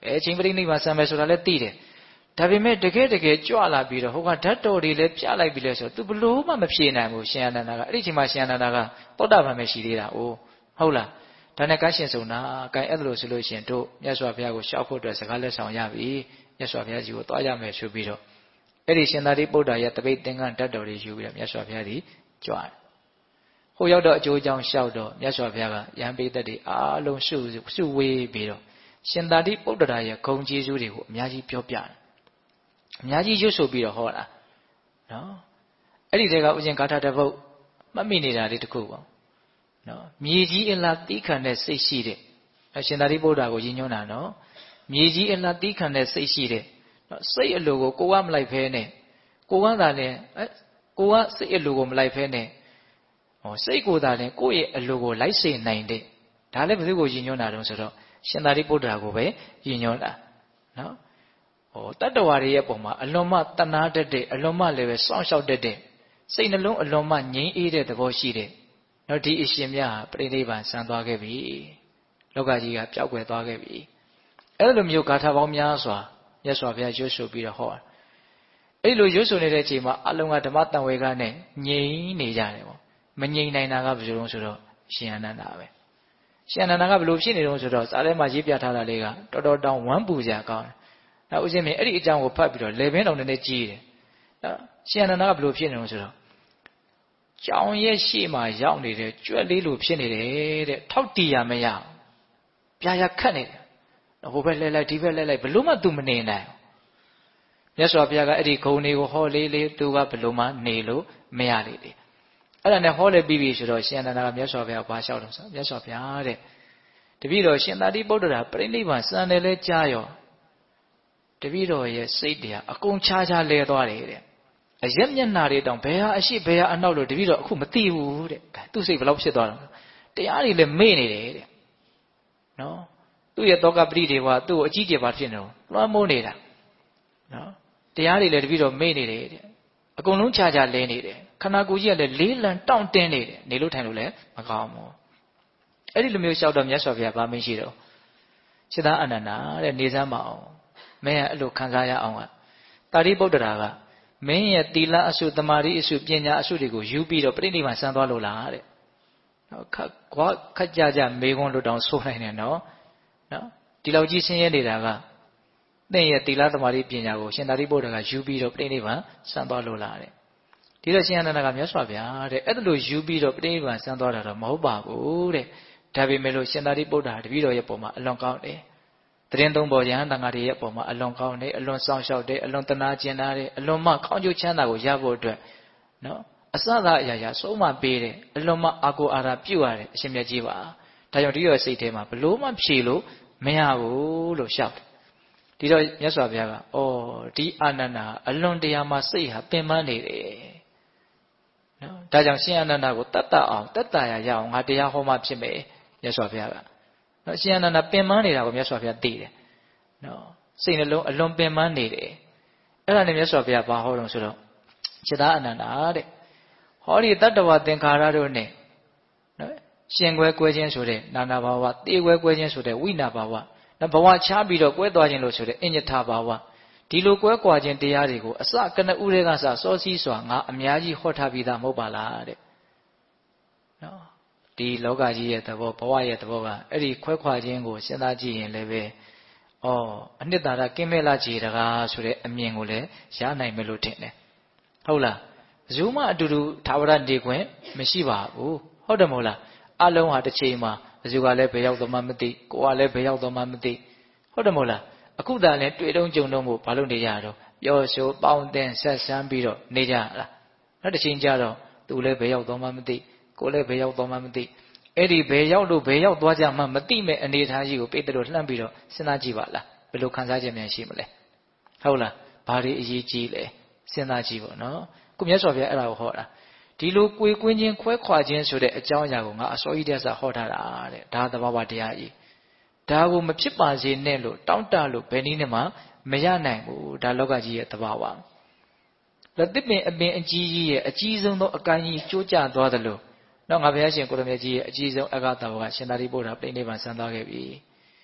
အဲချင်းပြိဋိဘံဆံမယ်ဆိုတာလည်းသိတယ်ဒါပေမဲ့တကယ်တကယ်ကြွလာပြီးတော့ဟိုကဓာတ်တော်တွေလည်းပြလိုက်ပြီးလဲဆိုတော့ तू ဘလို့မှမဖြေနိုင်ဘူးရှင်အနန္ဒာကအဲ့ဒီချိန်မှာရှင်အနန္ဒာကသောတာပန်ပဲရှိသေးတာ哦ဟုတ်လားဒါနဲ့ကန်းရှင်ဆိုတာကဲအဲ့လိုဆိုလို့ရှင်တို့မြတ်စွာဘုရားကိုရှောက်ဖို့အတွက်စကားလက်ဆောင်ရပြီမြတ်စွာဘုရားကြီးကိုသွားရမယ်ဆိုပြီးတော့အဲ့ဒီရှင်သာရိပုတ္တရာရဲ့တပိတ်သင်္ကန်းဓာတ်တော်တွေယူပြီးတော့မြတ်စွာဘုရားကြီးကြွတယ်ဟိုရောက်တော့အကျိုးအကြောင်းလျှောက်တော့မြတ်စွာဘုရားကယဟန်ပိသက်တွေအားလုံးစုစုဝေးပြီးတော့ရှင်သာရိပုတ္တရာရဲ့ဂုဏ်ကျေးဇူးတွေကိုအများကြီးပြောပြတယ်အများကြီးရွတ်ဆိုပြီးတော့ဟောတာနော်အဲ့ဒီတည်းကဥစဉ်ဂါထာတစ်ပုဒ်မှတ်မိနေတာလေးတစ်ခုပေါ့နော်မြေကြီးအလားတီးခံတဲ့စိတ်ရှိတဲ့ရှင်သာရိပုတ္တရာကိုရည်ညွှန်းတာနော်မြေကြီးအလားတီးခံတဲ့စိတ်ရှိတဲ့နော်စိတ်အလိုကိုကိုကမလိုက်ဖဲနဲ့ကိုကသာလည်းကိုကစိတ်အလိုကိုမလိုက်ဖဲနဲ့ဟောစိတ်ကိုသာလည်းကိုယ့်ရဲ့အလိုကိုလိုက်စေနိုင်တဲ့ဒါလည်းဘယ်သူကိုရည်ညွှန်းတာတုံးဆိုတော့ရှင်သာရိပုတ္တရာကိုပဲရည်ညွှန်းတာနော်ဟောတတ္တဝါတွေရဲ့ပုံမှာအလွန်မှတနာတတ်တဲ့အလွန်မှလည်းပဲစောင့်ရှောက်တတ်တဲ့စိတ်နှလုံးအလွန်မှငြိမ်းအေးတဲ့သဘောရှိတဲ့နော်ဒီအရှင်မြတ်ဟာပြိဋိဘံဆံသွားခဲ့ပြီလောကကြီးကပျောက်ကွယ်သွားခဲ့ပြီအဲ့လိုမျိုးဂါထာပေါင်းများစွာမြတ်စွာဘုရားရွတ်ဆိုပြီးတော့ဟောတာအဲ့လိုရွတ်ဆိုနေတဲ့အချိန်မှာအလုံးကဓမ္မတန်ဝေကနဲ့ငြိမ်နေကြတယ်ပေါ့မငြိမ်နိုင်တာကဘယ်လိုလဲဆိုတော့ရှင်အနန္ဒာပဲရှင်အနန္ဒာကဘယ်လိုဖြစ်နေတုံးဆိုတော့စာထဲမှာရေးပြထားတာလေးကတော်တော်တောင်ဝမ်းပူကြကောင်းတယ်နောက်ဦးဇင်းမင်းအဲ့ဒီအကြောင်းကိုဖတ်ပြီးတော့လေဘင်းတော်နည်းနည်းကြီးတယ်နော်ရှင်အနန္ဒာကဘယ်လိုဖြစ်နေတုံးဆိုတော့ကြောင်ရဲ့ရှေ့မှာရောက်နေတဲ့ကြွက်လေးလိုဖြစ်နေတယ်တဲ့ထောက်တီရမရပြာရခတ်နေတယ်ဟိုဘက်လဲလိုက်ဒီဘက်လဲလိုက်ဘလို့မှ तू မနေနိုင်မြတ်စွာဘုရားကအဲ့ဒီဂုဏ်တွေကိုဟောလေးလေး तू ကဘလို့မှနေလို့မရလေလေအဲ့ဒါနဲ့ဟောလေပြီးပြီဆိုတော့ရှင်အနန္ဒာကမြတ်စွာဘုရားဘာလျှောက်တော့ဆိုမြတ်စွာဘုရားတဲ့တပည့်တော်ရှင်သာရိပုတ္တရာပြိဋိဘံစံတယ်လဲကြားရောတပည့်တော်ရဲ့စိတ်တရားအကုန်ခြားခြားလဲသွားတယ်တဲ့အရက်မျက်နှာတွေတောင်ဘယ်ဟာအရှိဘယ်ဟာအနောက်လို့တပည့်တော်အခုမသိဘူးတဲ့သူ့စိတ်ဘယ်လောက်ဖြစ်သွားတော့တရားတွေလည်းမေ့နေတယ်တဲ့နော်သူ့ရဲ့တောကပရိဒေဝသူ့ကိုအကြီးကျယ်ပါဖြစ်နေတော့လွှမ်းမိုးနေတာနော်တရားတွေလည်းတပည့်တော်မေ့နေတယ်တဲ့အကုန်လုံးခြားခြားလဲနေတယ်ခန္ဓာကိုယ်ကြီးကလည်းလေးလံတောင့်တင်းနေတယ်နေလို့ထိုင်လို့လည်းမကောင်းဘူးအဲ့ဒီလိုမျိုးလျှောက်တော့မြတ်စွာဘုရားဗာမင်းရှိတော့စိတ္တအနန္ဒာတဲ့နေစမ်းမအောင်မင်းကအဲ့လိုခံစားရအောင်ကတာရိပုတ္တရာကမင်းရဲ့သီလအစုသမာဓိအစုပညာအစုတွေကိုယူပြီးတော့ပြိဋိဘံဆံသွားလို့လားတဲ့နော်ခက်ကွာခက်ကြကြမေခွန်းလို့တောင်ဆိုနိုင်တယ်နော်နော်ဒီလောက်ကြီးဆင်းရဲနေတာကသင်ရဲ့သီလသမာဓိပညာကိုရှင်သာရိပုတ္တရာကယူပြီးတော့ပြိဋိဘံဆံသွားလို့လားတဲ့ဒီတော့ရှင်အနန္ဒာကမြတ်စွာဘုရားတဲ့အဲ့ဒါလိုယူပြီးတော့ပြိဋိဘံဆံသွားတာတော့မဟုတ်ပါဘူးတဲ့ဒါပေမဲ့လို့ရှင်သာရိပုတ္တရာတပည့်တော်ရဲ့ပုံမှာအလွန်ကောင်းတယ်တရင်သုံးပေါ်ယဟန်တန်ဃာတွေရဲ့ပုံမှာအလွန်ကောင်းတယ်အလွန်စောင့်ရှောက်တယ်အလွန်တနာကျင်နာတယ်အလွန်မှကောင်းကျိုးချမ်းသာကိုရဖို့အတွက်နော်အစသာအရာရာဆုံးမပေးတယ်အလွန်မှအာကိုအာရပြုရတယ်အရှင်မြတ်ကြီးပါဒါကြောင့်ဒီရောစိတ်ထဲမှာဘလို့မှဖြေလို့မရဘူးလို့ရှောက်တယ်ဒီတော့မြတ်စွာဘုရားကအော်ဒီအာနန္ဒာအလွန်တရာမှစိတ်ဟာပင်ပန်းနေတယ်နော်ဒါကြောင့်ရှင်အာနန္ဒာကိုတတ်တတ်အောင်တတ်တရာရအောင်ငါတရားဟောမှဖြစ်မယ်မြတ်စွာဘုရားကနော်ရှင်အနန္ဒာပင်ပန်းနေတာကိုမြတ်စွာဘုရားသိတယ်နော်စိတ်နှလုံးအလွန်ပင်ပန်းနေတယ်အဲ့ဒါနဲ့မြတ်စွာဘုရားဘာဟောတော့ဆိုတော့စိတ္တအနန္ဒာတဲ့ဟောဒီတတ္တဝသင်္ခါရတို့နဲ့နော်ရှင်ကွဲကွဲခြင်းဆိုတဲ့နာနာဘာဝတေကွဲကွဲခြင်းဆိုတဲ့ဝိနာဘာဝနော်ဘဝချပြီးတော့ကွဲသွားခြင်းလို့ဆိုတဲ့အညထဘာဝဒီလိုကွဲကွာခြင်းတရားတွေကိုအစကနဦးတွေကစစောစီးစွာငါအများကြီးဟောထားပြီးသားမဟုတ်ပါလားတဲ့နော်ဒီလောကကြီးရဲ့သဘောဘဝရဲ့သဘောကအဲ့ဒီခွဲခွာခြင်းကိုစဉ်းစားကြည့်ရင်လည်းပဲဩအနှစ်သာရကင်းမဲ့လာကြည်တကားဆိုတဲ့အမြင်ကိုလည်းရနိုင်မယ်လို့ထင်တယ်ဟုတ်လားဘယ်သူမှအတူတူသာဝရနေခွင့်မရှိပါဘူးဟုတ်တယ်မဟုတ်လားအလုံးဟာတစ်ချိန်မှာဘယ်သူကလည်းဘယ်ရောက်တော့မှမသိကိုကလည်းဘယ်ရောက်တော့မှမသိဟုတ်တယ်မဟုတ်လားအခုတည်းလည်းတွေ့တုံးကြုံတုံးကိုဘာလို့နေကြတော့ပျော်ဆိုပေါင်းတင်ဆက်ဆန်းပြီးတော့နေကြလားနောက်တစ်ချိန်ကျတော့သူလည်းဘယ်ရောက်တော့မှမသိကိုလည်းဘယ်ရောက်တော့မှမသိအဲ့ဒီဘယ်ရောက်လို့ဘယ်ရောက်သွားကြမှမသိမဲ့အနေထားကြီးကိုပိတ်တို့လှမ်းပြီးတော့စဉ်းစားကြည့်ပါလားဘယ်လိုခံစားချက်များရှိမလဲဟုတ်လားဘာတွေအရေးကြီးလဲစဉ်းစားကြည့်ပေါ့နော်ကိုမြတ်စွာဘုရားအဲ့ဒါကိုဟောတာဒီလိုကိုယ်ကွင်းချင်းခွဲခွာခြင်းဆိုတဲ့အကြောင်းအရာကိုငါအစောကြီးတည်းကဟောထားတာတဲ့ဒါသဘာဝတရားကြီးဒါကိုမဖြစ်ပါစေနဲ့လို့တောင်းတလို့ဘယ်နည်းနဲ့မှမရနိုင်ဘူးဒါလောကကြီးရဲ့သဘာဝလက်သစ်ပင်အပင်အကြီးကြီးရဲ့အကြီးဆုံးသောအကိုင်းကြီးကျိုးကျသွားသလိုနော်ငါဘုရားရှင်ကိုရမေကြီးရဲ့အကြီးဆုံးအဂတဘောကရှင်သာရိပုတ္တရာပြိဋိဘံဆံသွားခဲ့ပြီ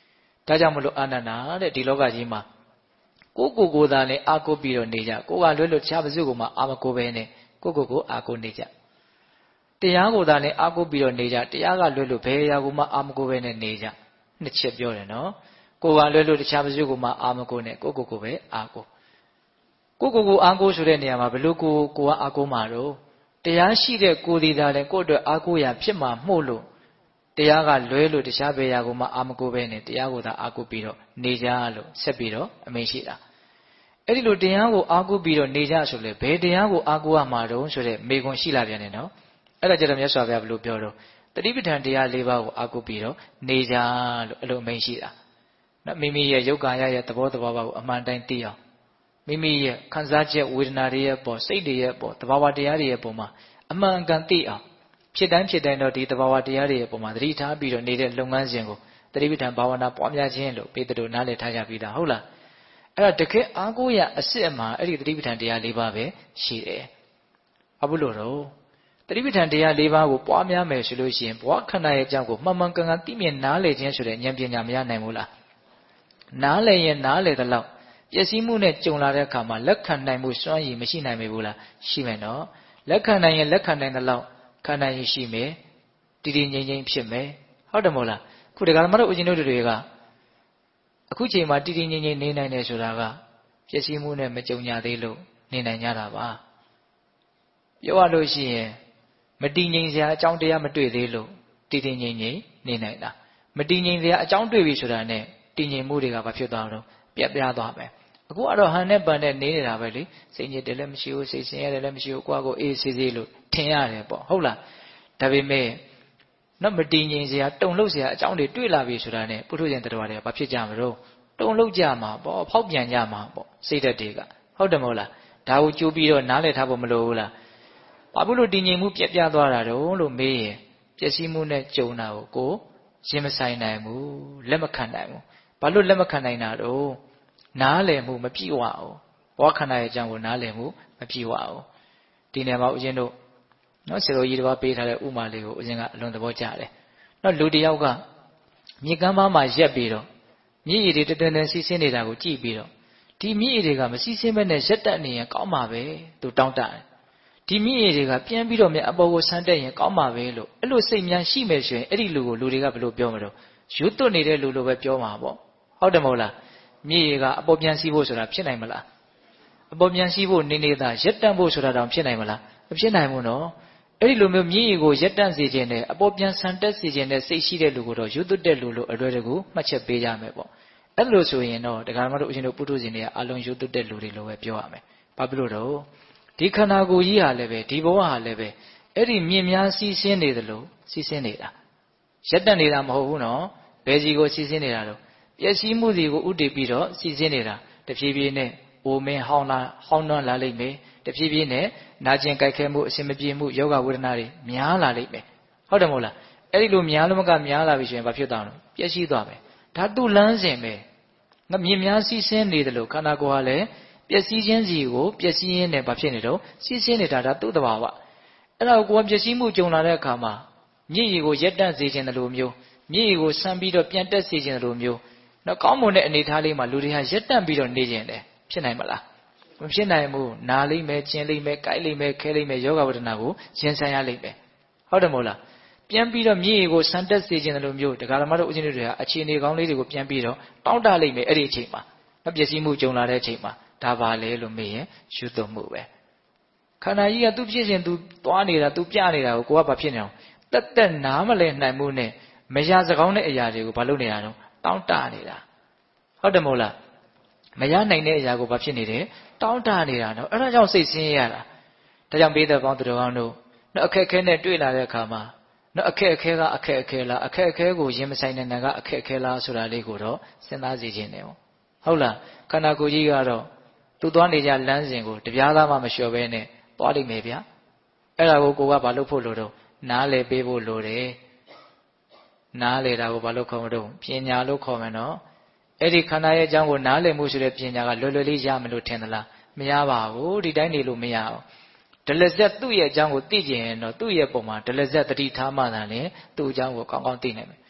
ဒါကြောင့်မလို့အာနန္ဒာတဲ့ဒီလောကကြီးမှာကိုကိုကိုသာနဲ့အာကိုပြီးတော့နေကြကိုကလွဲလို့တခြားဘယ်သူကမှအာမကိုပဲနဲ့ကိုကိုကိုအာကိုနေကြတရားကိုသာနဲ့အာကိုပြီးတော့နေကြတရားကလွဲလို့ဘယ်အရာကိုမှအာမကိုပဲနဲ့နေကြနှစ်ချက်ပြောတယ်နော်ကိုကလွဲလို့တခြားဘယ်သူကမှအာမကိုနဲ့ကိုကိုကိုပဲအာကိုကိုကိုကိုအာကိုဆိုတဲ့နေရာမှာဘယ်လိုကိုကိုကအာကိုမှာတော့တရားရှိတဲ့ကိုဒီသာလည်းကိုအတွက်အာကိုရာဖြစ်မှာမှုလို့တရားကလွဲလို့တခြားဘယ်ရာကိုမှအာမကိုပဲနဲ့တရားကိုသာအာကိုပြီးတော့နေကြလို့ဆက်ပြီးတော့အမိန့်ရှိတာအဲ့ဒီလိုတရားကိုအာကိုပြီးတော့နေကြဆိုလေဘယ်တရားကိုအာကိုရမှာတော့ဆိုတဲ့မေခွန်းရှိလာပြန်တယ်နော်အဲ့ဒါကြတော့မြတ်စွာဘုရားဘယ်လိုပြောတော့တတိပဋ္ဌာန်တရား၄ပါးကိုအာကိုပြီးတော့နေကြလို့အဲ့လိုအမိန့်ရှိတာနော်မိမိရဲ့ယုတ်ကာယရဲ့သဘောတဘာဝကိုအမှန်တိုင်းသိအောင်မိမိရဲ့ခံစားချက်ဝေဒနာတွေရဲ့ပေါ်စိတ်တွေရဲ့ပေါ်သဘာဝတရားတွေရဲ့ပေါ်မှာအမှန်ကန်သိအောင်ဖြစ်တိုင်းဖြစ်တိုင်းတော့ဒီသဘာဝတရားတွေရဲ့ပုံမှာသတိထားပြီးတော့နေတဲ့လုပ်ငန်းစဉ်ကိုသတိပဋ္ဌာန်ဘာဝနာပွားများခြင်းလို့ပေတတို့နားလည်ထားကြပြီးသားဟုတ်လားအဲ့ဒါတကယ်အားကိုးရအစစ်အမှန်အဲ့ဒီသတိပဋ္ဌာန်တရား၄ပါးပဲရှိတယ်ဘာဖြစ်လို့တော့သတိပဋ္ဌာန်တရား၄ပါးကိုပွားများမယ်ဆိုလို့ရှိရင်ဘဝခန္ဓာရဲ့အကြောင်းကိုမှန်မှန်ကန်ကန်သိမြင်နားလည်ခြင်းဆိုတဲ့ဉာဏ်ပညာမရနိုင်ဘူးလားနားလည်ရင်နားလည်သလောက်ပျက်စီးမှုနဲ့ကြုံလာတဲ့အခါမှာလက်ခံနိုင်မှုစွမ်းရည်မရှိနိုင်ဘူးလားရှိမယ်နော်လက်ခံနိုင်ရင်လက်ခံနိုင်သလောက်ခန္ဓာရည်ရှိမယ်တည်တည်ငြိမ်ငြိမ်ဖြစ်မယ်ဟုတ်တယ်မို့လားခုတက္ကရာမတို့ဦးဇင်းတို့တွေကအခုချိန်မှာတည်တည်ငြိမ်ငြိမ်နေနိုင်တယ်ဆိုတာကပျက်စီးမှုနဲ့မကြုံညာသေးလို့နေနိုင်ကြတာပါပြောရလို့ရှိရင်မတည်ငြိမ်စရာအကြောင်းတရားမတွေ့သေးလို့တည်တည်ငြိမ်ငြိမ်နေနိုင်တာမတည်ငြိမ်စရာအကြောင်းတွေ့ပြီဆိုတာနဲ့တည်ငြိမ်မှုတွေကဘာဖြစ်သွားတော့ပြတ်ပြားသွားမယ်အခုကတော့ဟန်နဲ့ပန်နဲ့နေနေတာပဲလေစိတ်ညစ်တယ်လည်းမရှိဘူးစိတ်ဆင်းရဲတယ်လည်းမရှိဘူးကိုယ့်ကိုအေးဆေးဆေးလို့ထင်ရတယ်ပေါ့ဟုတ်လားဒါပေမဲ့နော်မတည်ငြိမ်စရာတုံလှုပ်စရာအကြောင်းတွေတွေ့လာပြီဆိုတာနဲ့ပုထုဇဉ်တရားတွေကဘာဖြစ်ကြမလို့တုံလှုပ်ကြမှာပေါ့ဖောက်ပြန်ကြမှာပေါ့စိတ်ဓာတ်တွေကဟုတ်တယ်မဟုတ်လားဒါကိုကြိုးပြီးတော့နားလည်ထားဖို့မလိုဘူးလားဘာဖြစ်လို့တည်ငြိမ်မှုပြတ်ပြားသွားတာတော့လို့မေးရင်ပျက်စီးမှုနဲ့ကြုံတာကိုကိုရင်မဆိုင်နိုင်ဘူးလက်မခံနိုင်ဘူးဘာလို့လက်မခံနိုင်တာတော့နားလည်မှုမပြည့်ဝအောင်ဘောခန္ဓာရဲ့အကြောင်းကိုနားလည်မှုမပြည့်ဝအောင်ဒီနေရာမှာဦးဇင်းတို့နော်ဆရာတော်ကြီးတစ်ပါးပေးထားတဲ့ဥမာလေးကိုဦးဇင်းကအလွန်သဘောကျတယ်နော်လူတစ်ယောက်ကမြေကမ်းပါးမှာရက်ပြီးတော့မြည်ရည်တွေတတွင်တွင်စီးဆင်းနေတာကိုကြည့်ပြီးတော့ဒီမြည်ရည်တွေကမစီးဆင်းဘဲနဲ့ရက်တက်နေရင်ကောင်းမှာပဲသူတောင်းတတယ်ဒီမြည်ရည်တွေကပြန်ပြီးတော့မြအပေါ်ကိုဆန်းတက်ရင်ကောင်းမှာပဲလို့အဲ့လိုစိတ်များရှိမယ်ဆိုရင်အဲ့ဒီလူကိုလူတွေကဘယ်လိုပြောမလို့ရွတ်သွတ်နေတဲ့လူလိုပဲပြောမှာပေါ့ဟုတ်တယ်မဟုတ်လားမြည်ရည်ကအပေါ်ပြန်စီးဖို့ဆိုတာဖြစ်နိုင်မလားအပေါ်ပြန်စီးဖို့နေနေတာရက်တက်ဖို့ဆိုတာတောင်ဖြစ်နိုင်မလားမဖြစ်နိုင်ဘူးနော်အဲ့ဒီလိုမျိုးမြည်ရည်ကိုရက်တက်စေခြင်းနဲ့အပေါ်ပြန်ဆန်တက်စေခြင်းနဲ့စိတ်ရှိတဲ့လူကိုတော့ရွတ်သွတ်တဲ့လူလိုအလွယ်တကူမှတ်ချက်ပေးကြမယ်ပေါ့အဲ့လိုဆိုရင်တော့တရားဓမ္မတို့အရှင်တို့ပုထုဇဉ်တွေကအလုံးရွတ်သွတ်တဲ့လူတွေလိုပဲပြောရမယ်ဘာဖြစ်လို့တော့ဒီခန္ဓာကိုယ်ကြီးဟာလည်းပဲဒီဘဝဟာလည်းပဲအဲ့ဒီမြင်များစီးဆင်းနေသလိုစီးဆင်းနေတာရက်တက်နေတာမဟုတ်ဘူးနော်ဘယ်စီကိုစီးဆင်းနေတာတော့ပျက်စီးမှုတွေကိုဥတည်ပြီးတော့စီးဆင်းနေတာတဖြည်းဖြည်းနဲ့အိုမင်းဟောင်းလာဟောင်းနှွမ်းလာလိမ့်မယ်တဖြည်းဖြည်းနဲ့နာကျင်ကြိုက်ခဲမှုအစင်မပြေမှုယောဂဝေဒနာတွေများလာလိမ့်မယ်ဟုတ်တယ်မဟုတ်လားအဲ့ဒီလိုများလို့မကများလာပြီဆိုရင်ဘာဖြစ်သွားလဲပျက်စီးသွားမယ်ဒါသူ့လမ်းစဉ်ပဲငါမြင်များစီးဆင်းနေတယ်လို့ခန္ဓာကိုယ်ဟာလည်းပျက်စီးခြင်းစီကိုပျက်စီးရင်းနဲ့ဘာဖြစ်နေတော့စီးဆင်းနေတာဒါသူ့တဘာဝအဲ့ဒါကိုပျက်စီးမှုကြုံလာတဲ့အခါမှာမြင့်ရည်ကိုရက်တက်စေခြင်းတလို့မျိုးမြင့်ရည်ကိုဆန်းပြီးတော့ပြန်တက်စေခြင်းတလို့မျိုးနော်ကောင်းမွန်တဲ့အနေထားလေးမှာလူတွေဟာရက်တက်ပြီးတော့နေခြင်းတယ်ဖြစ်နိုင်မလားမဖြစ်နိုင်ဘူးနာလိမ့်မယ်ကျင်လိမ့်မယ်ကြိုက်လိမ့်မယ်ခဲလိမ့်မယ်ယောဂဝဒနာကိုရင်ဆိုင်ရလိမ့်မယ်ဟုတ်တယ်မဟုတ်လားပြန်ပြီးတော့မြင့်ရည်ကိုဆန်းတက်စေခြင်းတလို့မျိုးတရားဓမ္မတို့ဦးဇင်းတို့တွေကအခြေအနေကောင်းလေးတွေကိုပြန်ပြီးတော့တောင်းတလိမ့်မယ်အဲ့ဒီအချိန်မှာနော်ပျက်စီးမှုကြုံလာတဲ့အချိန်မှာဒါပါလေလို့မေးရင်ရှုသွတ်မှုပဲခန္ဓာကြီးကသူ့ဖြစ်စဉ်သူသွားနေတာသူပြနေတာကိုကိုကဘာဖြစ်နေအောင်တက်တက်နားမလဲနိုင်မှုနဲ့မရစကောင်းတဲ့အရာတွေကိုဘာလုပ်နေတာတော့တောင်းတနေတာဟုတ်တယ်မဟုတ်လားမရနိုင်တဲ့အရာကိုဘာဖြစ်နေတယ်တောင်းတနေတာနော်အဲ့ဒါကြောင့်စိတ်ဆင်းရဲရတာဒါကြောင့်ဘေးသက်ပေါင်းသူတော်ကောင်းတို့နော်အခက်အခဲနဲ့တွေ့လာတဲ့အခါမှာနော်အခက်အခဲကအခက်အခဲလားအခက်အခဲကိုရင်မဆိုင်တဲ့နာကအခက်အခဲလားဆိုတာလေးကိုတော့စဉ်းစားစီခြင်းတယ်ဟုတ်လားခန္ဓာကိုယ်ကြီးကတော့သူသွားနေကြလမ်းစဉ်ကိုတပြားသားမှမလျှော်ဘဲနဲ့သွားလိမ့်မယ်ဗျာအဲ့ဒါကိုကိုကဘာလုပ်ဖို့လိုတော့နားလည်ပေးဖို့လိုတယ်နားလည်တာကိုဘာလို့ခေါ်မလို့ပညာလို့ခေါ်မယ်နော်အဲ့ဒီခန္ဓာရဲ့အကြောင်းကိုနားလည်မှုဆိုတဲ့ပညာကလွယ်လွယ်လေးရမယ်လို့ထင်သလားမရပါဘူးဒီတိုင်းနေလို့မရအောင်ဒလဇက်သူ့ရဲ့အကြောင်းကိုသိကျင်ရင်တော့သူ့ရဲ့ပုံမှာဒလဇက်တတိထားမှသာလေသူ့အကြောင်းကိုကောင်းကောင်းသိနိုင်မယ်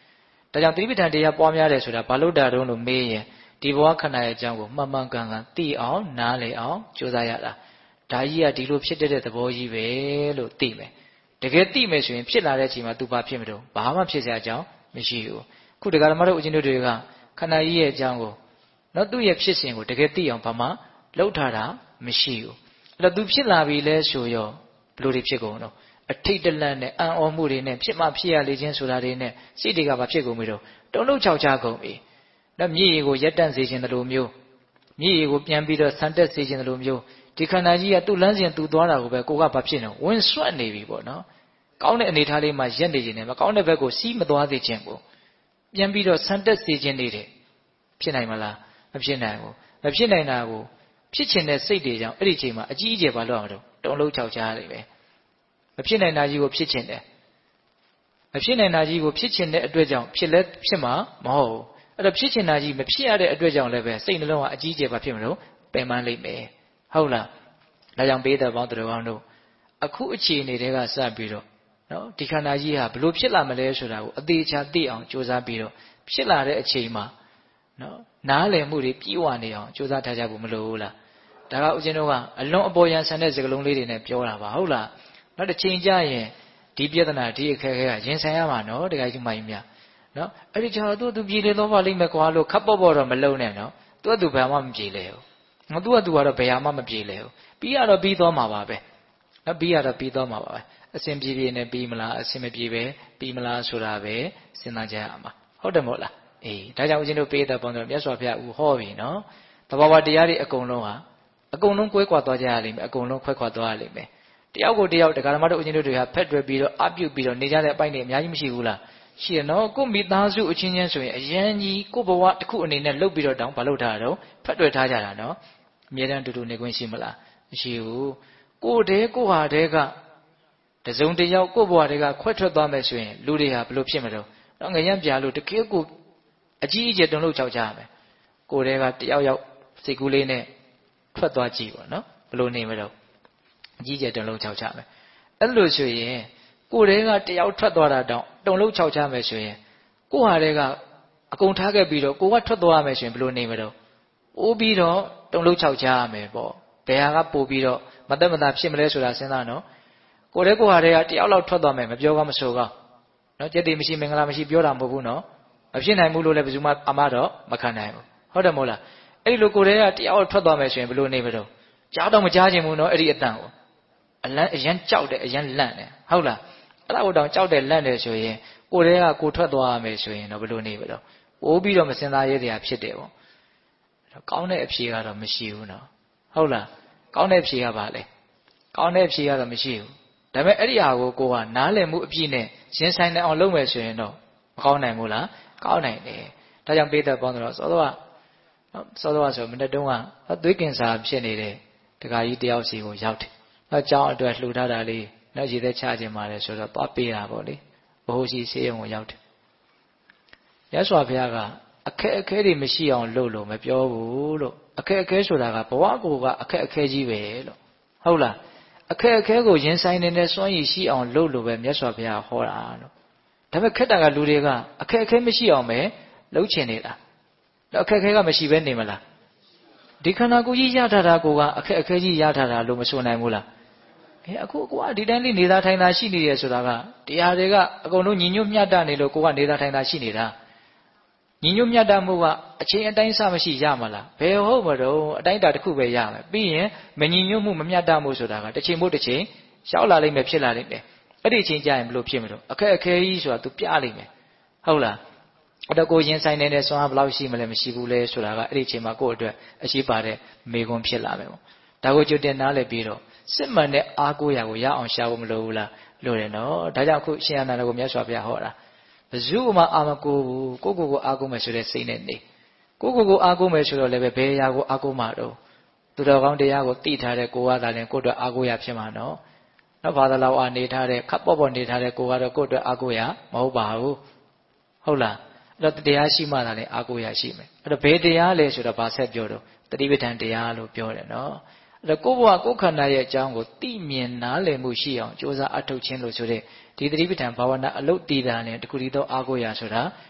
ဒါကြောင့်သတိပဋ္ဌာန်တရားပွားများတယ်ဆိုတာဘာလို့တာတုံးလို့မေးရင်ဒီဘဝခန္ဓာရဲ့အကြောင်းကိုမှန်မှန်ကန်ကန်သိအောင်နားလည်အောင်ကြိုးစားရတာဒါကြီးကဒီလိုဖြစ်တဲ့သဘောကြီးပဲလို့သိမယ်တကယ်သိမယ်ဆိုရင်ဖြစ်လာတဲ့အချိန်မှာသူဘာဖြစ်မလို့ဘာမှဖြစ်စရာအကြောင်းမရှိဘူးခုတရားဓမ္မတို့ဦးဇင်းတို့တွေကခန္ဓာကြီးရဲ့အကြောင်းကိုနော်သူ့ရဲ့ဖြစ်စဉ်ကိုတကယ်သိအောင်ဘာမှလှုပ်ထားတာမရှိဘူးအဲ့တော့သူဖြစ်လာပြီလဲဆိုရောဘလို့တွေဖြစ်ကုန်တော့အထိတ်တလန့်နဲ့အံ့ဩမှုတွေနဲ့ဖြစ်မှဖြစ်ရလေခြင်းဆိုတာတွေနဲ့စိတ်တွေကဘာဖြစ်ကုန်ပြီတော့တုံ့လှုပ်ခြောက်ခြားကုန်ပြီနော်မြည်ရည်ကိုရက်တန့်စေခြင်းတလို့မျိုးမြည်ရည်ကိုပြန်ပြီးတော့ဆန်တက်စေခြင်းတလို့မျိုးဒီခန္ဓာကြီးကသူ့လမ်းစဉ်သူ့သွားတာကိုပဲကိုကဘာဖြစ်နေဝင်ဆွတ်နေပြီပေါ့နော်ကောင်းတဲ့အနေထားလေးမှာရက်နေခြင်းနဲ့မကောင်းတဲ့ဘက်ကိုစီးမသွားစေခြင်းကိုပြန်ပြီးတော့ဆန်တက်စေခြင်းနေတယ်ဖြစ်နိုင်မလားမဖြစ်နိုင်ဘူးမဖြစ်နိုင်တာကိုဖြစ်ချင်တဲ့စိတ်တွေကြောင့်အဲ့ဒီအချိန်မှာအကြီးအကျယ်ဘာလို့အောင်တော့တုံ့လှုပ်ခြောက်ခြားနေပဲမဖြစ်နိုင်တာကြီးကိုဖြစ်ချင်တယ်မဖြစ်နိုင်တာကြီးကိုဖြစ်ချင်တဲ့အတွက်ကြောင့်ဖြစ်လဲဖြစ်မှာမဟုတ်ဘူးအဲ့တော့ဖြစ်ချင်တာကြီးမဖြစ်ရတဲ့အတွက်ကြောင့်လည်းပဲစိတ်နှလုံးကအကြီးအကျယ်ဘာဖြစ်မလို့ပင်ပန်းလိမ့်မယ်ဟုတ်လားဒါကြောင့်ပေးတဲ့ပေါင်းတော်ကောင်းတို့အခုအခြေအနေတွေကစပြီးတော့နော်ဒီခန္ဓာကြီးဟာဘလို့ဖြစ်လာမလဲဆိုတာကိုအသေးချာသိအောင်ကြိုးစားပြီးတော့ဖြစ်လာတဲ့အချိန်မှာနော်နားလည်မှုတွေပြည့်ဝနေအောင်ကြိုးစားထားကြဖို့မလိုဘူးလားဒါကဦးဇင်းတို့ကအလွန်အပေါ်ယံဆန်တဲ့စကားလုံးလေးတွေနဲ့ပြောတာပါဟုတ်လားနောက်တစ်ချိန်ကျရင်ဒီပြဿနာဒီအခက်အခဲကရင်ဆိုင်ရမှာနော်တခါကြီးမှကြီးများနော်အဲ့ဒီကြောင့်သူ့သူပြည်လေတော့ပါလိမ့်မယ်ကွာလို့ခပ်ပေါ့ပေါ့တော့မလုံးနဲ့နော်သူ့သူဘာမှမပြေလဲဘူးငါသူ့ကသူကတော့ဘယ်ဟာမှမပြေလဲဘူးပြီးရတော့ပြီးသွားမှာပါပဲနော်ပြီးရတော့ပြီးသွားမှာပါပဲအစဉ်ပြေပြေနဲ့ပြီးမလားအစဉ်မပြေပဲပြီးမလားဆိုတာပဲစဉ်းစားကြရမှာဟုတ်တယ်မို့လားအေးဒါကြောင့်ဦးဇင်းတို့ပေးတဲ့ပုံစံမြတ်စွာဘုရားဦးဟောပြီနော်သဘာဝတရားတွေအကုန်လုံးဟာအကုန်လုံးကွဲကွာသွားကြရလိမ့်မယ်အကုန်လုံးခွဲခွာသွားရလိမ့်မယ်တယောက်ကိုတယောက်တရားဓမ္မတို့ဦးဇင်းတို့တွေကဖက်တွယ်ပြီးတော့အပြုတ်ပြီးတော့နေကြတဲ့အပိုင်းတွေအများကြီးမရှိဘူးလားရှိရနော်ကိုမိသားစုအချင်းချင်းဆိုရင်အရန်ကြီးကိုဘဝတစ်ခုအနေနဲ့လှုပ်ပြီးတော့တောင်းဘာလုပ်ထားတာတော့ဖက်တွယ်ထားကြတာနော်အမြဲတမ်းတူတူနေခွင့်ရှိမလားမရှိဘူးကိုတည်းကိုဟာတည်းကတစုံတယောက်ကိုဘဝတည်းကခွဲထွက်သွားမယ်ဆိုရင်လူတွေဟာဘလို့ဖြစ်မလို့တော့ငရမ်းပြလို့တကယ်ကိုအကြီးအကျယ်တုံလို့ချောက်ကြရမယ်ကိုတည်းကတယောက်ယောက်စိတ်ကူးလေးနဲ့ထွက်သွားကြည့်ပေါ့နော်ဘလို့နေမလို့အကြီးကျယ်တုံလုံးချောက်ချမယ်အဲ့လိုဆိုရင်ကိုယ်တည်းကတယောက်ထွက်သွားတာတောင်တုံလုံးချောက်ချမယ်ဆိုရင်ကိုဟာတည်းကအကုန်ထားခဲ့ပြီးတော့ကိုကထွက်သွားရမယ်ဆိုရင်ဘလို့နေမလို့ပိုးပြီးတော့တုံလုံးချောက်ချရမယ်ပေါ့ဘယ်ဟာကပို့ပြီးတော့မသက်မသာဖြစ်မလဲဆိုတာစဉ်းစားနော်ကိုယ်တည်းကိုဟာတည်းကတယောက်လောက်ထွက်သွားမယ်မပြောကောင်းမဆိုကောင်းနော်ကြက်တိမရှိမင်္ဂလာမရှိပြောတာမဟုတ်ဘူးနော်မဖြစ်နိုင်ဘူးလို့လည်းဘယ်သူမှအမှားတော့မခံနိုင်ဘူးဟုတ်တယ်မို့လားအဲ့ဒီလိုကိုယ်တည်းကတယောက်ထွက်သွားမယ်ဆိုရင်ဘလို့နေမလို့ကြားတော့မကြားခြင်းဘူးနော်အဲ့ဒီအတန်ကိုအလန့်အရန်ကြောက်တယ်အရန်လန့်တယ်ဟုတ်လားအဲ့ဒါကိုတောင်ကြောက်တယ်လန့်တယ်ဆိုရင်ကိုယ်တည်းကကိုထွက်သွားရမယ်ဆိုရင်တော့ဘလို့နေမလို့ပိုးပြီးတော့မစင်စားရတဲ့ဟာဖြစ်တယ်ပေါ့ကောင်းတဲ့အဖြေကတော့မရှိဘူးနော်ဟုတ်လားကောင်းတဲ့အဖြေကဘာလဲကောင်းတဲ့အဖြေကတော့မရှိဘူးဒါပေမဲ့အဲ့ဒီဟာကိုကိုကနားလည်မှုအပြည့်နဲ့ရင်ဆိုင်နိုင်အောင်လုပ်မယ်ဆိုရင်တော့မကောင်းနိုင်ဘူးလားကောင်းနိုင်တယ်ဒါကြောင့်ပေးသက်ပေါင်းတော့စောစောကစောစောကဆိုမနေ့တုန်းကသွေးကင်ဆာဖြစ်နေတဲ့တခါကြီးတယောက်စီကိုရောက်တယ်နောက်ကျောင်းအတွက်လှူထားတာလေးနောက်ရည်သက်ချခြင်းပါလေဆိုတော့သွားပေးတာပေါ့လေဘ ਹੁ ရှိဆေးရုံကိုရောက်တယ်ရသော်ဘုရားကအခက်အခဲတွေမရှိအောင်လုပ်လို့မပြောဘူးလို့အခက်အခဲဆိုတာကဘဝကိုကအခက်အခဲကြီးပဲလို့ဟုတ်လားအခက်အခဲကိုရင်ဆိုင်နေတဲ့စွမ်းရည်ရှိအောင်လုပ်လို့ပဲမြတ်စွာဘုရားဟောတာလို့ဒါပေမဲ့ခက်တာကလူတွေကအခက်အခဲမရှိအောင်ပဲလုပ်ချင်နေတာတော့အခက်အခဲကမရှိဘဲနေမလားဒီခန္ဓာကိုယ်ကြီးရထားတာကိုကအခက်အခဲကြီးရထားတာလို့မဆိုနိုင်ဘူးလားအဲအခုကိုကဒီတိုင်းလေးနေသားထိုင်သားရှိနေရဆိုတာကတရားတွေကအကုန်လုံးညီညွတ်မျှတနေလို့ကိုကနေသားထိုင်သားရှိနေတာညီညွတ်မျှတမှုကအချိန်အတိုင်းစမရှိရမှာလားဘယ်ဟုတ်မတော့အတိုင်းတာတစ်ခုပဲရမယ်ပြီးရင်မညီညွတ်မှုမမျှတမှုဆိုတာကတစ်ချိန်မို့တစ်ချိန်ရောက်လာလိမ့်မယ်ဖြစ်လာလိမ့်မယ်အဲ့ဒီအချိန်ကျရင်ဘလို့ဖြစ်မလို့အခက်အခဲကြီးဆိုတာ तू ပြလိမ့်မယ်ဟုတ်လားအဲ့တော့ကိုရင်ဆိုင်နေတဲ့စွမ်းအားဘယ်လောက်ရှိမလဲမရှိဘူးလဲဆိုတာကအဲ့ဒီအချိန်မှာကိုယ့်အတွက်အရှိပါတဲ့မေခွန်းဖြစ်လာမယ်ပေါ့ဒါကိုကြိုတင်နားလည်ပြီးတော့စစ်မှန်တဲ့အားကိုးရာကိုရအောင်ရှာဖို့မလိုဘူးလားလိုတယ်နော်ဒါကြောင့်အခုရှင်အနန္ဒကိုမြတ်စွာဘုရားဟောတာဘယ်သူမှအာမကိုဘူးကိုကိုကိုအားကိုးမယ်ဆိုတဲ့စိတ်နဲ့နေကိုကိုကိုအားကိုးမယ်ဆိုတော့လည်းပဲဘယ်ရာကိုအားကိုးမှာတော့သူတော်ကောင်းတရားကိုသိထားတဲ့ကိုကသာလည်းကိုယ့်အတွက်အားကိုးရဖြစ်မှာနော်နောက်ဘာသာလောက်အားနေထားတဲ့ခပ်ပေါ့ပေါ့နေထားတဲ့ကိုကတော့ကိုယ့်အတွက်အားကိုးရမဟုတ်ပါဘူးဟုတ်လားအဲ့တော့တရားရှိမှသာလည်းအားကိုးရရှိမယ်အဲ့တော့ဘယ်တရားလဲဆိုတော့ဘာဆက်ပြောတော့တတိပဋ္ဌာန်တရားလို့ပြောတယ်နော်အဲ့တော့ကိုယ့်ဘဝကိုယ်ခန္ဓာရဲ့အကြောင်းကိုသိမြင်နားလည်မှုရှိအောင်ကြိုးစားအထောက်ခြင်းလို့ဆိုတဲ့ဒီတတိပဋ္ဌာန်ဘာဝနာအလုတ်တည်တာနဲ့တခုတည်းသောအားကိုးရဆိုတာ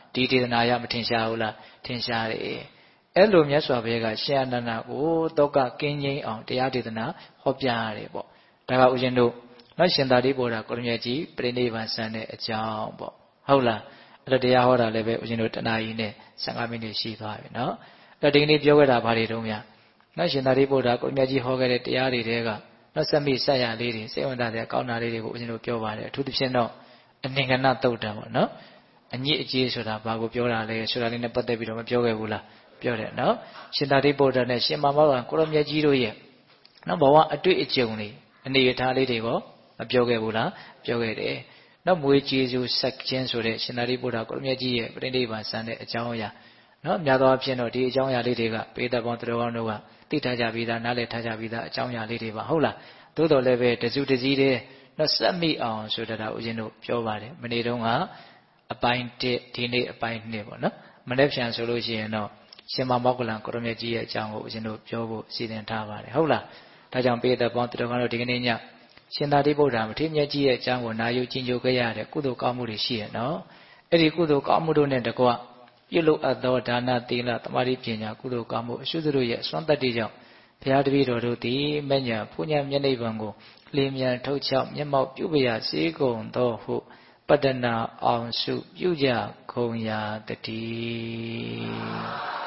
ဒီဒေသနာရမထင်ရှားဘူးလားထင်ရှားတယ်အဲ့လိုမြတ်စွာဘုရားကရှင်အနန္ဒကိုတောကကင်းငြိမ်းအောင်တရားဒေသနာဟောပြရတယ်ပေါ့ဒါကဦးဇင်းတို့နော်ရှင်သာရိပုတ္တရာကိုရမြတ်ကြီးပြိဋိဘံဆန်းတဲ့အကြောင်းပေါ့ဟုတ်လားအဲ့တော့တရားဟောတာလည်းပဲဦးဇင်းတို့တနာရီနဲ့ဆယ်ငါးမိနစ်ရှိသွားပြီနော်အဲ့ဒီကနေ့ပြောခဲ့တာဘာတွေတုံးများနော်ရှင်သာရိပုတ္တရာကိုရမြတ်ကြီးဟောခဲ့တဲ့တရားတွေတဲကနော်စက်မိဆက်ရလေးတွေစေဝန္တာတွေကောင်းတာလေးတွေကိုဦးဇင်းတို့ပြောပါတယ်အထူးသဖြင့်တော့အနင်္ဂနတုတ်တံပေါ့နော်အညစ်အကြေးဆိုတာဘာကိုပြောတာလဲဆိုတာလေးနဲ့ပတ်သက်ပြီးတော့မပြောခဲ့ဘူးလားပြောတယ်နော်ရှင်သာရိပုတ္တရာနဲ့ရှင်မောဂလန်ကိုရမြတ်ကြီးတို့ရဲ့နော်ဘဝအတွေ့အကြုံတွေအနေအထားလေးတွေကိုမပြောခဲ့ဘူးလားပြောခဲ့တယ်နော်မွေးကျေးဇူးဆက်ခြင်းဆိုတဲ့ရှင်သာရိပုတ္တရာကိုရမြတ်ကြီးရဲ့ပြိဋိဘံဆန်းတဲ့အကြောင်းအရာနော်များသောအားဖြင့်တော့ဒီအကြောင်းအရာလေးတွေကပေတပေါင်းသူတော်ကောင်းတို့ကသိထားကြပြီးသားနားလည်ထားကြပြီးသားအကြောင်းအရာလေးတွေပါဟုတ်လားသို့တော်လည်းပဲတစုတစည်းတည်းနော်စက်မိအောင်ဆိုတာဒါဦးဇင်းတို့ပြောပါတယ်မနေ့တုန်းကအပိုင်းတစ်ဒီနေ့အပိုင်းနှစ်ပေါ့နော်မနေ့ပြန်ဆိုလို့ရှိရင်တော့ရှင်မောဂလန်ကိုရမြတ်ကြီးရဲ့အကြောင်းကိုဦးဇင်းတို့ပြောဖို့စီစဉ်ထားပါတယ်ဟုတ်လားဒါကြောင့်ပေတပေါင်းသူတော်ကောင်းတို့ဒီကနေ့ညရှင်သာရိပုတ္တရာမထေရမြတ်ကြီးရဲ့အကြောင်းကိုနာယူကျင့်ကြိုခဲ့ရတဲ့ကုသိုလ်ကောင်းမှုတွေရှိရနော်အဲ့ဒီကုသိုလ်ကောင်းမှုတို့နဲ့တကွပြုလုပ်အပ်သောဒါနသီလသမာဓိပညာကုသိုလ်ကောင်းမှုအရှုတို့ရဲ့အစွမ်းတတ္တိကြောင့်ဘုရားတပည့်တော်တို့သည်မဉ္ဇဉ်ဘုညာမျက်နှိပ်ပံကိုလင်းမြန်ထုတ်ချောက်မျက်မှောက်ပြုပရာစေကုန်သောဟုပတ္တနာအောင်စုပြုကြခုံရာတည်း